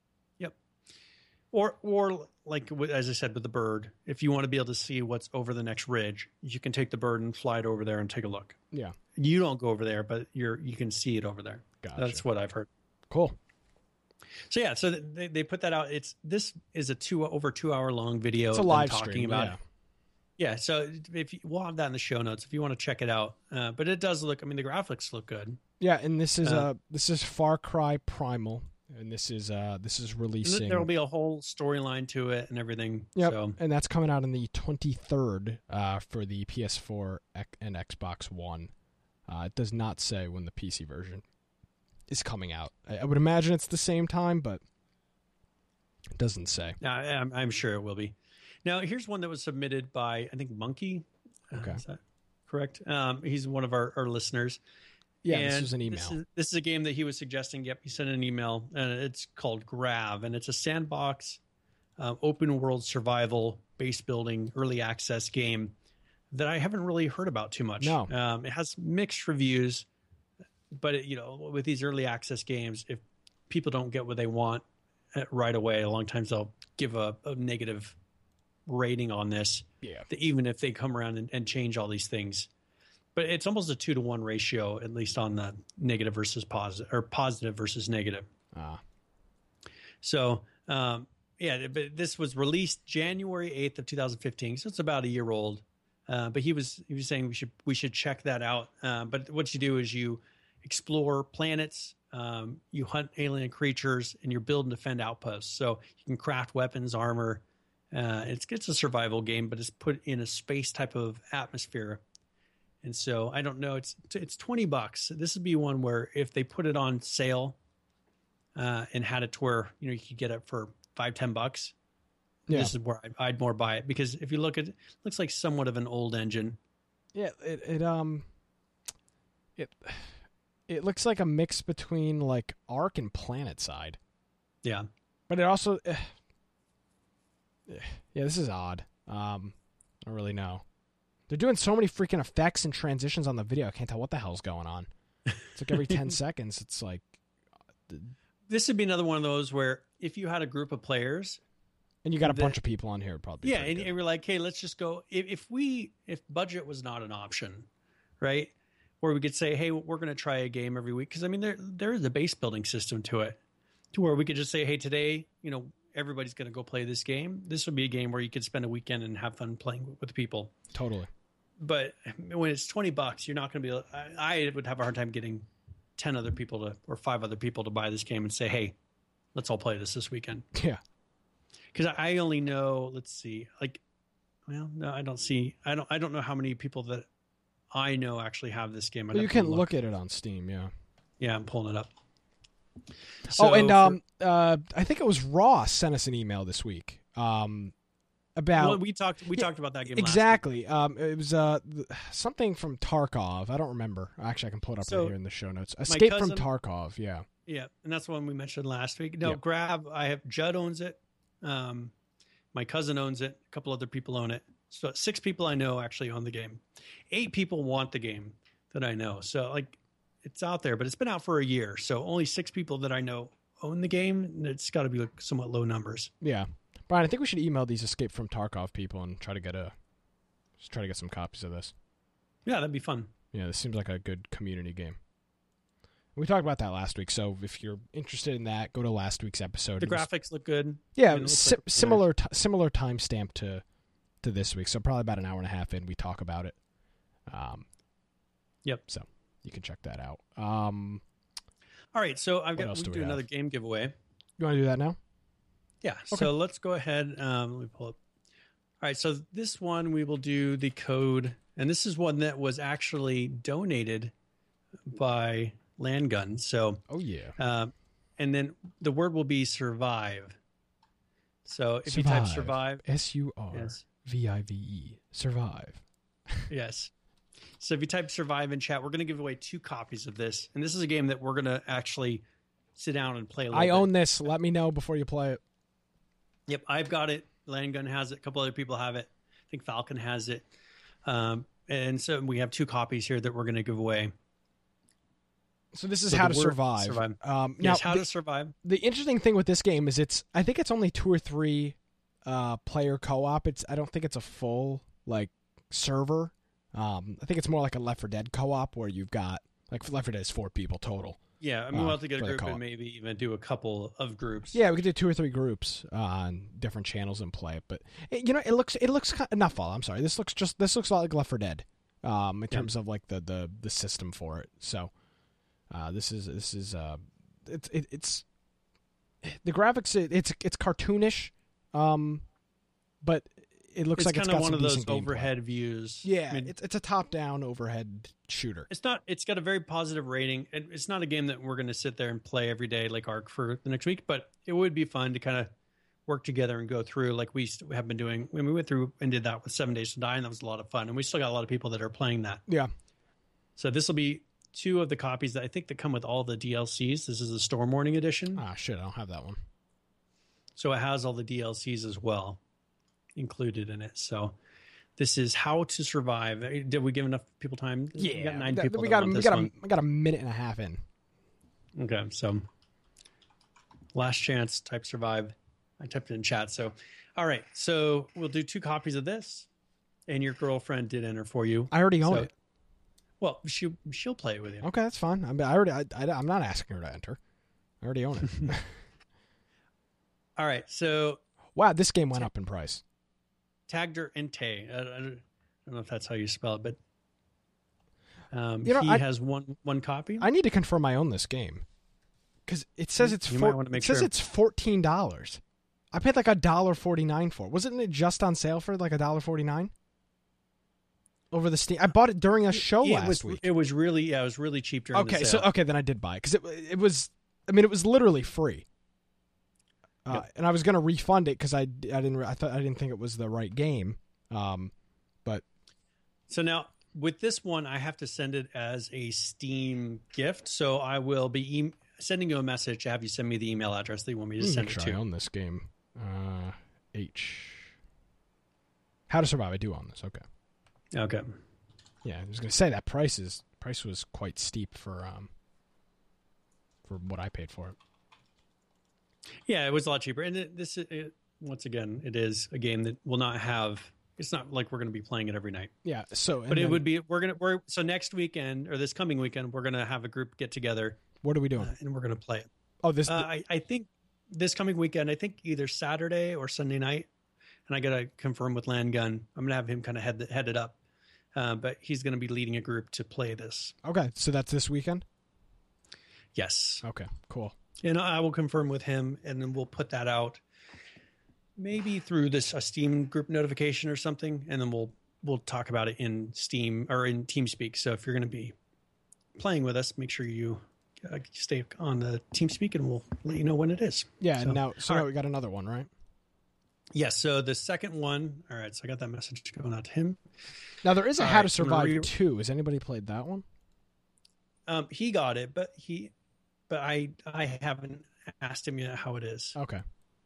[SPEAKER 2] Or, or like w- as I said with the bird, if you want to be able to see what's over the next ridge, you can take the bird and fly it over there and take a look.
[SPEAKER 1] Yeah,
[SPEAKER 2] You don't go over there, but you're you can see it over there.
[SPEAKER 1] gotcha.
[SPEAKER 2] That's what I've heard.
[SPEAKER 1] Cool.
[SPEAKER 2] So yeah, so they, they put that out. It's this is a two over two hour long video.
[SPEAKER 1] It's a
[SPEAKER 2] of them
[SPEAKER 1] live
[SPEAKER 2] talking
[SPEAKER 1] stream.
[SPEAKER 2] about
[SPEAKER 1] Yeah.
[SPEAKER 2] it. Yeah, so if you, we'll have that in the show notes if you want to check it out. Uh, but it does look. I mean, the graphics look good.
[SPEAKER 1] Yeah, and this is
[SPEAKER 2] Uh,
[SPEAKER 1] uh this is Far Cry Primal, and this is uh this is
[SPEAKER 2] And
[SPEAKER 1] releasing.
[SPEAKER 2] there will be a whole storyline to it and everything.
[SPEAKER 1] Yep,
[SPEAKER 2] So
[SPEAKER 1] and that's coming out on the twenty-third uh, for the P S four ec- and Xbox One. Uh, it does not say when the P C version is coming out. I, I would imagine it's the same time, but it doesn't say.
[SPEAKER 2] yeah, I- I'm, I'm sure it will be. Now, here's one that was submitted by I think Monkey. Uh,
[SPEAKER 1] Okay.
[SPEAKER 2] is that correct? Um, he's one of our, our listeners.
[SPEAKER 1] Yeah,
[SPEAKER 2] And
[SPEAKER 1] this was an email.
[SPEAKER 2] This is, this is a game that he was suggesting. Yep, he sent an email, and it's called Grav, and it's a sandbox, uh, open world survival, base building, early access game that I haven't really heard about too much.
[SPEAKER 1] No.
[SPEAKER 2] um, it has mixed reviews, but it, you know, with these early access games, if people don't get what they want uh, right away, a lot of times they'll give a, a negative rating on this.
[SPEAKER 1] Yeah.
[SPEAKER 2] that even if they come around and, and change all these things. But it's almost a two to one ratio, at least on the negative versus positive or positive versus negative.
[SPEAKER 1] Ah,
[SPEAKER 2] So, um, yeah, but this was released January eighth of two thousand fifteen. So it's about a year old. Uh, but he was, he was saying we should, we should check that out. Uh, but what you do is you explore planets, um, you hunt alien creatures, and you're build and defend outposts. So you can craft weapons, armor. Uh, it's, it's a survival game, but it's put in a space type of atmosphere. And so I don't know. It's it's twenty bucks. This would be one where if they put it on sale uh, and had it to where you know you could get it for five ten bucks.
[SPEAKER 1] Yeah.
[SPEAKER 2] This is where I'd, I'd more buy it because if you look at it, looks like somewhat of an old engine.
[SPEAKER 1] yeah. It it um it it looks like a mix between like Ark and PlanetSide,
[SPEAKER 2] Yeah,
[SPEAKER 1] but it also eh, eh, yeah. This is odd. Um, I don't really know. They're doing so many freaking effects and transitions on the video. I can't tell what the hell's going on. It's like every ten seconds. It's like
[SPEAKER 2] this would be another one of those where if you had a group of players.
[SPEAKER 1] And you got a
[SPEAKER 2] The-
[SPEAKER 1] bunch of people on here, it'd probably. be
[SPEAKER 2] Yeah,
[SPEAKER 1] pretty
[SPEAKER 2] and,
[SPEAKER 1] good.
[SPEAKER 2] and we're like, hey, let's just go. If, if we, if budget was not an option, right, where we could say, hey, we're going to try a game every week, because I mean, there there is a base building system to it, to where we could just say, hey, today, you know, everybody's going to go play this game. This would be a game where you could spend a weekend and have fun playing with people.
[SPEAKER 1] Totally.
[SPEAKER 2] But when it's twenty bucks, you're not going to be. able- I, I would have a hard time getting ten other people to or five other people to buy this game and say, hey, let's all play this this weekend.
[SPEAKER 1] Yeah.
[SPEAKER 2] Because I only know, let's see, like, well, no, I don't see, I don't, I don't know how many people that I know actually have this game. I'd
[SPEAKER 1] Well, you
[SPEAKER 2] have to
[SPEAKER 1] can look at it on Steam. Yeah.
[SPEAKER 2] Yeah, I'm pulling it up.
[SPEAKER 1] oh, and
[SPEAKER 2] for-
[SPEAKER 1] um, uh, I think it was Ross sent us an email this week. Um, about
[SPEAKER 2] well, we talked, we
[SPEAKER 1] Yeah,
[SPEAKER 2] talked about that game. Last
[SPEAKER 1] exactly. Um, it was uh th- something from Tarkov. I don't remember. Actually, I can pull it up
[SPEAKER 2] So,
[SPEAKER 1] right here in the show notes. Escape from
[SPEAKER 2] cousin-
[SPEAKER 1] Tarkov. Yeah.
[SPEAKER 2] week. Yeah, and that's the one we mentioned last week. No,
[SPEAKER 1] Yeah.
[SPEAKER 2] Grab. I have Judd owns it. Um, my cousin owns it. A couple other people own it. So six people I know actually own the game. Eight people want the game that I know. So like, it's out there, but it's been out for a year. So only six people that I know own the game. And it's got to be like somewhat low numbers.
[SPEAKER 1] Yeah. Brian, I think we should email these Escape from Tarkov people and try to get a just try to get some copies of this.
[SPEAKER 2] Yeah, that'd be fun.
[SPEAKER 1] Yeah, this seems like a good community game. We talked about that last week, so if you're interested in that, go to last week's episode.
[SPEAKER 2] The
[SPEAKER 1] It was-
[SPEAKER 2] graphics look good.
[SPEAKER 1] yeah,
[SPEAKER 2] I mean, it looks
[SPEAKER 1] si-
[SPEAKER 2] like it's
[SPEAKER 1] similar t- similar timestamp to to this week, so probably about an hour and a half in, we talk about it. Um,
[SPEAKER 2] Yep.
[SPEAKER 1] So you can check that out. Um,
[SPEAKER 2] All right, so I've
[SPEAKER 1] What
[SPEAKER 2] got
[SPEAKER 1] else
[SPEAKER 2] we
[SPEAKER 1] do
[SPEAKER 2] do
[SPEAKER 1] we
[SPEAKER 2] another
[SPEAKER 1] have?
[SPEAKER 2] game giveaway.
[SPEAKER 1] you want to do that now?
[SPEAKER 2] Yeah.
[SPEAKER 1] Okay.
[SPEAKER 2] So let's go ahead. Um, let me pull up. All right. So this one we will do the code, and this is one that was actually donated by Landgun. So,
[SPEAKER 1] Oh yeah.
[SPEAKER 2] um, and then the word will be survive. So if you type survive,
[SPEAKER 1] S U R
[SPEAKER 2] yes,
[SPEAKER 1] V I V E. Survive.
[SPEAKER 2] yes. So if you type Survive in chat, we're going to give away two copies of this. And this is a game that we're going to actually sit down and play a little
[SPEAKER 1] I
[SPEAKER 2] bit.
[SPEAKER 1] own this. Let me know before you play it.
[SPEAKER 2] Yep, I've got it. Landgun has it. A couple other people have it. I think Falcon has it. Um, and so we have two copies here that we're going to give away.
[SPEAKER 1] So this is
[SPEAKER 2] So
[SPEAKER 1] How
[SPEAKER 2] the
[SPEAKER 1] to
[SPEAKER 2] word-
[SPEAKER 1] Survive.
[SPEAKER 2] survive.
[SPEAKER 1] Um,
[SPEAKER 2] Yes,
[SPEAKER 1] now,
[SPEAKER 2] How
[SPEAKER 1] the,
[SPEAKER 2] to Survive.
[SPEAKER 1] the interesting thing with this game is it's, I think it's only two or three uh, player co-op. It's, I don't think it's a full, like, server. Um, I think it's more like a Left four Dead co-op where you've got, like, Left four Dead is four people total.
[SPEAKER 2] Yeah, I mean,
[SPEAKER 1] uh,
[SPEAKER 2] we'll have to get a
[SPEAKER 1] for the
[SPEAKER 2] group
[SPEAKER 1] co-op.
[SPEAKER 2] and maybe even do a couple of groups.
[SPEAKER 1] Yeah, we could do two or three groups uh, on different channels and play it. But it, you know, it looks it looks kind of, not fall. I'm sorry. This looks just this looks a lot like Left four Dead, um, in
[SPEAKER 2] Yeah.
[SPEAKER 1] terms of like the, the, the system for it. So uh, this is this is uh, it's it, it's the graphics. It, it's it's cartoonish, um, but it looks
[SPEAKER 2] It's
[SPEAKER 1] like it's
[SPEAKER 2] kind
[SPEAKER 1] got
[SPEAKER 2] of one
[SPEAKER 1] some
[SPEAKER 2] of those
[SPEAKER 1] decent gameplay.
[SPEAKER 2] overhead views.
[SPEAKER 1] Yeah,
[SPEAKER 2] I mean,
[SPEAKER 1] it's it's a top down overhead shooter.
[SPEAKER 2] it's not. It's got a very positive rating. It, it's not a game that we're going to sit there and play every day like Ark for the next week, but it would be fun to kind of work together and go through like we st- have been doing. When we went through and did that with Seven Days to Die, and that was a lot of fun. And we still got a lot of people that are playing that.
[SPEAKER 1] Yeah.
[SPEAKER 2] So this will be two of the copies that I think that come with all the D L Cs. This is the Storm Warning Edition,
[SPEAKER 1] Ah, shit, I don't have that one.
[SPEAKER 2] so it has all the D L Cs as well included in it. So. This is How to Survive. Did we give enough people time?
[SPEAKER 1] Yeah,
[SPEAKER 2] we got nine
[SPEAKER 1] that-
[SPEAKER 2] people.
[SPEAKER 1] we
[SPEAKER 2] that
[SPEAKER 1] got
[SPEAKER 2] want
[SPEAKER 1] we
[SPEAKER 2] this
[SPEAKER 1] got a,
[SPEAKER 2] one.
[SPEAKER 1] we got a minute and a half in.
[SPEAKER 2] Okay, so last chance, type Survive. I typed it in chat. So, all right, so we'll do two copies of this, and your girlfriend did enter for you.
[SPEAKER 1] I already own
[SPEAKER 2] So-
[SPEAKER 1] it.
[SPEAKER 2] Well, she she'll play it with you.
[SPEAKER 1] Okay, that's fine. I mean, I already, I, I, I'm not asking her to enter. I already own it.
[SPEAKER 2] All right, so
[SPEAKER 1] Wow, this game went up in price.
[SPEAKER 2] Tagder Inte. I, I don't know if that's how you spell it, but um,
[SPEAKER 1] You know,
[SPEAKER 2] he
[SPEAKER 1] I-
[SPEAKER 2] has one one copy.
[SPEAKER 1] I need to confirm I own this game because it says it's
[SPEAKER 2] You
[SPEAKER 1] four,
[SPEAKER 2] might wanna make
[SPEAKER 1] it says
[SPEAKER 2] sure.
[SPEAKER 1] it's fourteen dollars. I paid like a dollar forty nine for it. Wasn't it just on sale for like a dollar forty nine? Over the Steam, I bought it during a show
[SPEAKER 2] it
[SPEAKER 1] last
[SPEAKER 2] was,
[SPEAKER 1] week.
[SPEAKER 2] It was really, yeah, it was really cheap during
[SPEAKER 1] Okay,
[SPEAKER 2] the
[SPEAKER 1] so
[SPEAKER 2] sale.
[SPEAKER 1] okay, then I did buy it because it it was. I mean, it was literally free. Uh,
[SPEAKER 2] Yep.
[SPEAKER 1] And I was going to refund it because I, I didn't I thought I didn't think it was the right game. Um, but
[SPEAKER 2] So now with this one, I have to send it as a Steam gift. So I will be e- sending you a message to have you send me the email address that you want me to
[SPEAKER 1] let me
[SPEAKER 2] send
[SPEAKER 1] make
[SPEAKER 2] it
[SPEAKER 1] sure I
[SPEAKER 2] to.
[SPEAKER 1] own this game. Uh, H. How to Survive. I do own this. Okay.
[SPEAKER 2] Okay.
[SPEAKER 1] Yeah, I was going to say that price is price was quite steep for um for what I paid for it.
[SPEAKER 2] Yeah, it was a lot cheaper. And it, this, it, once again, it is a game that will not have. It's not like we're going to be playing it every night,
[SPEAKER 1] Yeah. So, and
[SPEAKER 2] but it
[SPEAKER 1] then
[SPEAKER 2] would be. We're gonna. We're so next weekend or this coming weekend, we're gonna have a group get together
[SPEAKER 1] What are we doing?
[SPEAKER 2] uh, and we're gonna play it.
[SPEAKER 1] Oh, this.
[SPEAKER 2] Uh, I, I think this coming weekend, I think either Saturday or Sunday night, and I got to confirm with Landgun. I'm going to have him kind of head, head it up, uh, but he's going to be leading a group to play this.
[SPEAKER 1] okay, so that's this weekend.
[SPEAKER 2] Yes.
[SPEAKER 1] Okay, cool.
[SPEAKER 2] And I will confirm with him, and then we'll put that out maybe through this a Steam group notification or something, and then we'll we'll talk about it in Steam or in TeamSpeak. So if you're going to be playing with us, make sure you uh, stay on the TeamSpeak, and we'll let you know when it is.
[SPEAKER 1] Yeah.
[SPEAKER 2] So,
[SPEAKER 1] now, so
[SPEAKER 2] all
[SPEAKER 1] now
[SPEAKER 2] right.
[SPEAKER 1] we got another one, right?
[SPEAKER 2] Yes. So the second one. All right. So I got that message going out to him.
[SPEAKER 1] Now there is a
[SPEAKER 2] All
[SPEAKER 1] How
[SPEAKER 2] right,
[SPEAKER 1] to
[SPEAKER 2] I'm gonna
[SPEAKER 1] Survive
[SPEAKER 2] re-
[SPEAKER 1] two. Has anybody played that one?
[SPEAKER 2] Um, he got it, but he, but I, I haven't asked him yet how it is.
[SPEAKER 1] Okay.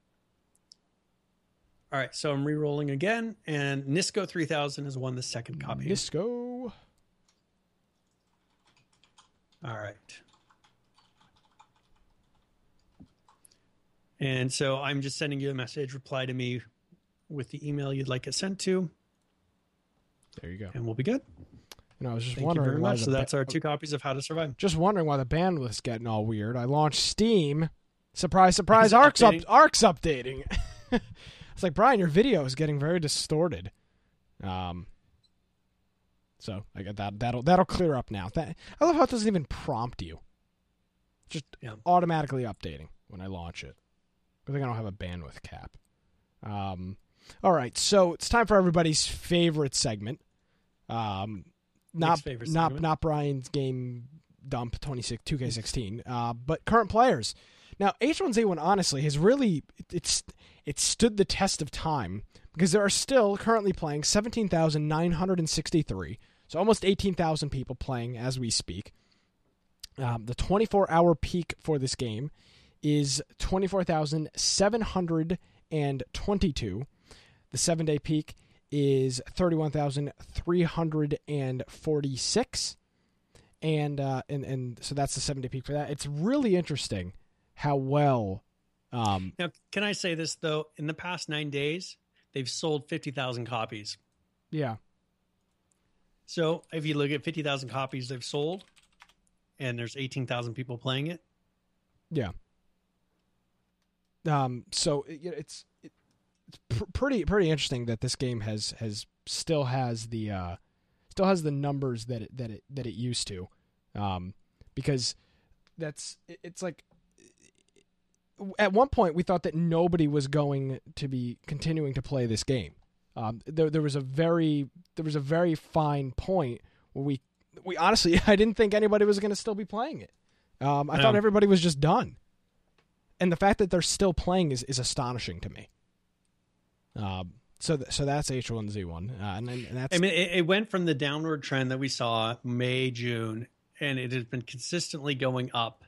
[SPEAKER 2] All right. So I'm re-rolling again, and Nisco three thousand has won the second copy.
[SPEAKER 1] Nisco.
[SPEAKER 2] All right. And so I'm just sending you a message. Reply to me with the email you'd like it sent to,
[SPEAKER 1] There you go.
[SPEAKER 2] and we'll be good.
[SPEAKER 1] And I was just
[SPEAKER 2] Thank you
[SPEAKER 1] wondering
[SPEAKER 2] very
[SPEAKER 1] why
[SPEAKER 2] much.
[SPEAKER 1] the
[SPEAKER 2] So
[SPEAKER 1] ba-
[SPEAKER 2] that's our two copies of How to Survive.
[SPEAKER 1] just wondering why the bandwidth's getting all weird. I launched Steam. Surprise, surprise!
[SPEAKER 2] Is it
[SPEAKER 1] Ark's up.
[SPEAKER 2] updating?
[SPEAKER 1] Ark's updating. It's like, Brian, your video is getting very distorted. Um. So I got that. That'll that'll clear up now. That, I love how it doesn't even prompt you. Just
[SPEAKER 2] Yeah.
[SPEAKER 1] automatically updating when I launch it. I think I don't have a bandwidth cap. Um. All right, so it's time for everybody's favorite segment. Um. Not
[SPEAKER 2] Nick's favorite
[SPEAKER 1] not
[SPEAKER 2] segment.
[SPEAKER 1] not Brian's game dump twenty-six two K sixteen. Uh, but current players. Now H one Z one honestly has really it's it stood the test of time because there are still currently playing seventeen thousand nine hundred sixty-three. So almost eighteen thousand people playing as we speak. Um, the twenty-four hour peak for this game is twenty-four thousand seven hundred twenty-two. The seven-day peak is thirty-one thousand three hundred forty-six. And, uh, and and so that's the seven-day peak for that. It's really interesting how well... Um,
[SPEAKER 2] now, can I say this, though? In the past nine days, they've sold fifty thousand copies.
[SPEAKER 1] Yeah.
[SPEAKER 2] So if you look at fifty thousand copies they've sold, and there's eighteen thousand people playing it.
[SPEAKER 1] Yeah. Um. So it, it's it, it's pr- pretty pretty interesting that this game has has still has the uh, still has the numbers that it, that it that it used to, um, because that's it, it's like at one point we thought that nobody was going to be continuing to play this game. Um, there there was a very there was a very fine point where we we honestly I didn't think anybody was going to still be playing it. Um, I
[SPEAKER 2] No.
[SPEAKER 1] thought everybody was just done. And the fact that they're still playing is, is astonishing to me. Um, so th- so that's H one Z one, uh, and, and that's
[SPEAKER 2] I mean, it, it went from the downward trend that we saw May, June, and it has been consistently going up.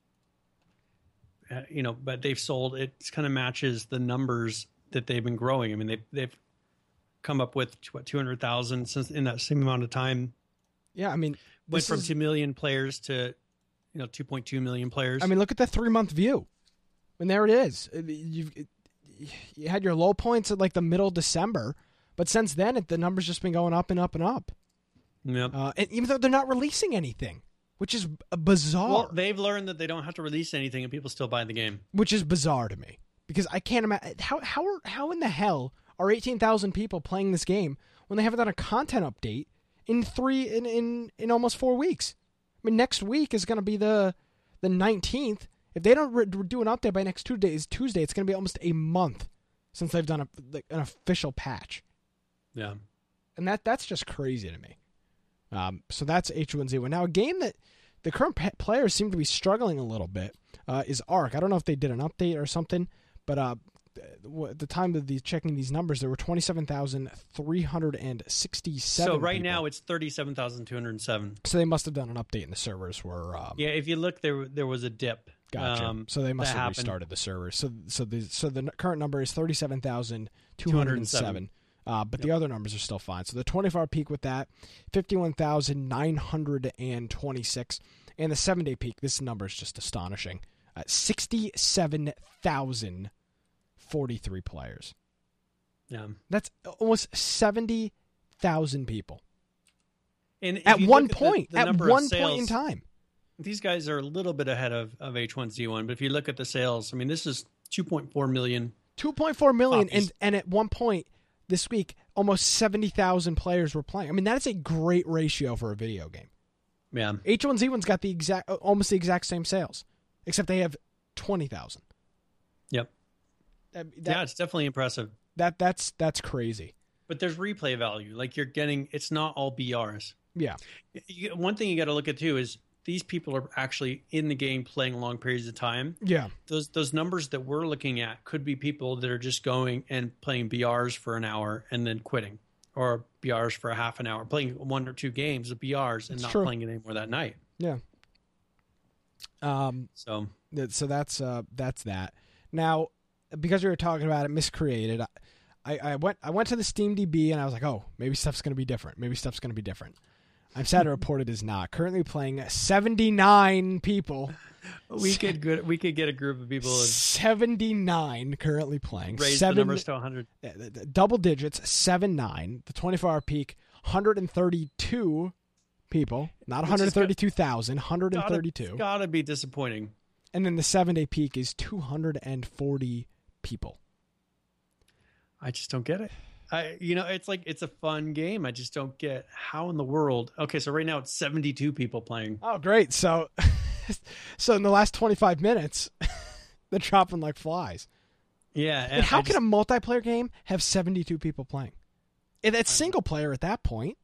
[SPEAKER 2] Uh, you know, but they've sold. It kind of matches the numbers that they've been growing. I mean, they've they've come up with what two hundred thousand since in that same amount of time.
[SPEAKER 1] yeah. I mean,
[SPEAKER 2] Went
[SPEAKER 1] this
[SPEAKER 2] from
[SPEAKER 1] is-
[SPEAKER 2] two million players to you know two point two million players.
[SPEAKER 1] I mean, look at the three month view, and there it is. You've you had your low points at like the middle of December, but since then it, the numbers just been going up and up and up.
[SPEAKER 2] Yep.
[SPEAKER 1] Uh, and even though they're not releasing anything, which is b- bizarre.
[SPEAKER 2] Well, they've learned that they don't have to release anything, and people still buy the game.
[SPEAKER 1] Which is bizarre to me because I can't imagine how how are, how in the hell are eighteen thousand people playing this game when they haven't done a content update in three in in, in almost four weeks. I mean, next week is going to be the the nineteenth. If they don't re- do an update by next Tuesday, is Tuesday, it's going to be almost a month since they've done a, like, an official patch,
[SPEAKER 2] Yeah.
[SPEAKER 1] and that that's just crazy to me. Um, so that's H one Z one. Now, a game that the current pa- players seem to be struggling a little bit uh, is Ark. I don't know if they did an update or something, but uh, at the time of the checking these numbers, there were twenty-seven thousand three hundred sixty-seven.
[SPEAKER 2] So right
[SPEAKER 1] people.
[SPEAKER 2] now it's thirty-seven thousand two hundred seven.
[SPEAKER 1] So they must have done an update, and the servers were um,
[SPEAKER 2] Yeah, if you look, there there was a dip.
[SPEAKER 1] Gotcha.
[SPEAKER 2] Um,
[SPEAKER 1] so they must
[SPEAKER 2] that
[SPEAKER 1] have
[SPEAKER 2] happened.
[SPEAKER 1] restarted the servers. So so the so the n- current number is thirty-seven thousand two hundred seven. Uh, but
[SPEAKER 2] Yep.
[SPEAKER 1] the other numbers are still fine. So the twenty-four hour peak with that, fifty-one thousand nine hundred twenty-six. And the seven day peak, this number is just astonishing. Uh, sixty-seven thousand forty-three players.
[SPEAKER 2] Yeah.
[SPEAKER 1] That's almost seventy thousand people.
[SPEAKER 2] And if
[SPEAKER 1] At
[SPEAKER 2] you
[SPEAKER 1] one
[SPEAKER 2] look the-
[SPEAKER 1] point.
[SPEAKER 2] the
[SPEAKER 1] at
[SPEAKER 2] number of
[SPEAKER 1] one point
[SPEAKER 2] sales,
[SPEAKER 1] in time.
[SPEAKER 2] these guys are a little bit ahead of, of H one Z one, but if you look at the sales, I mean, this is two point four million.
[SPEAKER 1] two point four million,
[SPEAKER 2] Copies.
[SPEAKER 1] and, and at one point this week, almost seventy thousand players were playing. I mean, that is a great ratio for a video game.
[SPEAKER 2] Yeah.
[SPEAKER 1] H one Z one's got the exact, almost the exact same sales, except they have twenty thousand.
[SPEAKER 2] Yep.
[SPEAKER 1] That,
[SPEAKER 2] yeah, it's definitely impressive.
[SPEAKER 1] that that's that's crazy.
[SPEAKER 2] But there's replay value. Like you're getting, it's not all B Rs.
[SPEAKER 1] Yeah,
[SPEAKER 2] You, one thing you got to look at too is these people are actually in the game playing long periods of time.
[SPEAKER 1] yeah,
[SPEAKER 2] Those those numbers that we're looking at could be people that are just going and playing B Rs for an hour and then quitting, or B Rs for a half an hour, playing one or two games of B Rs and
[SPEAKER 1] It's
[SPEAKER 2] not
[SPEAKER 1] true.
[SPEAKER 2] playing it anymore that night.
[SPEAKER 1] yeah. Um,
[SPEAKER 2] So
[SPEAKER 1] that- so that's uh that's that. Now, because we were talking about it, miscreated. I, I went I went to the Steam D B and I was like, oh, maybe stuff's gonna be different. Maybe stuff's gonna be different. I'm sad to report it is not. Currently playing seventy-nine people.
[SPEAKER 2] we could good, we could get a group of people and
[SPEAKER 1] seventy-nine currently playing.
[SPEAKER 2] raise
[SPEAKER 1] Seven,
[SPEAKER 2] the numbers to one hundred.
[SPEAKER 1] uh, double digits, seven nine. The twenty-four hour peak, one hundred thirty-two people. Not
[SPEAKER 2] Which is
[SPEAKER 1] one hundred thirty-two thousand, one hundred thirty-two.
[SPEAKER 2] Gotta, gotta be disappointing.
[SPEAKER 1] And then the seven day peak is two hundred forty people.
[SPEAKER 2] I just don't get it. I, you know, it's like it's a fun game. I just don't get how in the world. Okay, so right now it's seventy-two people playing.
[SPEAKER 1] Oh, great. So, so in the last twenty-five minutes, they're dropping like flies.
[SPEAKER 2] Yeah,
[SPEAKER 1] And how
[SPEAKER 2] I
[SPEAKER 1] can
[SPEAKER 2] just,
[SPEAKER 1] a multiplayer game have seventy-two people playing? And it's single player at that point.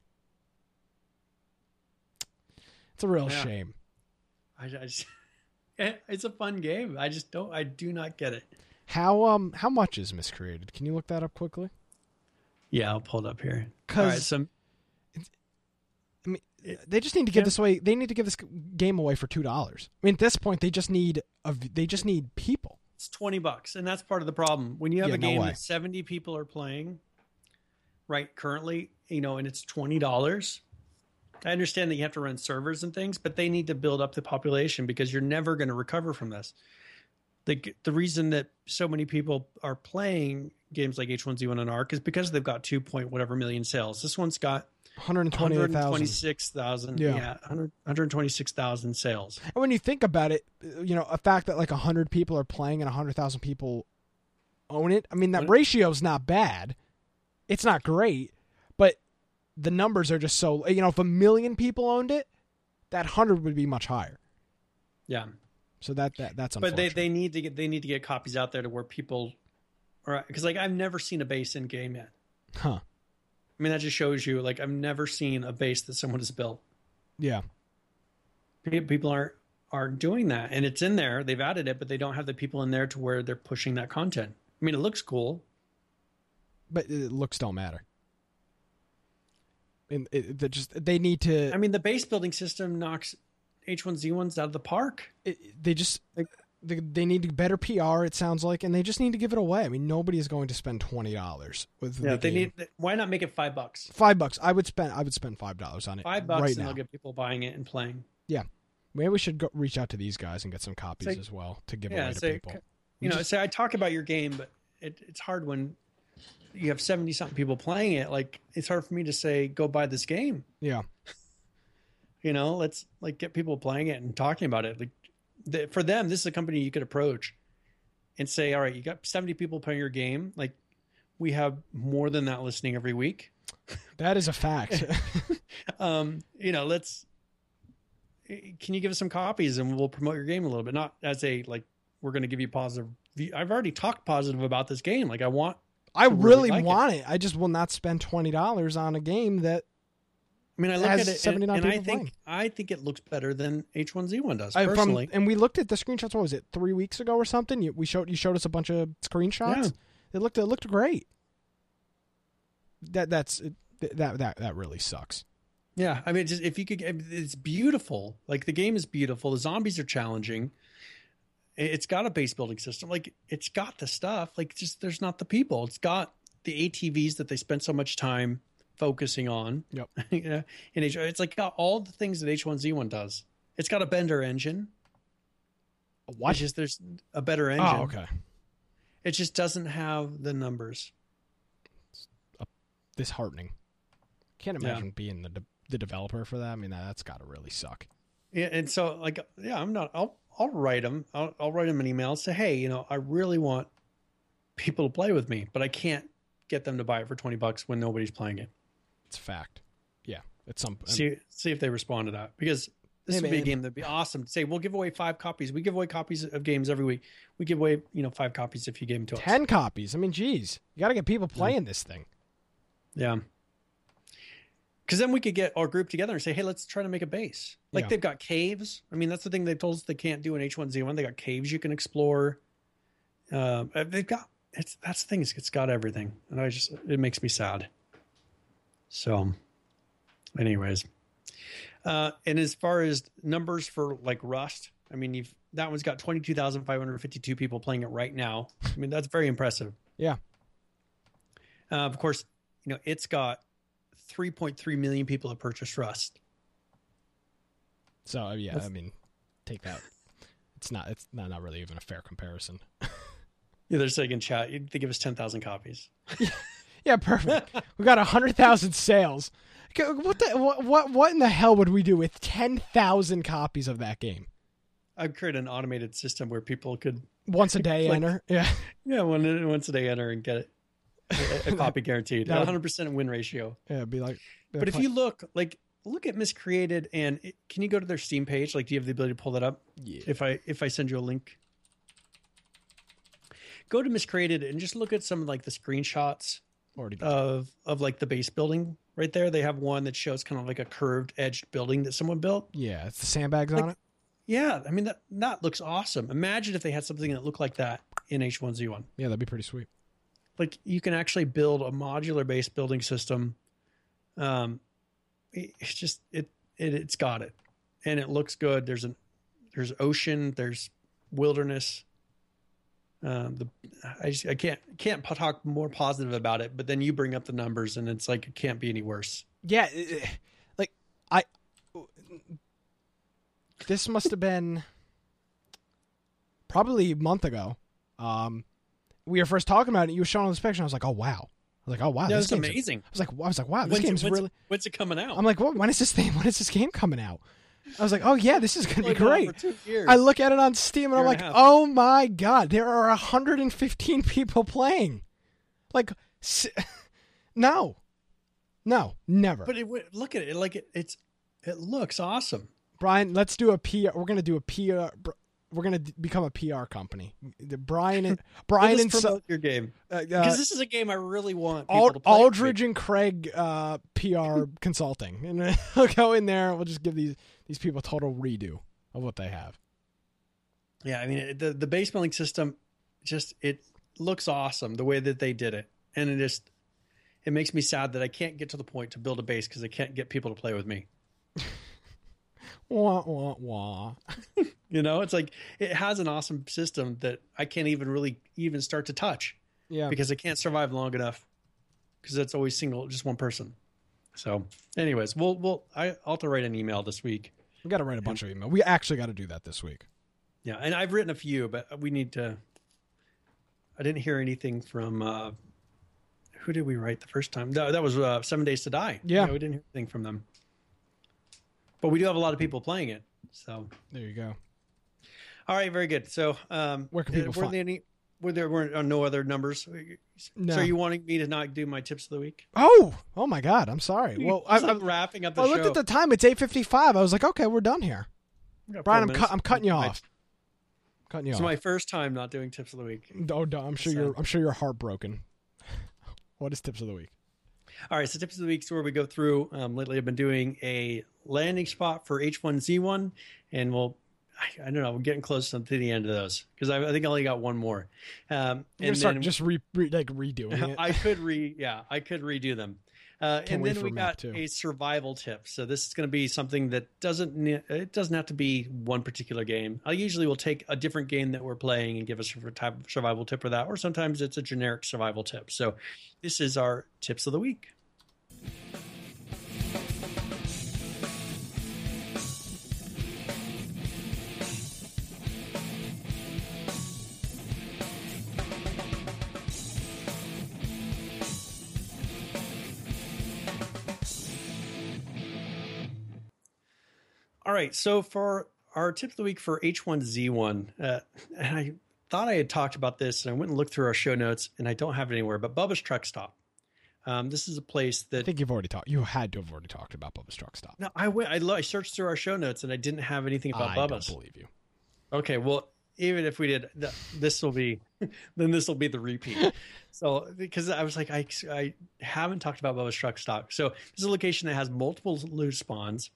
[SPEAKER 1] It's a real
[SPEAKER 2] Yeah.
[SPEAKER 1] shame.
[SPEAKER 2] I, I just, it's a fun game. I just don't. I do not get it.
[SPEAKER 1] How um how much is miscreated? Can you look that up quickly?
[SPEAKER 2] Yeah, I'll pull it up here. All
[SPEAKER 1] 'Cause
[SPEAKER 2] right, so
[SPEAKER 1] I mean, they just need to give yeah. this away. They need to give this game away for two dollars. I mean, at this point, they just need a, they just need people.
[SPEAKER 2] It's twenty bucks, and that's part of the problem. When you have
[SPEAKER 1] yeah,
[SPEAKER 2] a game
[SPEAKER 1] no
[SPEAKER 2] that seventy people are playing, right, currently, you know, and it's twenty dollars. I understand that you have to run servers and things, but they need to build up the population because you're never going to recover from this. The the reason that so many people are playing games like H one Z one and Ark is because they've got two point whatever million sales. This one's got
[SPEAKER 1] one hundred
[SPEAKER 2] twenty-six thousand. Yeah, yeah one hundred twenty-six thousand sales.
[SPEAKER 1] And when you think about it, you know, a fact that like one hundred people are playing and one hundred thousand people own it, I mean, that ratio is not bad. It's not great, but the numbers are just so, you know, if a million people owned it, that one hundred would be much higher.
[SPEAKER 2] Yeah.
[SPEAKER 1] So that, that that's
[SPEAKER 2] unfortunate. But they, they need to get they need to get copies out there to where people are, because like I've never seen a base in game yet.
[SPEAKER 1] Huh.
[SPEAKER 2] I mean, that just shows you, like, I've never seen a base that someone has built.
[SPEAKER 1] Yeah.
[SPEAKER 2] People aren't aren't doing that, and it's in there. They've added it, but they don't have the people in there to where they're pushing that content. I mean, it looks cool,
[SPEAKER 1] but it, looks don't matter. And it, they just they need to.
[SPEAKER 2] I mean, the base building system knocks H one Z ones out of the park.
[SPEAKER 1] It, they just like, they, they need better P R. It sounds like, and they just need to give it away. I mean, nobody is going to spend twenty dollars with.
[SPEAKER 2] Yeah,
[SPEAKER 1] the
[SPEAKER 2] they
[SPEAKER 1] game.
[SPEAKER 2] need. Why not make it five bucks?
[SPEAKER 1] Five bucks. I would spend. I would spend five dollars on it.
[SPEAKER 2] Five bucks,
[SPEAKER 1] right
[SPEAKER 2] and
[SPEAKER 1] now.
[SPEAKER 2] they'll get people buying it and playing.
[SPEAKER 1] Yeah, maybe we should go reach out to these guys and get some copies
[SPEAKER 2] say,
[SPEAKER 1] as well to give
[SPEAKER 2] yeah,
[SPEAKER 1] away to
[SPEAKER 2] say,
[SPEAKER 1] people.
[SPEAKER 2] You
[SPEAKER 1] we
[SPEAKER 2] know,
[SPEAKER 1] just,
[SPEAKER 2] say I talk about your game, but it, it's hard when you have seventy something people playing it. Like, it's hard for me to say go buy this game.
[SPEAKER 1] Yeah.
[SPEAKER 2] You know, let's like get people playing it and talking about it. Like, the, for them, this is a company you could approach and say, all right, you got seventy people playing your game. Like, we have more than that listening every week.
[SPEAKER 1] That is a fact.
[SPEAKER 2] um, you know, let's, can you give us some copies and we'll promote your game a little bit? Not as a, like, we're going to give you positive. I've already talked positive about this game. Like, I want,
[SPEAKER 1] I really, really like want it. it. I just will not spend twenty dollars on a game that,
[SPEAKER 2] I mean, I look at it and, and I think
[SPEAKER 1] playing.
[SPEAKER 2] I think it looks better than H one Z one does
[SPEAKER 1] I,
[SPEAKER 2] personally.
[SPEAKER 1] From, and we looked at the screenshots. What was it, three weeks ago or something? You, we showed you showed us a bunch of screenshots.
[SPEAKER 2] Yeah.
[SPEAKER 1] It looked it looked great. That that's that that that really sucks.
[SPEAKER 2] Yeah, I mean, just if you could, it's beautiful. Like, the game is beautiful. The zombies are challenging. It's got a base building system. Like, it's got the stuff. Like, just there's not the people. It's got the A T Vs that they spent so much time focusing on.
[SPEAKER 1] Yep.
[SPEAKER 2] in H, it's like got all the things that H one Z one does. It's got a Bender engine.
[SPEAKER 1] What?
[SPEAKER 2] It's just there's a better engine.
[SPEAKER 1] Oh, okay.
[SPEAKER 2] It just doesn't have the numbers.
[SPEAKER 1] It's disheartening. Can't imagine yeah. being the de- the developer for that. I mean, that, that's got to really suck.
[SPEAKER 2] Yeah, and so like, yeah, I'm not. I'll I'll write them. I'll, I'll write them an email and say, hey, you know, I really want people to play with me, but I can't get them to buy it for twenty bucks when nobody's playing it.
[SPEAKER 1] It's a fact. Yeah, it's some.
[SPEAKER 2] See, see if they respond to that, because this
[SPEAKER 1] hey,
[SPEAKER 2] would be
[SPEAKER 1] man.
[SPEAKER 2] a game that'd be awesome to say, we'll give away five copies. We give away copies of games every week. We give away, you know, five copies if you gave them to us.
[SPEAKER 1] Ten copies. I mean, geez, you got to get people playing yeah. this thing.
[SPEAKER 2] Yeah. Because then we could get our group together and say, hey, let's try to make a base. Like yeah. they've got caves. I mean, that's the thing they've told us they can't do in H one Z one. They got caves you can explore. Uh, they've got, it's, that's the thing. It's, it's got everything. And I just, it makes me sad. So anyways. Uh, and as far as numbers for like Rust, I mean, you've, that one's got twenty-two thousand five hundred fifty-two people playing it right now. I mean, that's very impressive.
[SPEAKER 1] Yeah.
[SPEAKER 2] Uh, of course, you know, it's got three point three million people have purchased Rust.
[SPEAKER 1] So yeah,
[SPEAKER 2] That's,
[SPEAKER 1] I mean, take that. It's not. It's not, not really even a fair comparison.
[SPEAKER 2] Yeah, they're saying in chat, they give us ten thousand copies.
[SPEAKER 1] Yeah, yeah, perfect. We got a hundred thousand sales. What the what, what what in the hell would we do with ten thousand copies of that game?
[SPEAKER 2] I'd create an automated system where people could
[SPEAKER 1] once a day
[SPEAKER 2] like,
[SPEAKER 1] enter. Yeah,
[SPEAKER 2] yeah, one once a day enter and get it. A, a copy guaranteed. one hundred percent win ratio.
[SPEAKER 1] Yeah, it'd be like.
[SPEAKER 2] But if you look, like, look at Miscreated, and it, can you go to their Steam page? Like, do you have the ability to pull that up?
[SPEAKER 1] Yeah.
[SPEAKER 2] If I if I send you a link, go to Miscreated and just look at some like the screenshots of of like the base building right there. They have one that shows kind of like a curved edged building that someone built.
[SPEAKER 1] Yeah, it's the sandbags
[SPEAKER 2] like,
[SPEAKER 1] on it.
[SPEAKER 2] Yeah, I mean that that looks awesome. Imagine if they had something that looked like that in H one Z one.
[SPEAKER 1] Yeah, that'd be pretty sweet.
[SPEAKER 2] Like, you can actually build a modular base building system, um, it's just it, it it's got it, and it looks good. There's an there's ocean, there's wilderness. Um, the I just, I can't can't talk more positive about it. But then you bring up the numbers, and it's like it can't be any worse.
[SPEAKER 1] Yeah, like I. This must have been probably a month ago. Um, we were first talking about it. You were showing on this picture. And I was like, oh wow. I was like, oh wow,
[SPEAKER 2] yeah,
[SPEAKER 1] this
[SPEAKER 2] is amazing.
[SPEAKER 1] I was like, I was like, wow, this
[SPEAKER 2] when's
[SPEAKER 1] game's
[SPEAKER 2] it, when's,
[SPEAKER 1] really.
[SPEAKER 2] When's it coming out?
[SPEAKER 1] I'm like, well, when is this thing? When is this game coming out? I was like, oh yeah, this is gonna be
[SPEAKER 2] Going on
[SPEAKER 1] great.
[SPEAKER 2] for two years.
[SPEAKER 1] I look at it on Steam and
[SPEAKER 2] Year
[SPEAKER 1] I'm
[SPEAKER 2] and
[SPEAKER 1] like,
[SPEAKER 2] a half.
[SPEAKER 1] oh my god, there are one hundred fifteen people playing. Like, s- no, no, never.
[SPEAKER 2] But it, look at it, like it, it's it looks awesome.
[SPEAKER 1] Brian, let's do a P R. We're gonna do a P R. We're gonna d- become a P R company. The Brian and Brian
[SPEAKER 2] We'll
[SPEAKER 1] and
[SPEAKER 2] just
[SPEAKER 1] so,
[SPEAKER 2] promote your game
[SPEAKER 1] uh,
[SPEAKER 2] because
[SPEAKER 1] uh,
[SPEAKER 2] this is a game I really want people
[SPEAKER 1] Ald-
[SPEAKER 2] to play.
[SPEAKER 1] Aldridge and Craig uh, P R consulting, and we'll go in there. We'll just give these these people a total redo of what they have.
[SPEAKER 2] Yeah, I mean the the base building system, just it looks awesome the way that they did it, and it just it makes me sad that I can't get to the point to build a base because I can't get people to play with me.
[SPEAKER 1] Wah wah wah.
[SPEAKER 2] You know, it's like it has an awesome system that I can't even really even start to touch.
[SPEAKER 1] Yeah,
[SPEAKER 2] because I can't survive long enough because it's always single, just one person. So, anyways, we'll we'll I, I'll have to write an email this week.
[SPEAKER 1] we got to write a bunch of emails. We actually got to do that this week.
[SPEAKER 2] Yeah, and I've written a few, but we need to. I didn't hear anything from. Uh, who did we write the first time? No, that was uh, Seven Days to Die.
[SPEAKER 1] Yeah.
[SPEAKER 2] we didn't hear anything from them. But we do have a lot of people playing it. So
[SPEAKER 1] There you go.
[SPEAKER 2] all right, very good. So um,
[SPEAKER 1] Where can people
[SPEAKER 2] were
[SPEAKER 1] find-
[SPEAKER 2] there any? Were there weren't uh, no other numbers?
[SPEAKER 1] No.
[SPEAKER 2] So are you wanting me to not do my tips of the week?
[SPEAKER 1] Oh, oh my God! I'm sorry. Well, I,
[SPEAKER 2] It's like
[SPEAKER 1] I,
[SPEAKER 2] wrapping up the
[SPEAKER 1] well, I
[SPEAKER 2] show.
[SPEAKER 1] looked at the time. It's eight fifty-five. I was like, okay, we're done here.
[SPEAKER 2] We got
[SPEAKER 1] Brian,
[SPEAKER 2] four
[SPEAKER 1] I'm, cu-
[SPEAKER 2] minutes.
[SPEAKER 1] I'm cutting you
[SPEAKER 2] My-
[SPEAKER 1] off. Cutting you
[SPEAKER 2] It's
[SPEAKER 1] off.
[SPEAKER 2] my first time not doing tips of the week.
[SPEAKER 1] Oh, no, I'm sure
[SPEAKER 2] So-
[SPEAKER 1] you're. I'm sure you're heartbroken. What is tips of the week?
[SPEAKER 2] All right, so tips of the week is where we go through. Um, lately, I've been doing a landing spot for H one Z one, and we'll, I, I don't know, we're getting close to the end of those because I, I think I only got one more. Um,
[SPEAKER 1] You're
[SPEAKER 2] and
[SPEAKER 1] gonna start
[SPEAKER 2] then
[SPEAKER 1] just re, re, like redoing it.
[SPEAKER 2] I could re, yeah, I could redo them. Uh,
[SPEAKER 1] Can't
[SPEAKER 2] and
[SPEAKER 1] wait
[SPEAKER 2] then
[SPEAKER 1] for
[SPEAKER 2] we
[SPEAKER 1] a map,
[SPEAKER 2] got
[SPEAKER 1] too.
[SPEAKER 2] a survival tip. So this is going to be something that doesn't ne- it doesn't have to be one particular game. I usually will take a different game that we're playing and give us a type of survival tip for that, or sometimes it's a generic survival tip. So this is our tips of the week. All right, so for our tip of the week for H one Z one, uh, and I thought I had talked about this, and I went and looked through our show notes, and I don't have it anywhere, but Bubba's Truck Stop. Um, this is a place
[SPEAKER 1] I
[SPEAKER 2] that
[SPEAKER 1] think you've already talked. You had to have already talked about Bubba's Truck Stop.
[SPEAKER 2] no, I went, I, lo- I searched through our show notes, and I didn't have anything about
[SPEAKER 1] I
[SPEAKER 2] Bubba's.
[SPEAKER 1] don't believe you.
[SPEAKER 2] Okay, well, even if we did, th- this will be, then this will be the repeat. So, because I was like, I, I haven't talked about Bubba's Truck Stop. So, this is a location that has multiple loot spawns.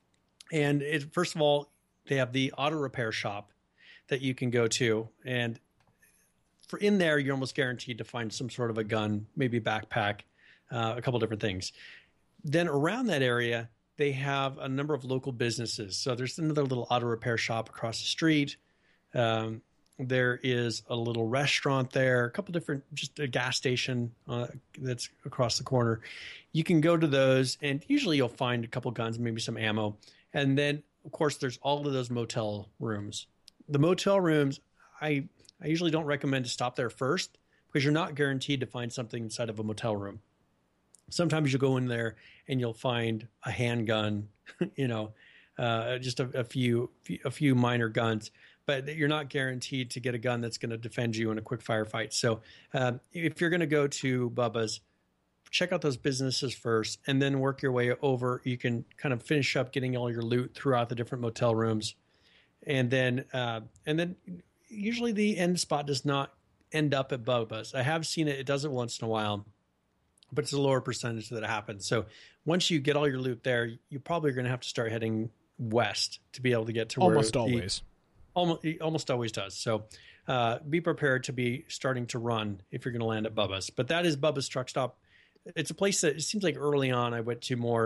[SPEAKER 2] And it, first of all, they have the auto repair shop that you can go to. And for in there, you're almost guaranteed to find some sort of a gun, maybe a backpack, uh, a couple different things. Then around that area, they have a number of local businesses. So there's another little auto repair shop across the street. Um, there is a little restaurant there, a couple different, just a gas station uh, that's across the corner. You can go to those, and usually you'll find a couple guns, maybe some ammo. And then, of course, there's all of those motel rooms. The motel rooms, I I usually don't recommend to stop there first because you're not guaranteed to find something inside of a motel room. Sometimes you'll go in there and you'll find a handgun, you know, uh, just a, a few a few minor guns, but you're not guaranteed to get a gun that's going to defend you in a quick firefight. So uh, if you're going to go to Bubba's, check out those businesses first and then work your way over. You can kind of finish up getting all your loot throughout the different motel rooms. And then, uh, and then usually the end spot does not end up at Bubba's. I have seen it. It does it once in a while, but it's a lower percentage that it happens. So once you get all your loot there, you probably are going to have to start heading west to be able to get to where
[SPEAKER 1] Almost
[SPEAKER 2] the,
[SPEAKER 1] always.
[SPEAKER 2] Almost, it almost always does. So uh, be prepared to be starting to run if you're going to land at Bubba's. But that is Bubba's Truck Stop. It's a place that it seems like early on I went to more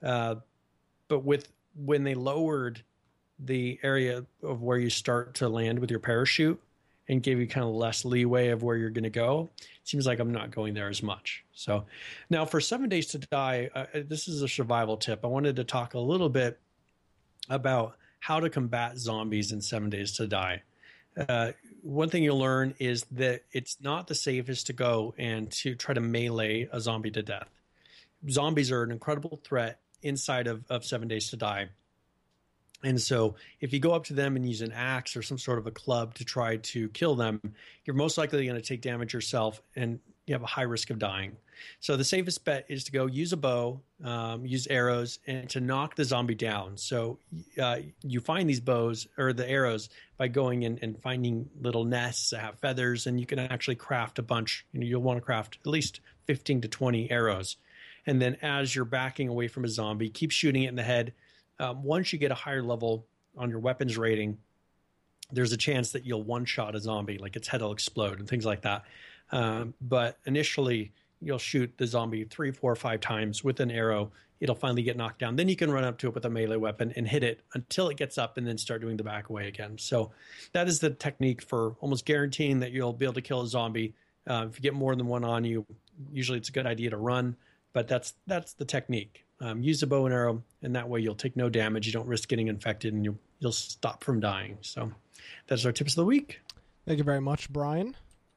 [SPEAKER 2] Uh, but with when they lowered the area of where you start to land with your parachute and gave you kind of less leeway of where you're going to go, it seems like I'm not going there as much. So now for Seven Days to Die, uh, this is a survival tip. I wanted to talk a little bit about how to combat zombies in Seven Days to Die. Uh, one thing you'll learn is that it's not the safest to go and to try to melee a zombie to death. Zombies are an incredible threat inside of, of Seven Days to Die. And so if you go up to them and use an axe or some sort of a club to try to kill them, you're most likely going to take damage yourself and you have a high risk of dying. So the safest bet is to go use a bow, um, use arrows, and to knock the zombie down. So uh, you find these bows or the arrows by going in and finding little nests that have feathers, and you can actually craft a bunch. You know, you'll want to craft at least fifteen to twenty arrows. And then as you're backing away from a zombie, keep shooting it in the head. Um, once you get a higher level on your weapons rating, there's a chance that you'll one-shot a zombie, like its head will explode and things like that. Um, but initially, you'll shoot the zombie three, four, five times with an arrow. It'll finally get knocked down. Then you can run up to it with a melee weapon and hit it until it gets up and then start doing the back away again. So that is the technique for almost guaranteeing that you'll be able to kill a zombie. Uh, if you get more than one on you, usually it's a good idea to run, but that's that's the technique. Um, use a bow and arrow, and that way you'll take no damage. You don't risk getting infected, and you'll, you'll stop from dying. So that's our tips of the week.
[SPEAKER 1] Thank you very much, Brian.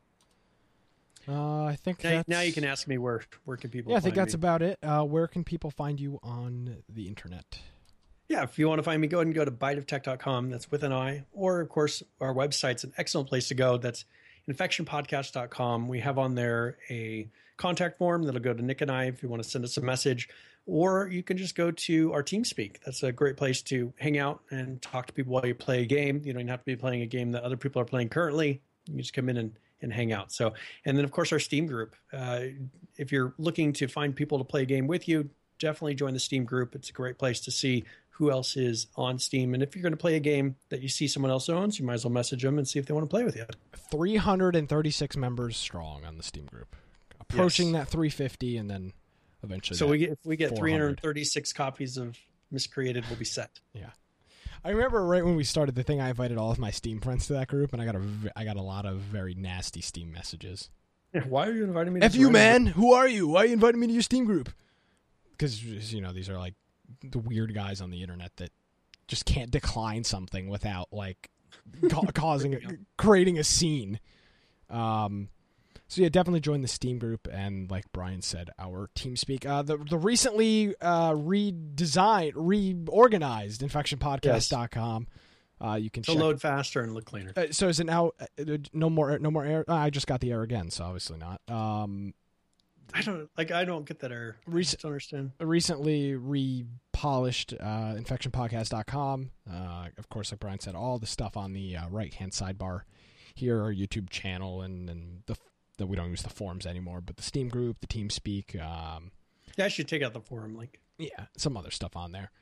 [SPEAKER 1] Uh, I think
[SPEAKER 2] now,
[SPEAKER 1] that's...
[SPEAKER 2] now you can ask me where where can people
[SPEAKER 1] yeah, I
[SPEAKER 2] find
[SPEAKER 1] think that's
[SPEAKER 2] me.
[SPEAKER 1] about it. Uh, where can people find you on the internet?
[SPEAKER 2] Yeah, if you want to find me, go ahead and go to bite of tech dot com. That's with an I. Or, of course, our website's an excellent place to go. That's infection podcast dot com. We have on there a contact form that'll go to Nick and I if you want to send us a message. Or you can just go to our TeamSpeak. That's a great place to hang out and talk to people while you play a game. You don't even have to be playing a game that other people are playing currently. You just come in and, and hang out. So, and then, of course, our Steam group. Uh, if you're looking to find people to play a game with you, definitely join the Steam group. It's a great place to see who else is on Steam. And if you're going to play a game that you see someone else owns, you might as well message them and see if they want to play with you.
[SPEAKER 1] three hundred thirty-six members strong on the Steam group. Approaching
[SPEAKER 2] Yes.
[SPEAKER 1] that three hundred fifty and then eventually.
[SPEAKER 2] So we get, if we get
[SPEAKER 1] four hundred.
[SPEAKER 2] three hundred thirty-six copies of Miscreated, we'll be set.
[SPEAKER 1] Yeah. I remember right when we started the thing, I invited all of my Steam friends to that group, and I got a, I got a lot of very nasty Steam messages.
[SPEAKER 2] Why are you inviting me to
[SPEAKER 1] F
[SPEAKER 2] this
[SPEAKER 1] you,
[SPEAKER 2] random
[SPEAKER 1] man! Who are you? Why are you inviting me to your Steam group? Because, you know, these are like the weird guys on the internet that just can't decline something without, like, ca- causing, a, creating a scene. Um... So yeah, definitely join the Steam group, and like Brian said, our TeamSpeak. Uh, the the recently uh, redesigned, reorganized infection podcast dot com. Uh, you can
[SPEAKER 2] to
[SPEAKER 1] check.
[SPEAKER 2] load faster and look cleaner.
[SPEAKER 1] Uh, so is it now? Uh, no more, no more error. Uh, I just got the error again, so obviously not. Um,
[SPEAKER 2] I don't like. I don't get that error. I
[SPEAKER 1] Rec-
[SPEAKER 2] just don't understand.
[SPEAKER 1] recently repolished uh, infection podcast dot com. Uh, of course, like Brian said, all the stuff on the uh, right hand sidebar here, our YouTube channel, and and the. That we don't use the forums anymore, but the Steam group, the TeamSpeak, um,
[SPEAKER 2] Yeah, I should take out the forum link.
[SPEAKER 1] yeah, some other stuff on there.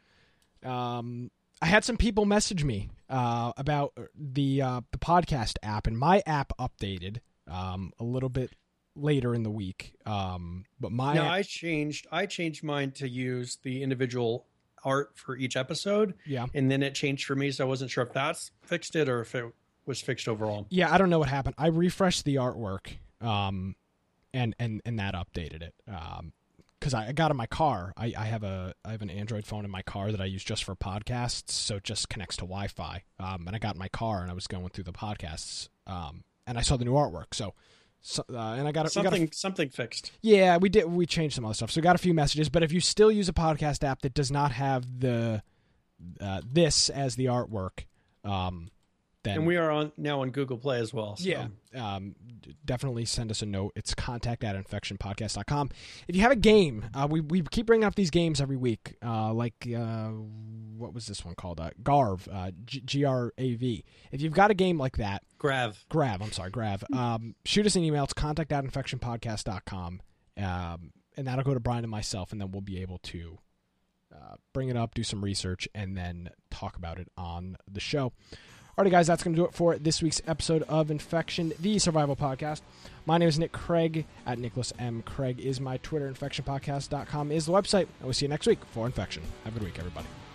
[SPEAKER 1] Um, I had some people message me uh, about the uh, the podcast app, and my app updated um, a little bit later in the week. Um, but my
[SPEAKER 2] No, I changed. I changed mine to use the individual art for each episode.
[SPEAKER 1] yeah,
[SPEAKER 2] and then it changed for me, so I wasn't sure if that's fixed it or if it was fixed overall.
[SPEAKER 1] yeah, I don't know what happened. I refreshed the artwork. Um, and, and, and that updated it. Um, cause I, I got in my car. I, I have a, I have an Android phone in my car that I use just for podcasts. So it just connects to Wi-Fi. Um, and I got in my car and I was going through the podcasts. Um, and I saw the new artwork. So, so uh, and I got
[SPEAKER 2] something,
[SPEAKER 1] we got a,
[SPEAKER 2] something fixed.
[SPEAKER 1] Yeah, we did. We changed some other stuff. So we got a few messages, but if you still use a podcast app that does not have the, uh, this as the artwork, um, Then,
[SPEAKER 2] and we are on now on Google Play as well. So.
[SPEAKER 1] Yeah, um, definitely send us a note. It's contact at infection podcast dot com. If you have a game, uh, we we keep bringing up these games every week. Uh, like uh, what was this one called? Uh, Garv, uh, G R A V. If you've got a game like that,
[SPEAKER 2] Grav,
[SPEAKER 1] Grav. I'm sorry, Grav. Um, shoot us an email. It's contact at infection podcast dot com, um, and that'll go to Brian and myself, and then we'll be able to uh, bring it up, do some research, and then talk about it on the show. Alrighty, guys, that's going to do it for this week's episode of Infection, the Survival Podcast. My name is Nick Craig, at Nicholas M. Craig is my Twitter. infection podcast dot com is the website. And we'll see you next week for Infection. Have a good week, everybody.